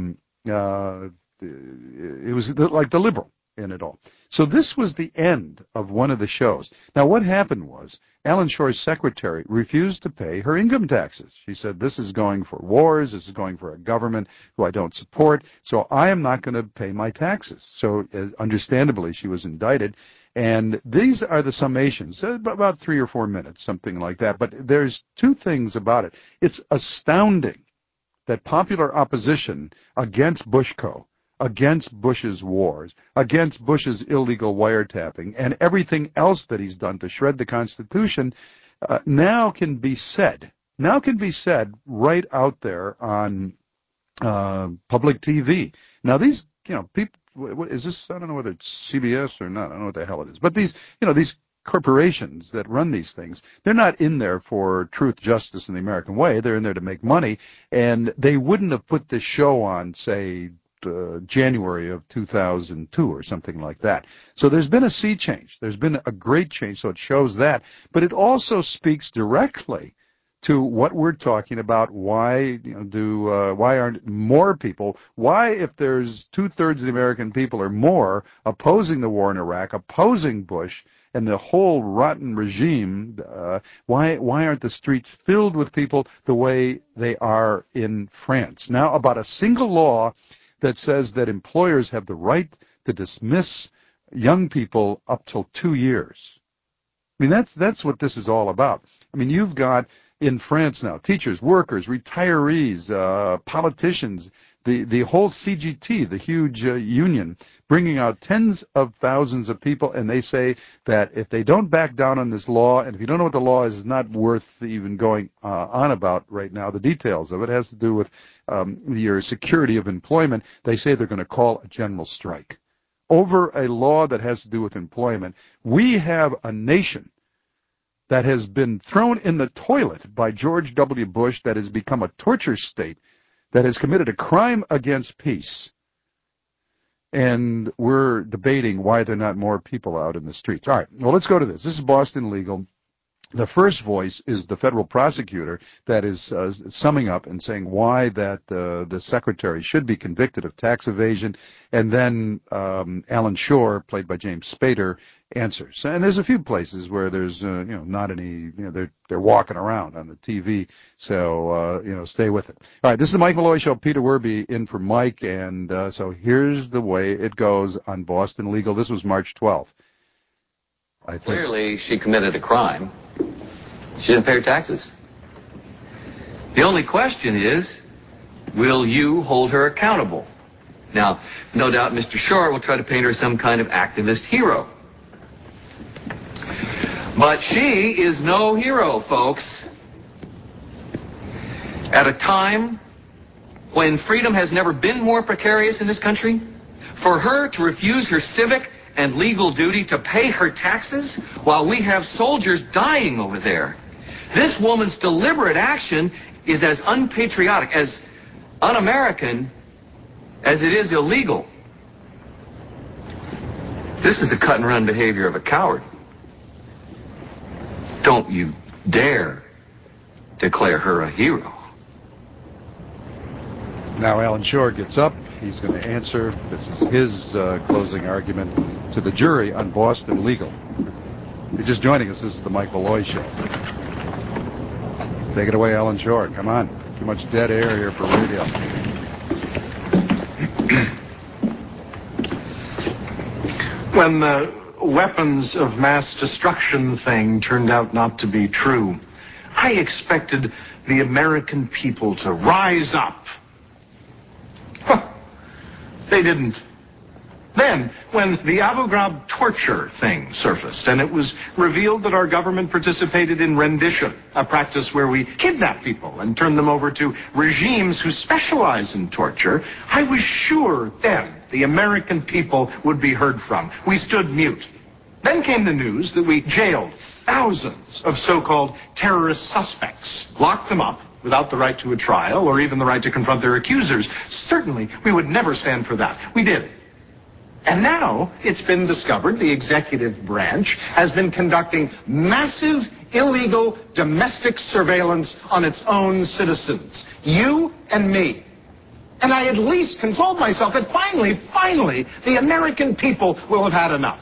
it was like the liberal in it all. So this was the end of one of the shows. Now what happened was Alan Shore's secretary refused to pay her income taxes. She said, this is going for wars, this is going for a government who I don't support, so I am not going to pay my taxes. So understandably she was indicted, and these are the summations, about 3 or 4 minutes, something like that. But there's 2 things about it. It's astounding that popular opposition against Bushco, against Bush's wars, against Bush's illegal wiretapping, and everything else that he's done to shred the Constitution, now can be said right out there on public TV. Now these, people, what is this? I don't know whether it's CBS or not. I don't know what the hell it is. But these corporations that run these things, they're not in there for truth, justice, and the American way. They're in there to make money, and they wouldn't have put this show on, say, January of 2002 or something like that. So there's been a sea change. There's been a great change, so it shows that. But it also speaks directly to what we're talking about. Why why aren't more people? Why, if there's 2/3 of the American people or more opposing the war in Iraq, opposing Bush and the whole rotten regime, why aren't the streets filled with people the way they are in France? Now, about a single law that says that employers have the right to dismiss young people up till 2 years. I mean, that's what this is all about. I mean, you've got in France now teachers, workers, retirees, politicians the whole CGT, the huge union, bringing out tens of thousands of people, and they say that if they don't back down on this law, and if you don't know what the law is, it's not worth even going on about right now. The details of it has to do with your security of employment. They say they're going to call a general strike over a law that has to do with employment. We have a nation that has been thrown in the toilet by George W. Bush, that has become a torture state, that has committed a crime against peace. And we're debating why there are not more people out in the streets. All right, well, let's go to this. This is Boston Legal. The first voice is the federal prosecutor that is summing up and saying why that the secretary should be convicted of tax evasion. And then Alan Shore, played by James Spader, answers. And there's a few places where there's not any, they're walking around on the TV. So stay with it. All right, this is the Mike Malloy Show. Peter Werby in for Mike, and so here's the way it goes on Boston Legal. This was March 12th. Clearly, she committed a crime. She didn't pay her taxes. The only question is, will you hold her accountable? Now, no doubt Mr. Shore will try to paint her some kind of activist hero. But she is no hero, folks. At a time when freedom has never been more precarious in this country, for her to refuse her civic and legal duty to pay her taxes while we have soldiers dying over there, this woman's deliberate action is as unpatriotic, as un-American as it is illegal. This is the cut and run behavior of a coward. Don't you dare declare her a hero. Now Alan Shore gets up. He's going to answer. This is his closing argument to the jury on Boston Legal. If you're just joining us, this is the Mike Malloy Show. Take it away, Alan Shore. Come on. Too much dead air here for radio. When the weapons of mass destruction thing turned out not to be true, I expected the American people to rise up. Huh. They didn't. Then, when the Abu Ghraib torture thing surfaced, and it was revealed that our government participated in rendition, a practice where we kidnap people and turn them over to regimes who specialize in torture, I was sure then the American people would be heard from. We stood mute. Then came the news that we jailed thousands of so-called terrorist suspects, locked them up without the right to a trial or even the right to confront their accusers. Certainly, we would never stand for that. We did. And now it's been discovered the executive branch has been conducting massive, illegal, domestic surveillance on its own citizens. You and me. And I at least consoled myself that finally, the American people will have had enough.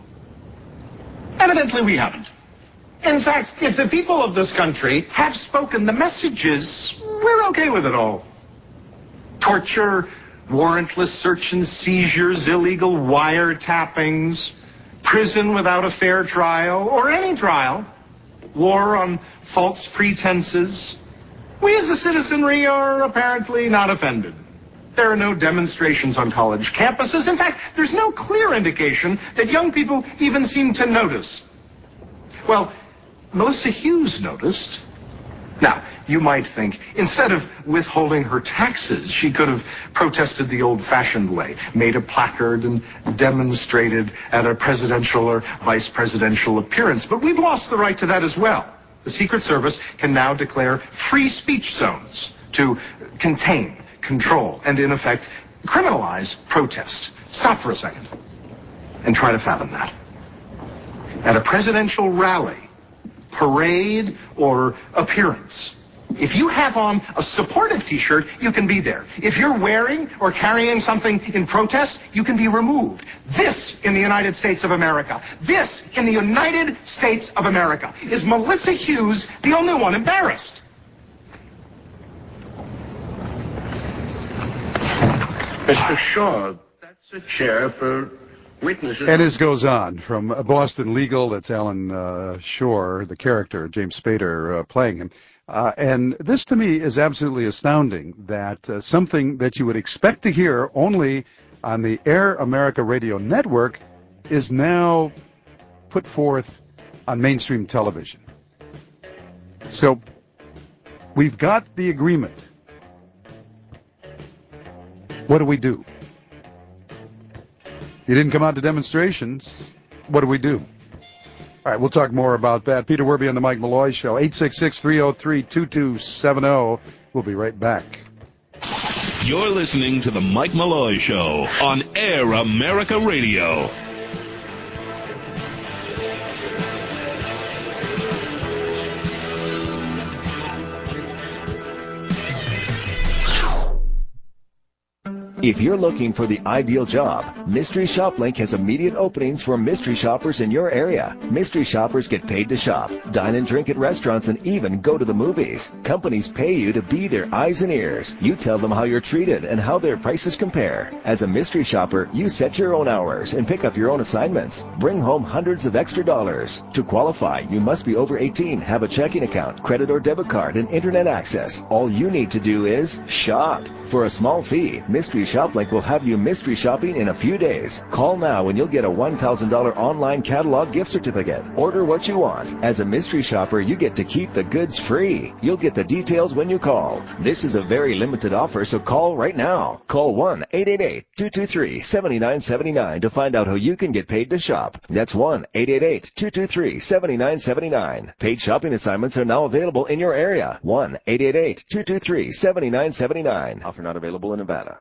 Evidently, we haven't. In fact, if the people of this country have spoken the messages, we're okay with it all. Torture, warrantless search and seizures, illegal wiretappings, prison without a fair trial, or any trial, war on false pretenses. We as a citizenry are apparently not offended. There are no demonstrations on college campuses. In fact, there's no clear indication that young people even seem to notice. Well, Melissa Hughes noticed. Now, you might think, instead of withholding her taxes, she could have protested the old-fashioned way, made a placard and demonstrated at a presidential or vice presidential appearance. But we've lost the right to that as well. The Secret Service can now declare free speech zones to contain, control, and in effect, criminalize protest. Stop for a second and try to fathom that. At a presidential rally, parade, or appearance, if you have on a supportive T-shirt, you can be there. If you're wearing or carrying something in protest, you can be removed. This in the United States of America. This in the United States of America. Is Melissa Hughes the only one embarrassed? Mr. Shaw, that's a chair for witnesses. And this goes on from Boston Legal. That's Alan Shore, the character, James Spader, playing him. And this to me is absolutely astounding that something that you would expect to hear only on the Air America Radio Network is now put forth on mainstream television. So we've got the agreement. What do we do? You didn't come out to demonstrations. What do we do? All right, we'll talk more about that. Peter Werby on the Mike Malloy Show, 866-303-2270. We'll be right back. You're listening to the Mike Malloy Show on Air America Radio. If you're looking for the ideal job, Mystery Shop Link has immediate openings for mystery shoppers in your area. Mystery shoppers get paid to shop, dine and drink at restaurants, and even go to the movies. Companies pay you to be their eyes and ears. You tell them how you're treated and how their prices compare. As a mystery shopper, you set your own hours and pick up your own assignments. Bring home hundreds of extra dollars. To qualify, you must be over 18, have a checking account, credit or debit card, and internet access. All you need to do is shop. For a small fee, Mystery Shop Link will have you mystery shopping in a few days. Call now and you'll get a $1,000 online catalog gift certificate. Order what you want. As a mystery shopper, you get to keep the goods free. You'll get the details when you call. This is a very limited offer, so call right now. Call 1-888-223-7979 to find out how you can get paid to shop. That's 1-888-223-7979. Paid shopping assignments are now available in your area. 1-888-223-7979. Offer not available in Nevada.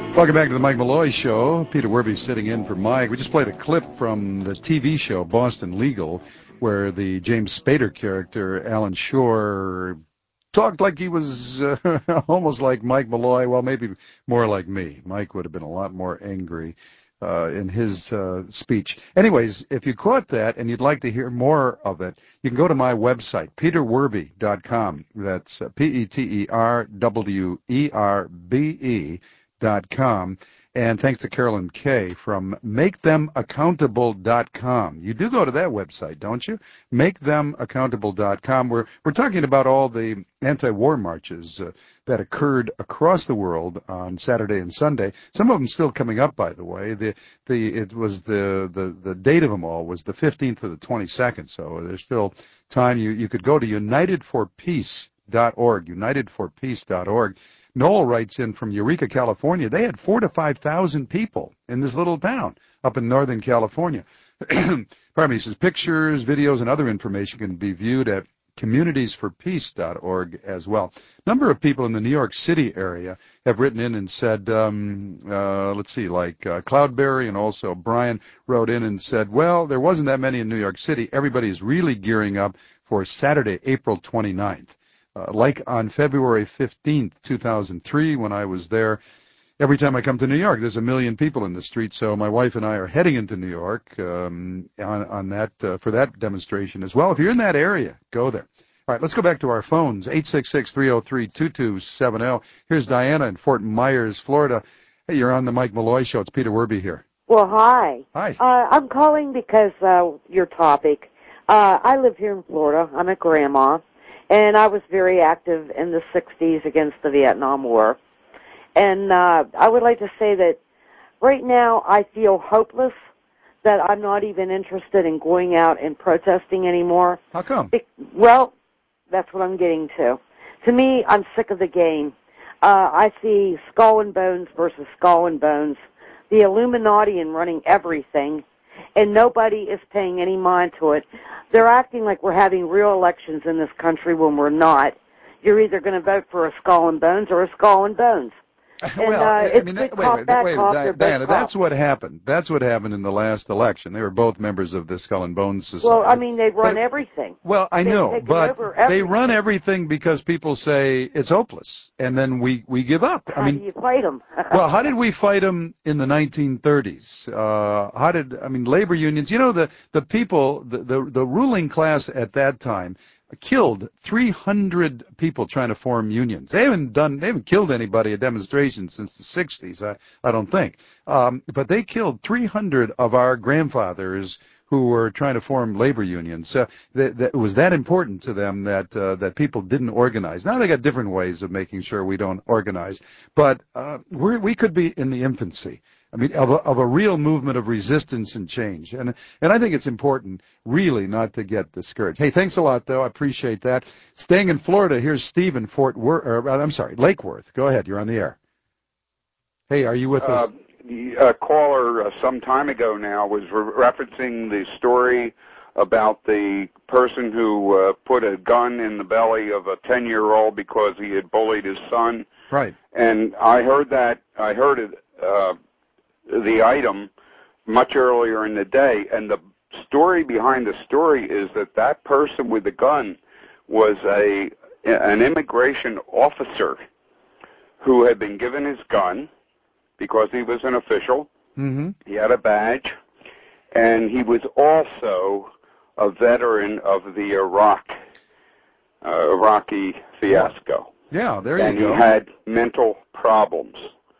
Welcome back to the Mike Malloy Show. Peter Werby sitting in for Mike. We just played a clip from the TV show Boston Legal, where the James Spader character, Alan Shore, talked like he was almost like Mike Malloy. Well, maybe more like me. Mike would have been a lot more angry in his speech. Anyways, if you caught that and you'd like to hear more of it, you can go to my website, peterwerby.com. That's peterwerbe.com. And thanks to Carolyn Kay from MakeThemAccountable.com. You do go to that website, don't you? MakeThemAccountable.com. We're talking about all the anti-war marches that occurred across the world on Saturday and Sunday. Some of them still coming up, by the way. The date of them all was the 15th to the 22nd, so there's still time. You could go to UnitedForPeace.org, UnitedForPeace.org. Noel writes in from Eureka, California. They had 4,000 to 5,000 people in this little town up in Northern California. Pardon me, he says pictures, videos, and other information can be viewed at communitiesforpeace.org as well. A number of people in the New York City area have written in and said, let's see, like Cloudberry and also Brian wrote in and said, well, there wasn't that many in New York City. Everybody's really gearing up for Saturday, April 29th. Like on February 15th, 2003, when I was there, every time I come to New York, there's 1 million people in the street. So my wife and I are heading into New York on that for that demonstration as well. If you're in that area, go there. All right, let's go back to our phones, 866-303-2270. Here's Diana in Fort Myers, Florida. Hey, you're on the Mike Malloy Show. It's Peter Werby here. Well, hi. Hi. I'm calling because your topic. I live here in Florida. I'm a grandma. And I was very active in the 60s against the Vietnam War. And I would like to say that right now I feel hopeless that I'm not even interested in going out and protesting anymore. How come? Well, that's what I'm getting to. To me, I'm sick of the game. I see Skull and Bones versus Skull and Bones, the Illuminati and running everything, and nobody is paying any mind to it. They're acting like we're having real elections in this country when we're not. You're either going to vote for a Skull and Bones or a Skull and Bones. And, Diana, that's what happened. That's what happened in the last election. They were both members of the Skull and Bones Society. Well, I mean, they run everything. Well, I know, but they run everything because people say it's hopeless, and then we give up. How do you fight them? Well, how did we fight them in the 1930s? Labor unions, you know, the people, the ruling class at that time killed 300 people trying to form unions. They haven't killed anybody at demonstrations since the 60s, I don't think. But they killed 300 of our grandfathers who were trying to form labor unions. That was that important to them that people didn't organize. Now they got different ways of making sure we don't organize. But we could be in the infancy. I mean, of a real movement of resistance and change. And I think it's important, really, not to get discouraged. Hey, thanks a lot, though. I appreciate that. Staying in Florida, here's Steve in Lake Worth. Go ahead. You're on the air. Hey, are you with us? The caller some time ago now was referencing the story about the person who put a gun in the belly of a 10-year-old because he had bullied his son. Right. And I heard it. The item much earlier in the day, and the story behind the story is that person with the gun was an immigration officer who had been given his gun because he was an official. Mm-hmm. He had a badge, and he was also a veteran of the Iraqi fiasco. Yeah, there you go. And he had mental problems.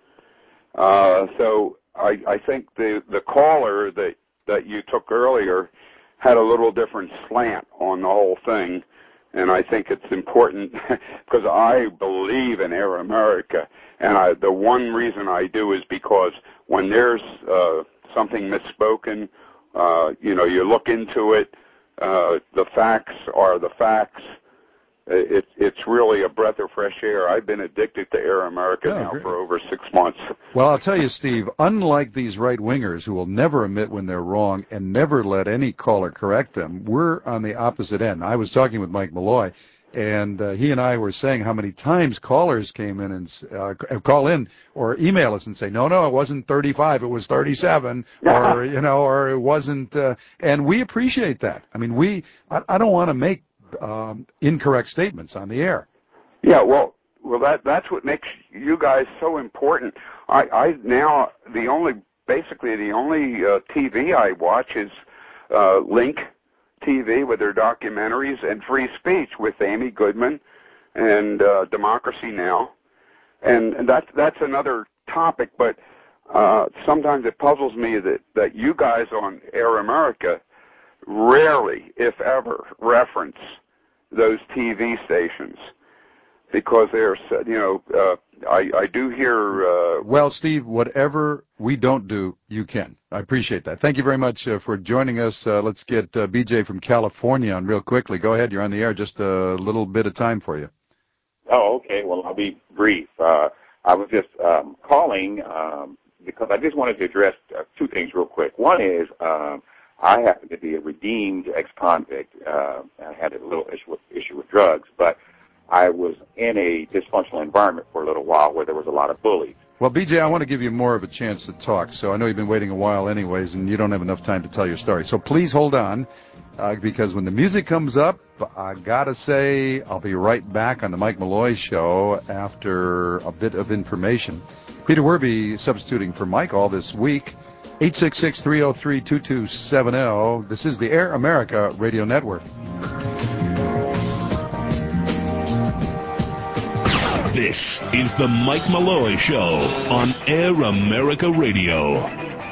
So I think the caller that you took earlier had a little different slant on the whole thing, and I think it's important because I believe in Air America, and the one reason I do is because when there's something misspoken, you look into it, the facts are the facts. It's really a breath of fresh air. I've been addicted to Air America now for over 6 months. Well, I'll tell you, Steve, unlike these right-wingers who will never admit when they're wrong and never let any caller correct them, we're on the opposite end. I was talking with Mike Malloy, And he and I were saying how many times callers came in and call in or email us and say, no, it wasn't 35, it was 37, or or it wasn't. And we appreciate that. I mean, I don't want to make incorrect statements on the air. Yeah, well, that's what makes you guys so important. I now the only TV I watch is Link TV with their documentaries, and Free Speech with Amy Goodman and Democracy Now! And that's another topic, but sometimes it puzzles me that you guys on Air America rarely, if ever, reference those TV stations, because they're, I do hear... Well, Steve, whatever we don't do, you can. I appreciate that. Thank you very much for joining us. Let's get BJ from California on real quickly. Go ahead. You're on the air. Just a little bit of time for you. Oh, okay. Well, I'll be brief. I was just calling because I just wanted to address two things real quick. One is I happen to be a redeemed ex-convict. I had a little issue with drugs, but I was in a dysfunctional environment for a little while where there was a lot of bullies. Well, BJ, I want to give you more of a chance to talk, so I know you've been waiting a while anyways, and you don't have enough time to tell your story. So please hold on, because when the music comes up, I got to say I'll be right back on the Mike Malloy Show after a bit of information. Peter Werby substituting for Mike all this week. 866-303-2270. This is the Air America Radio Network. This is the Mike Malloy Show on Air America Radio.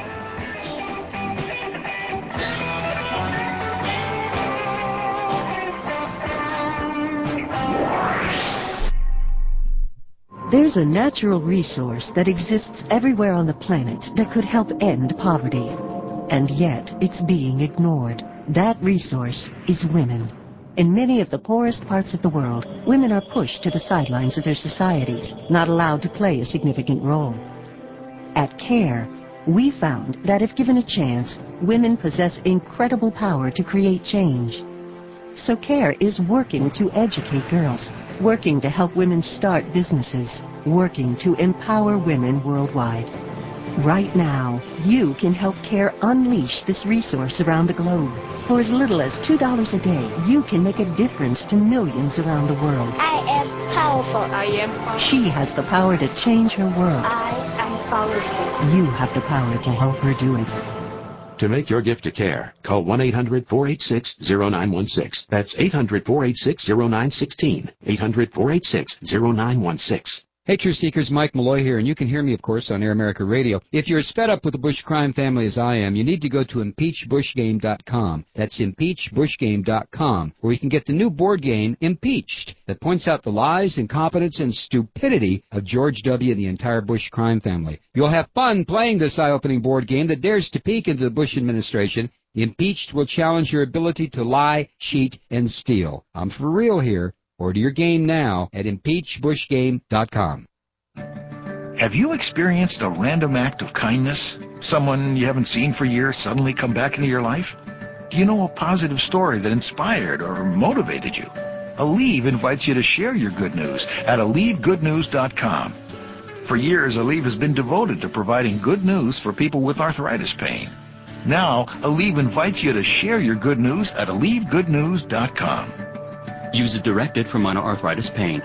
There's a natural resource that exists everywhere on the planet that could help end poverty. And yet, it's being ignored. That resource is women. In many of the poorest parts of the world, women are pushed to the sidelines of their societies, not allowed to play a significant role. At CARE, we found that if given a chance, women possess incredible power to create change. So CARE is working to educate girls, working to help women start businesses, working to empower women worldwide. Right now, you can help CARE unleash this resource around the globe. For as little as $2 a day, you can make a difference to millions around the world. I am powerful. I am powerful. She has the power to change her world. I am powerful. You have the power to help her do it. To make your gift to CARE, call 1-800-486-0916. That's 800-486-0916. 800-486-0916. Hey, Truth Seekers, Mike Malloy here, and you can hear me, of course, on Air America Radio. If you're as fed up with the Bush crime family as I am, you need to go to impeachbushgame.com. That's impeachbushgame.com, where you can get the new board game, Impeached, that points out the lies, incompetence, and stupidity of George W. and the entire Bush crime family. You'll have fun playing this eye-opening board game that dares to peek into the Bush administration. Impeached will challenge your ability to lie, cheat, and steal. I'm for real here. Order your game now at impeachbushgame.com. Have you experienced a random act of kindness? Someone you haven't seen for years suddenly come back into your life? Do you know a positive story that inspired or motivated you? Aleve invites you to share your good news at AleveGoodNews.com. For years, Aleve has been devoted to providing good news for people with arthritis pain. Now, Aleve invites you to share your good news at AleveGoodNews.com. Use as directed for minor arthritis pain.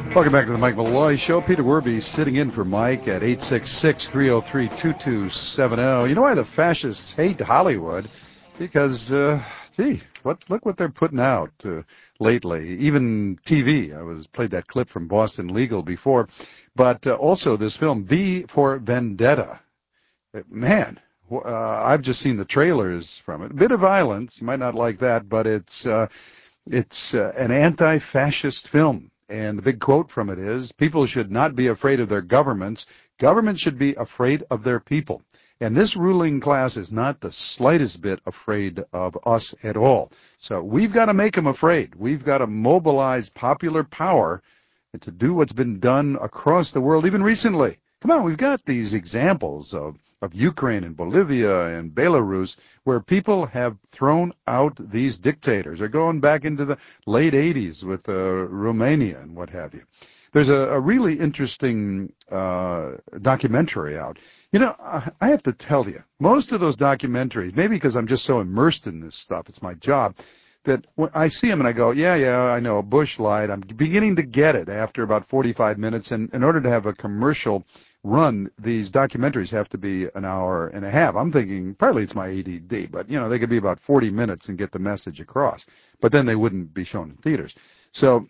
Welcome back to the Mike Malloy Show. Peter Werby sitting in for Mike at 866-303-2270. You know why the fascists hate Hollywood? Because, look what they're putting out lately. Even TV. I played that clip from Boston Legal before. But also this film, V for Vendetta. Man, I've just seen the trailers from it. A bit of violence. You might not like that, but it's an anti-fascist film. And the big quote from it is, people should not be afraid of their governments. Governments should be afraid of their people. And this ruling class is not the slightest bit afraid of us at all. So we've got to make them afraid. We've got to mobilize popular power to do what's been done across the world, even recently. Come on, we've got these examples of Ukraine and Bolivia and Belarus where people have thrown out these dictators. They're going back into the late 80s with Romania and what have you. There's a really interesting documentary out. You know, I have to tell you, most of those documentaries, maybe because I'm just so immersed in this stuff, it's my job, that when I see them and I go, yeah, I know, Bush lied. I'm beginning to get it after about 45 minutes. And in order to have a commercial run, these documentaries have to be an hour and a half. I'm thinking partly it's my ADD, but, you know, they could be about 40 minutes and get the message across. But then they wouldn't be shown in theaters. So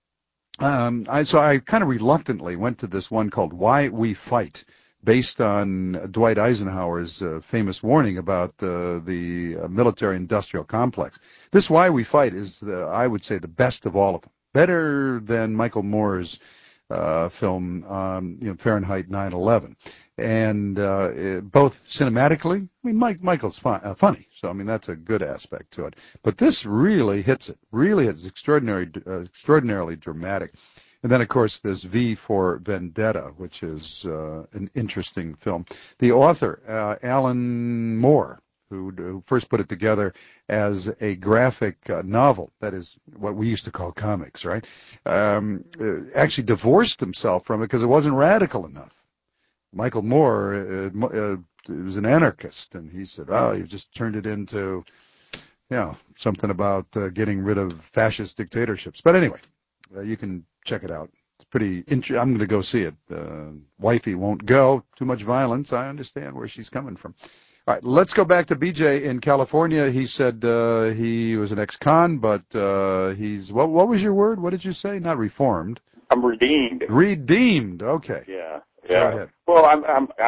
I kind of reluctantly went to this one called Why We Fight, based on Dwight Eisenhower's famous warning about the military-industrial complex. This Why We Fight is, I would say, the best of all of them. Better than Michael Moore's film, Fahrenheit 9/11. And both cinematically, I mean, Michael's funny, so I mean that's a good aspect to it. But this really hits it. Really, it's extraordinarily dramatic. And then, of course, there's V for Vendetta, which is an interesting film. The author, Alan Moore, who first put it together as a graphic novel, that is what we used to call comics, right, actually divorced himself from it because it wasn't radical enough. Michael Moore was an anarchist, and he said, you've just turned it into, something about getting rid of fascist dictatorships. But anyway, you can check it out. It's pretty interesting. I'm going to go see it. Wifey won't go. Too much violence. I understand where she's coming from. All right, let's go back to BJ in California. He said he was an ex-con, but he's, what was your word? What did you say? Not reformed. I'm redeemed. Redeemed. Okay. Yeah. Go ahead. Well, I'm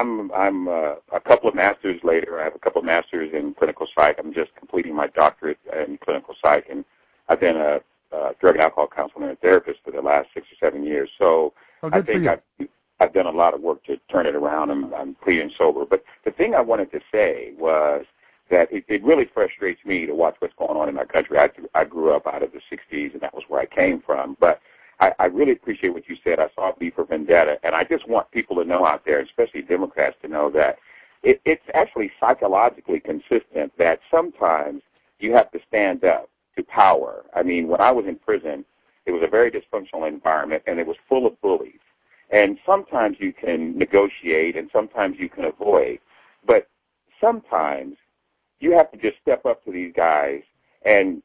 a couple of masters later. I have a couple of masters in clinical psych. I'm just completing my doctorate in clinical psych, and I've been a drug and alcohol counselor and a therapist for the last 6 or 7 years. So I think I've done a lot of work to turn it around. I'm clean and sober. But the thing I wanted to say was that it really frustrates me to watch what's going on in our country. I grew up out of the 60s, and that was where I came from. But I really appreciate what you said. I saw V for Vendetta, and I just want people to know out there, especially Democrats, to know that it's actually psychologically consistent that sometimes you have to stand up to power. I mean, when I was in prison, it was a very dysfunctional environment, and it was full of bullies. And sometimes you can negotiate, and sometimes you can avoid. But sometimes you have to just step up to these guys and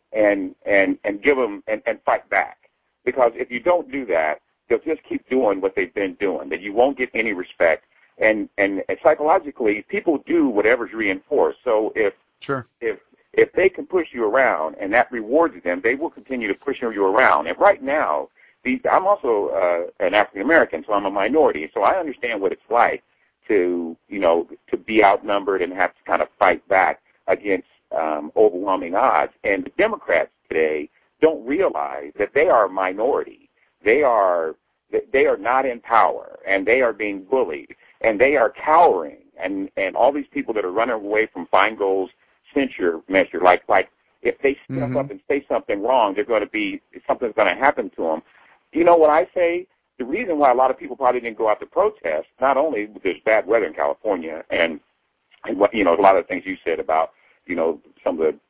give them and fight back. Because if you don't do that, they'll just keep doing what they've been doing. That you won't get any respect. And psychologically, people do whatever's reinforced. So if they can push you around and that rewards them, they will continue to push you around. And right now, I'm also an African American, so I'm a minority. So I understand what it's like to be outnumbered and have to kind of fight back against overwhelming odds. And the Democrats today don't realize that they are a minority. They are not in power, and they are being bullied, and they are cowering. And all these people that are running away from Feingold's censure measure, like if they step up and say something wrong, something's going to happen to them. You know what I say? The reason why a lot of people probably didn't go out to protest, not only because there's bad weather in California and what a lot of the things you said about some of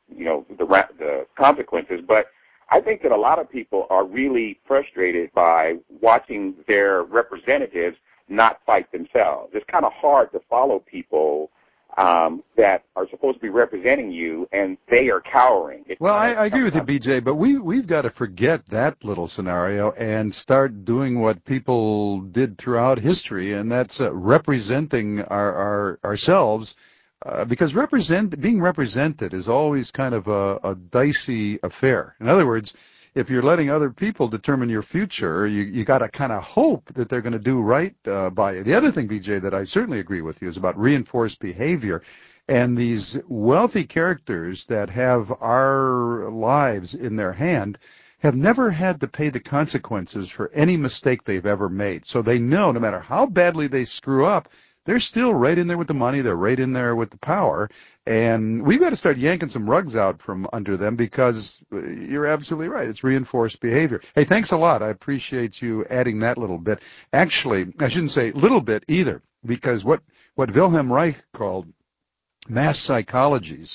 the consequences, but I think that a lot of people are really frustrated by watching their representatives not fight themselves. It's kind of hard to follow people that are supposed to be representing you, and they are cowering. Well, I agree with you, BJ, but we've got to forget that little scenario and start doing what people did throughout history, and that's representing ourselves, because being represented is always kind of a dicey affair. In other words, if you're letting other people determine your future, you got to kind of hope that they're going to do right by you. The other thing, BJ, that I certainly agree with you is about reinforced behavior. And these wealthy characters that have our lives in their hand have never had to pay the consequences for any mistake they've ever made. So they know no matter how badly they screw up, they're still right in there with the money, they're right in there with the power, and we've got to start yanking some rugs out from under them, because you're absolutely right, it's reinforced behavior. Hey, thanks a lot. I appreciate you adding that little bit. Actually, I shouldn't say little bit either, because what Wilhelm Reich called mass psychologies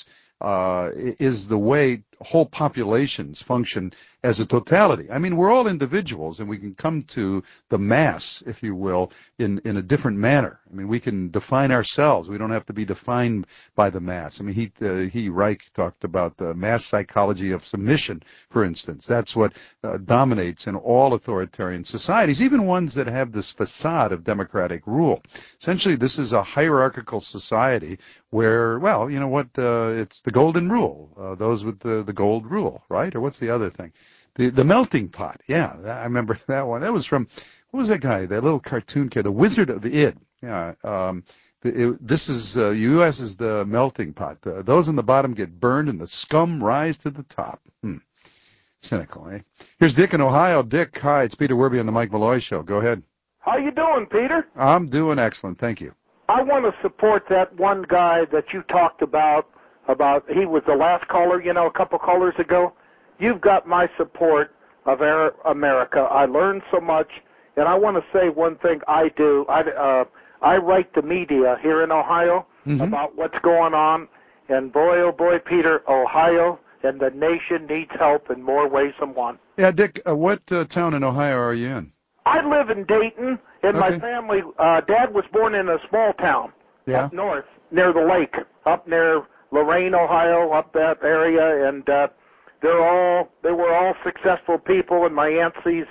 is the way whole populations function as a totality. I mean, we're all individuals, and we can come to the mass, if you will, in a different manner. I mean, we can define ourselves. We don't have to be defined by the mass. I mean, Reich talked about the mass psychology of submission, for instance. That's what dominates in all authoritarian societies, even ones that have this facade of democratic rule. Essentially, this is a hierarchical society where, well, you know what, it's the golden rule, those with the gold rule, right? Or what's the other thing? The melting pot. Yeah, I remember that one. That was from, what was that guy? That little cartoon kid, the Wizard of Id. Yeah. This is U.S. is the melting pot. Those in the bottom get burned, and the scum rise to the top. Cynical, eh? Here's Dick in Ohio. Dick, hi. It's Peter Werby on the Mike Malloy Show. Go ahead. How you doing, Peter? I'm doing excellent. Thank you. I want to support that one guy that you talked about he was the last caller, a couple callers ago. You've got my support of America. I learned so much, and I want to say one thing I do. I write the media here in Ohio about what's going on, and boy, oh boy, Peter, Ohio and the nation needs help in more ways than one. Yeah, Dick, what town in Ohio are you in? I live in Dayton, and my family, Dad was born in a small town up north near the lake, up near Lorain, Ohio, up that area, and they were all successful people, and my aunt sees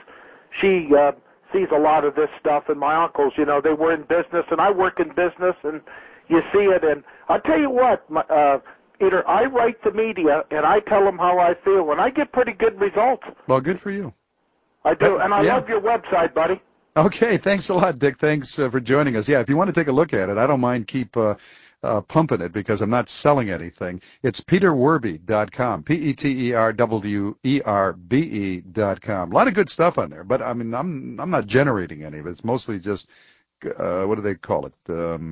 a lot of this stuff, and my uncles, they were in business, and I work in business, and you see it, and I'll tell you what, Peter, I write the media, and I tell them how I feel, and I get pretty good results. Well, good for you. I do, and I love your website, buddy. Okay, thanks a lot, Dick. Thanks for joining us. Yeah, if you want to take a look at it, I don't mind keep pumping it, because I'm not selling anything. It's peterwerby.com, PeterWerbe.com. A lot of good stuff on there, but I mean, I'm not generating any of it. It's mostly just, what do they call it?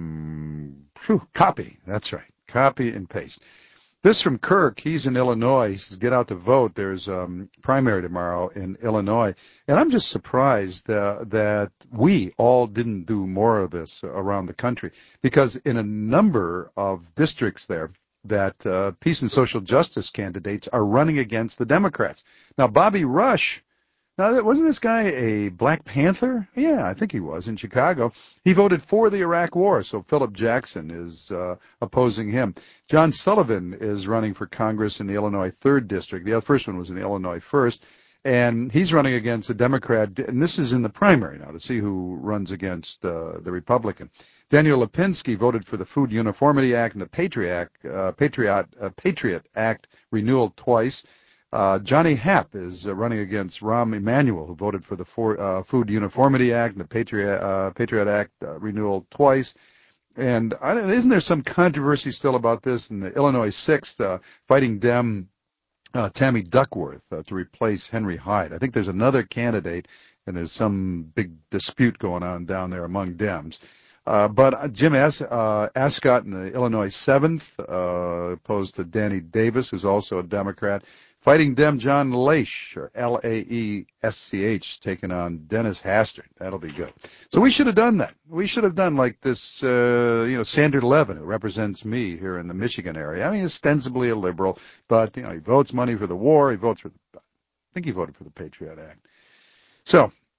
Copy. That's right. Copy and paste. This from Kirk. He's in Illinois. He says, get out to vote. There's primary tomorrow in Illinois. And I'm just surprised that we all didn't do more of this around the country, because in a number of districts there that peace and social justice candidates are running against the Democrats. Now, Bobby Rush, wasn't this guy a Black Panther? Yeah, I think he was, in Chicago. He voted for the Iraq War, so Philip Jackson is opposing him. John Sullivan is running for Congress in the Illinois 3rd District. The first one was in the Illinois 1st. And he's running against a Democrat, and this is in the primary now to see who runs against the Republican. Daniel Lipinski voted for the Food Uniformity Act and the Patriot Act renewal twice. Johnny Happ is running against Rahm Emanuel, who voted for the Food Uniformity Act and the Patriot Act renewal twice. And isn't there some controversy still about this? In the Illinois 6th, fighting Dem Tammy Duckworth to replace Henry Hyde. I think there's another candidate, and there's some big dispute going on down there among Dems. But Jim Ascott in the Illinois 7th, opposed to Danny Davis, who's also a Democrat. Fighting Dem John Laesch, or Laesch, taking on Dennis Hastert. That'll be good. So we should have done that. We should have done like this, Sander Levin, who represents me here in the Michigan area. I mean, ostensibly a liberal, but, he votes money for the war. He voted for the Patriot Act. So,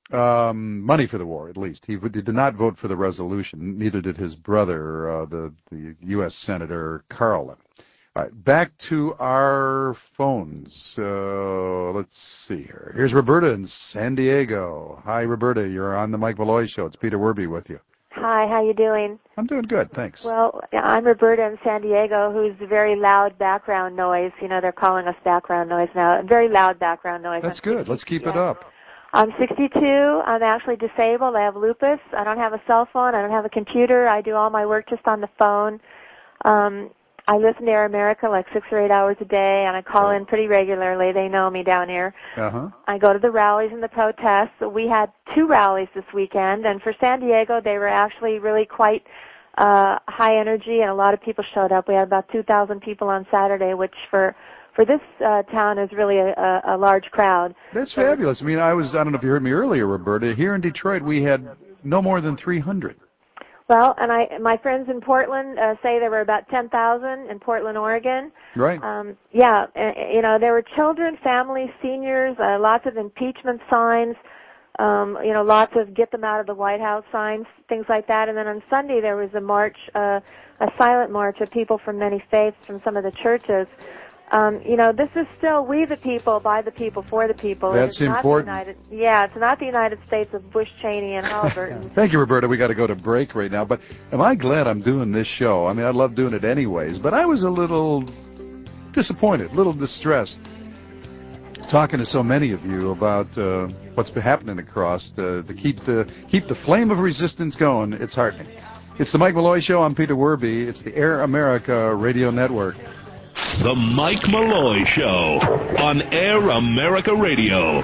Money for the war, at least. He did not vote for the resolution. Neither did his brother, the U.S. Senator Carlin. All right, back to our phones. Let's see here. Here's Roberta in San Diego. Hi, Roberta. You're on the Mike Malloy Show. It's Peter Werby with you. Hi, how you doing? I'm doing good, thanks. Well, I'm Roberta in San Diego, who's very loud background noise. You know, they're calling us background noise now. Very loud background noise. That's good. Let's keep it up. I'm 62. I'm actually disabled. I have lupus. I don't have a cell phone. I don't have a computer. I do all my work just on the phone. I listen to Air America like 6 or 8 hours a day, and I call in pretty regularly. They know me down here. I go to the rallies and the protests. We had 2 rallies this weekend, and for San Diego, they were actually really quite high energy, and a lot of people showed up. We had about 2,000 people on Saturday, which for this town is really a large crowd. That's fabulous. I mean, I don't know if you heard me earlier, Roberta. Here in Detroit, we had no more than 300. Well, and my friends in Portland say there were about 10,000 in Portland, Oregon. Right. Yeah, you know, there were children, families, seniors, lots of impeachment signs, you know, lots of get them out of the White House signs, things like that. And then on Sunday there was a march, a silent march of people from many faiths from some of the churches. You know, this is still we the people, by the people, for the people. That's important. It's not the United States of Bush, Cheney, and Halliburton. Thank you, Roberta. We got to go to break right now. But am I glad I'm doing this show? I mean, I love doing it anyways. But I was a little disappointed, a little distressed, talking to so many of you about what's been happening across to keep the flame of resistance going. It's heartening. It's the Mike Malloy Show. I'm Peter Werby. It's the Air America Radio Network. The Mike Malloy Show on Air America Radio.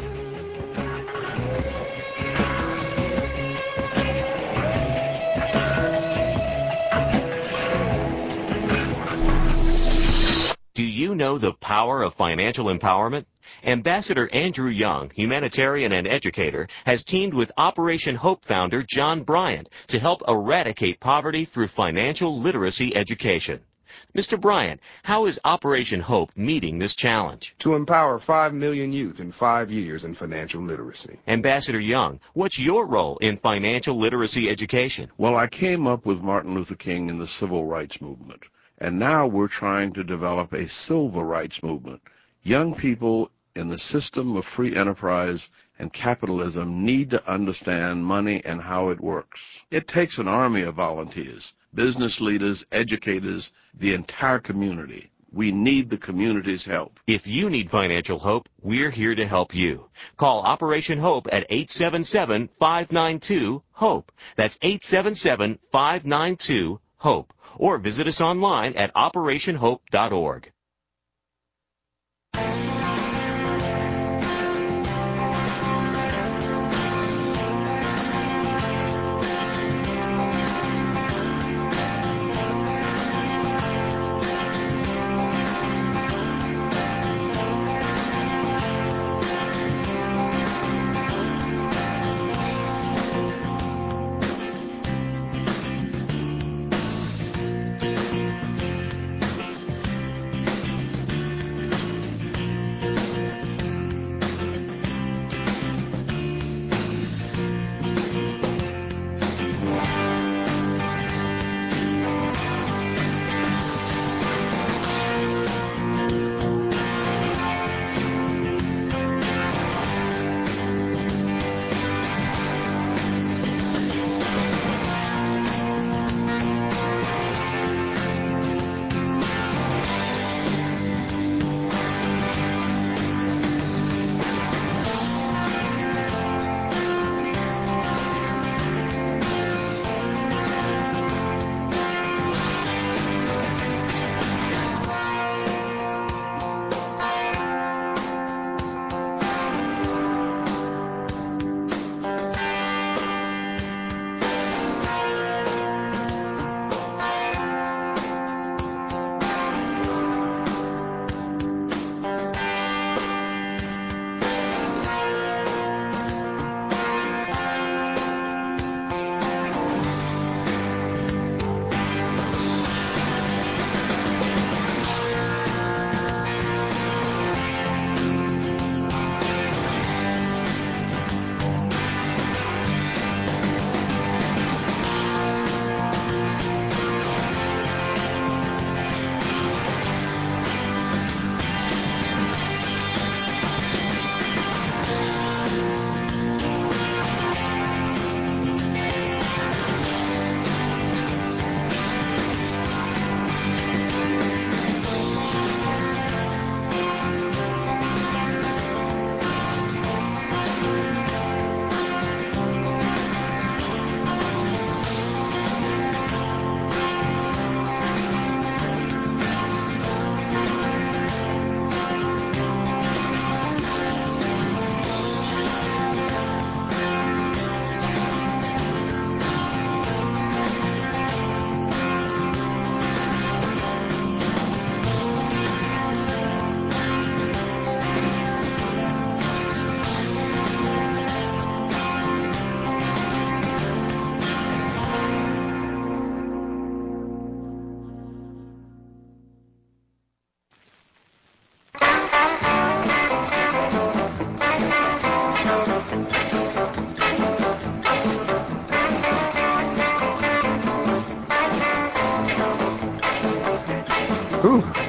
Do you know the power of financial empowerment? Ambassador Andrew Young, humanitarian and educator, has teamed with Operation Hope founder John Bryant to help eradicate poverty through financial literacy education. Mr. Bryant, how is Operation Hope meeting this challenge? To empower 5 million youth in 5 years in financial literacy. Ambassador Young, what's your role in financial literacy education? Well, I came up with Martin Luther King in the civil rights movement, and now we're trying to develop a civil rights movement. Young people in the system of free enterprise and capitalism need to understand money and how it works. It takes an army of volunteers, business leaders, educators, the entire community. We need the community's help. If you need financial hope, we're here to help you. Call Operation Hope at 877-592-HOPE. That's 877-592-HOPE. Or visit us online at operationhope.org.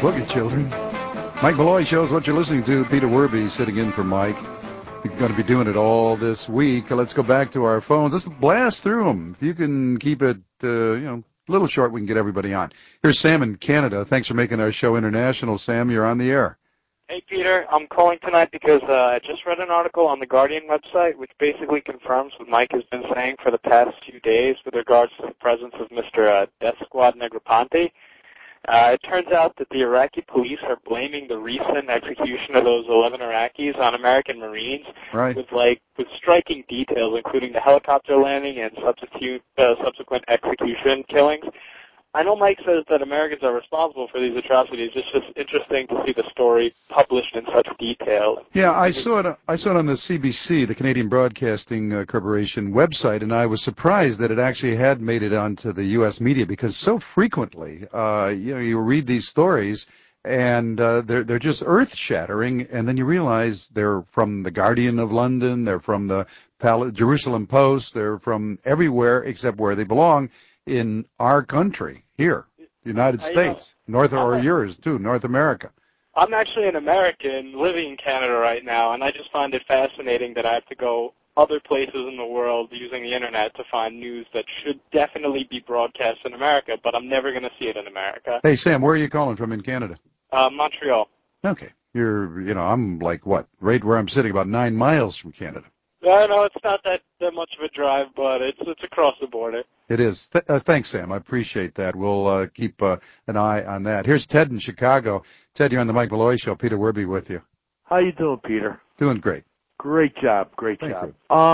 boogie, children. Mike Malloy shows what you're listening to. Peter Werby sitting in for Mike. We're going to be doing it all this week. Let's go back to our phones. Let's blast through them. If you can keep it, a little short, we can get everybody on. Here's Sam in Canada. Thanks for making our show international, Sam. You're on the air. Hey, Peter. I'm calling tonight because I just read an article on the Guardian website which basically confirms what Mike has been saying for the past few days with regards to the presence of Mr. Death Squad Negroponte. It turns out that the Iraqi police are blaming the recent execution of those 11 Iraqis on American Marines, right, with striking details, including the helicopter landing and subsequent execution killings. I know Mike says that Americans are responsible for these atrocities. It's just interesting to see the story published in such detail. Yeah, I saw it on the CBC, the Canadian Broadcasting Corporation website, and I was surprised that it actually had made it onto the U.S. media, because so frequently, you read these stories and they're just earth-shattering, and then you realize they're from the Guardian of London, they're from the Jerusalem Post, they're from everywhere except where they belong in our country. Here, United States, North America. I'm actually an American living in Canada right now, and I just find it fascinating that I have to go other places in the world using the Internet to find news that should definitely be broadcast in America, but I'm never going to see it in America. Hey, Sam, where are you calling from in Canada? Montreal. Okay. I'm like, right where I'm sitting, about 9 miles from Canada. No, it's not that much of a drive, but it's across the border. It is. Thanks, Sam. I appreciate that. We'll keep an eye on that. Here's Ted in Chicago. Ted, you're on the Mike Malloy Show. Peter Werby with you. How you doing, Peter? Doing great. Great job. Thank you.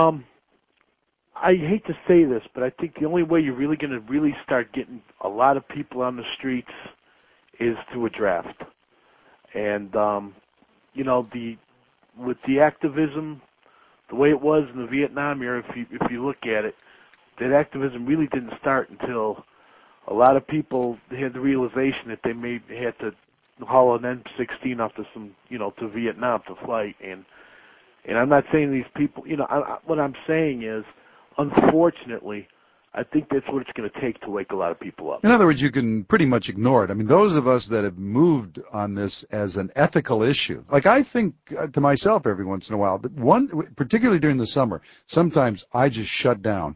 I hate to say this, but I think the only way you're really going to start getting a lot of people on the streets is through a draft. And, with the activism, the way it was in the Vietnam era, if you look at it, that activism really didn't start until a lot of people had the realization that they had to haul an M16 off to to Vietnam to fight. And I'm not saying these people, what I'm saying is, unfortunately, I think that's what it's going to take to wake a lot of people up. In other words, you can pretty much ignore it. I mean, those of us that have moved on this as an ethical issue, like I think to myself every once in a while, particularly during the summer, sometimes I just shut down.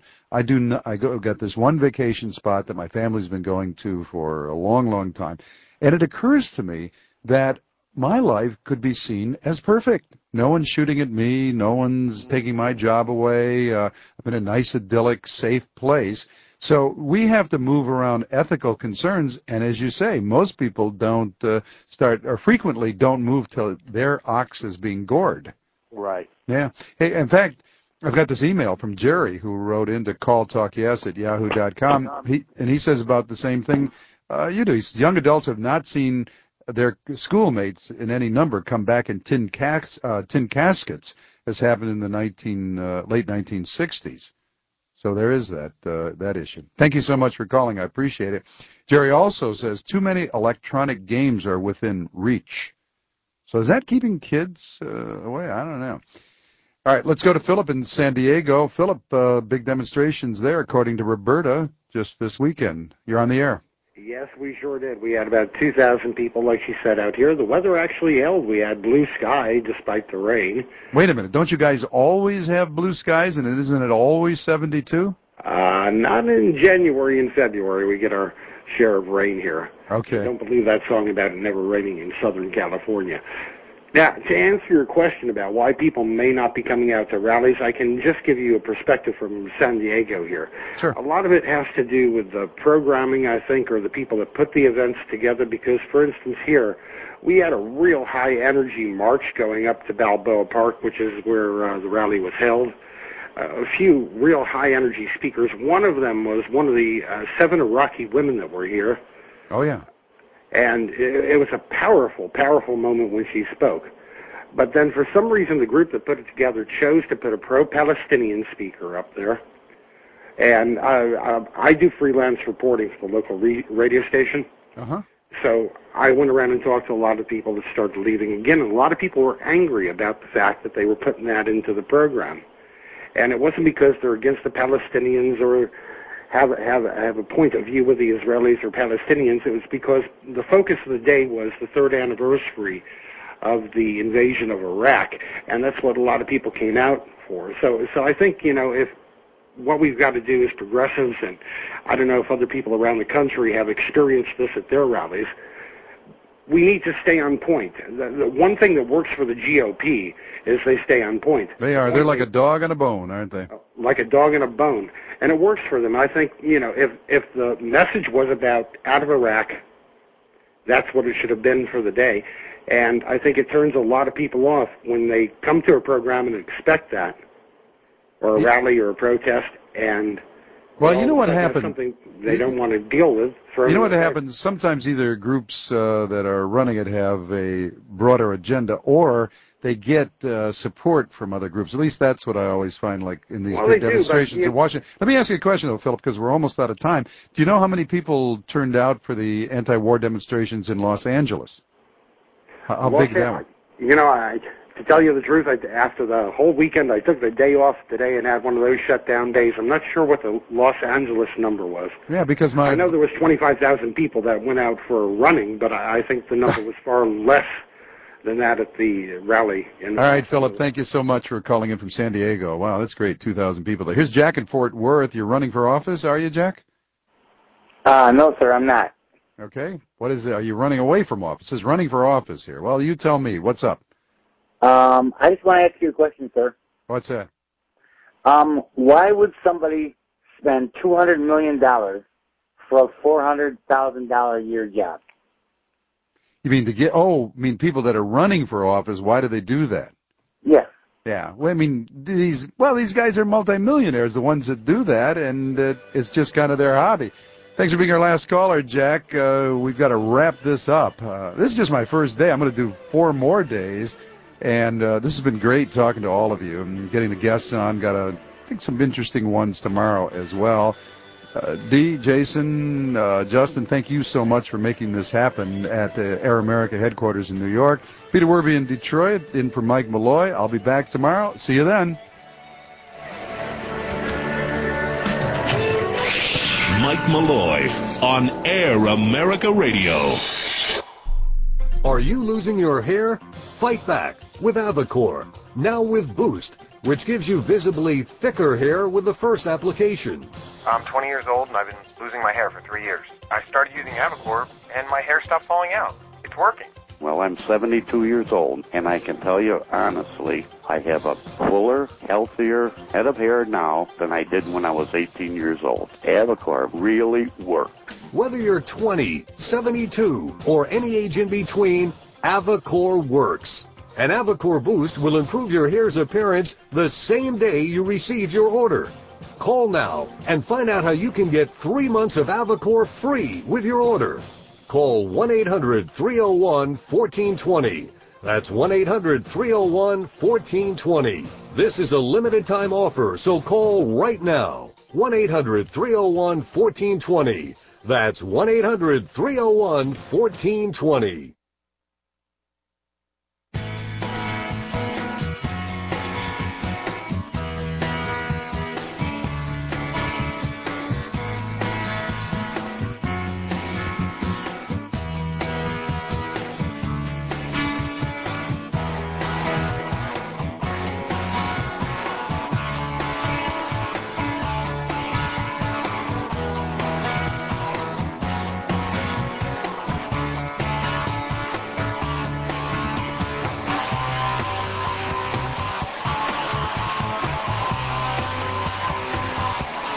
Got this one vacation spot that my family's been going to for a long, long time, and it occurs to me that my life could be seen as perfect. No one's shooting at me. No one's taking my job away. I'm in a nice, idyllic, safe place. So we have to move around ethical concerns, and as you say, most people don't frequently don't move till their ox is being gored. Right. Yeah. Hey, in fact, I've got this email from Jerry who wrote into calltalkyes@yahoo.com. He says about the same thing you do. He says, young adults have not seen their schoolmates in any number come back in tin caskets, as happened in the late 1960s. So there is that issue. Thank you so much for calling. I appreciate it. Jerry also says too many electronic games are within reach. So is that keeping kids away? I don't know. All right, let's go to Philip in San Diego. Philip, big demonstrations there, according to Roberta, just this weekend. You're on the air. Yes, we sure did. We had about 2,000 people, like she said, out here. The weather actually held. We had blue sky despite the rain. Wait a minute. Don't you guys always have blue skies, and isn't it always 72? Not in January and February. We get our share of rain here. Okay. I don't believe that song about it never raining in Southern California. Now, to answer your question about why people may not be coming out to rallies, I can just give you a perspective from San Diego here. Sure. A lot of it has to do with the programming, I think, or the people that put the events together, because, for instance, here, we had a real high-energy march going up to Balboa Park, which is where the rally was held. A few real high-energy speakers. One of them was one of the 7 Iraqi women that were here. Oh, yeah. And it was a powerful, powerful moment when she spoke. But then for some reason the group that put it together chose to put a pro-Palestinian speaker up there. And I do freelance reporting for the local radio station. Uh-huh. So I went around and talked to a lot of people that started leaving again. And a lot of people were angry about the fact that they were putting that into the program. And it wasn't because they're against the Palestinians or have a point of view with the Israelis or Palestinians, it was because the focus of the day was the third anniversary of the invasion of Iraq, and that's what a lot of people came out for. So I think, if what we've got to do as progressives, and I don't know if other people around the country have experienced this at their rallies, we need to stay on point. The one thing that works for the GOP is they stay on point. They are. They're like a dog on a bone, aren't they? Like a dog on a bone. And it works for them. I think, if the message was about out of Iraq, that's what it should have been for the day. And I think it turns a lot of people off when they come to a program and expect that, or a rally or a protest, and well, you know what happened? Something they don't want to deal with. You know what happens? Sometimes either groups that are running it have a broader agenda, or they get support from other groups. At least that's what I always find, like in these big demonstrations in Washington. Let me ask you a question, though, Philip, because we're almost out of time. Do you know how many people turned out for the anti-war demonstrations in Los Angeles? How big that was? To tell you the truth, after the whole weekend, I took the day off today and had one of those shutdown days. I'm not sure what the Los Angeles number was. Yeah, because I know there was 25,000 people that went out for running, but I think the number was far less than that at the rally. All right, Philip, thank you so much for calling in from San Diego. Wow, that's great, 2,000 people there. Here's Jack in Fort Worth. You're running for office, are you, Jack? No, sir, I'm not. Okay. What is it? Are you running away from office? It says running for office here. Well, you tell me. What's up? I just want to ask you a question, sir. What's that? Why would somebody spend $200 million for a $400,000 a year job? You mean people that are running for office, why do they do that? Yes. Yeah. Well, these guys are multimillionaires, the ones that do that, and it's just kind of their hobby. Thanks for being our last caller, Jack. We've got to wrap this up. This is just my first day. I'm going to do 4 more days. And this has been great talking to all of you and getting the guests on. Got, I think, some interesting ones tomorrow as well. Dee, Jason, Justin, thank you so much for making this happen at the Air America headquarters in New York. Peter Werby in Detroit, in for Mike Malloy. I'll be back tomorrow. See you then. Mike Malloy on Air America Radio. Are you losing your hair? Fight back with Avacor, now with Boost, which gives you visibly thicker hair with the first application. I'm 20 years old and I've been losing my hair for 3 years. I started using Avacor and my hair stopped falling out. It's working. Well, I'm 72 years old, and I can tell you honestly, I have a fuller, healthier head of hair now than I did when I was 18 years old. Avacor really worked. Whether you're 20, 72, or any age in between, Avacor works. And Avacor Boost will improve your hair's appearance the same day you receive your order. Call now and find out how you can get 3 months of Avacor free with your order. Call 1-800-301-1420. That's 1-800-301-1420. This is a limited time offer, so call right now. 1-800-301-1420. That's 1-800-301-1420.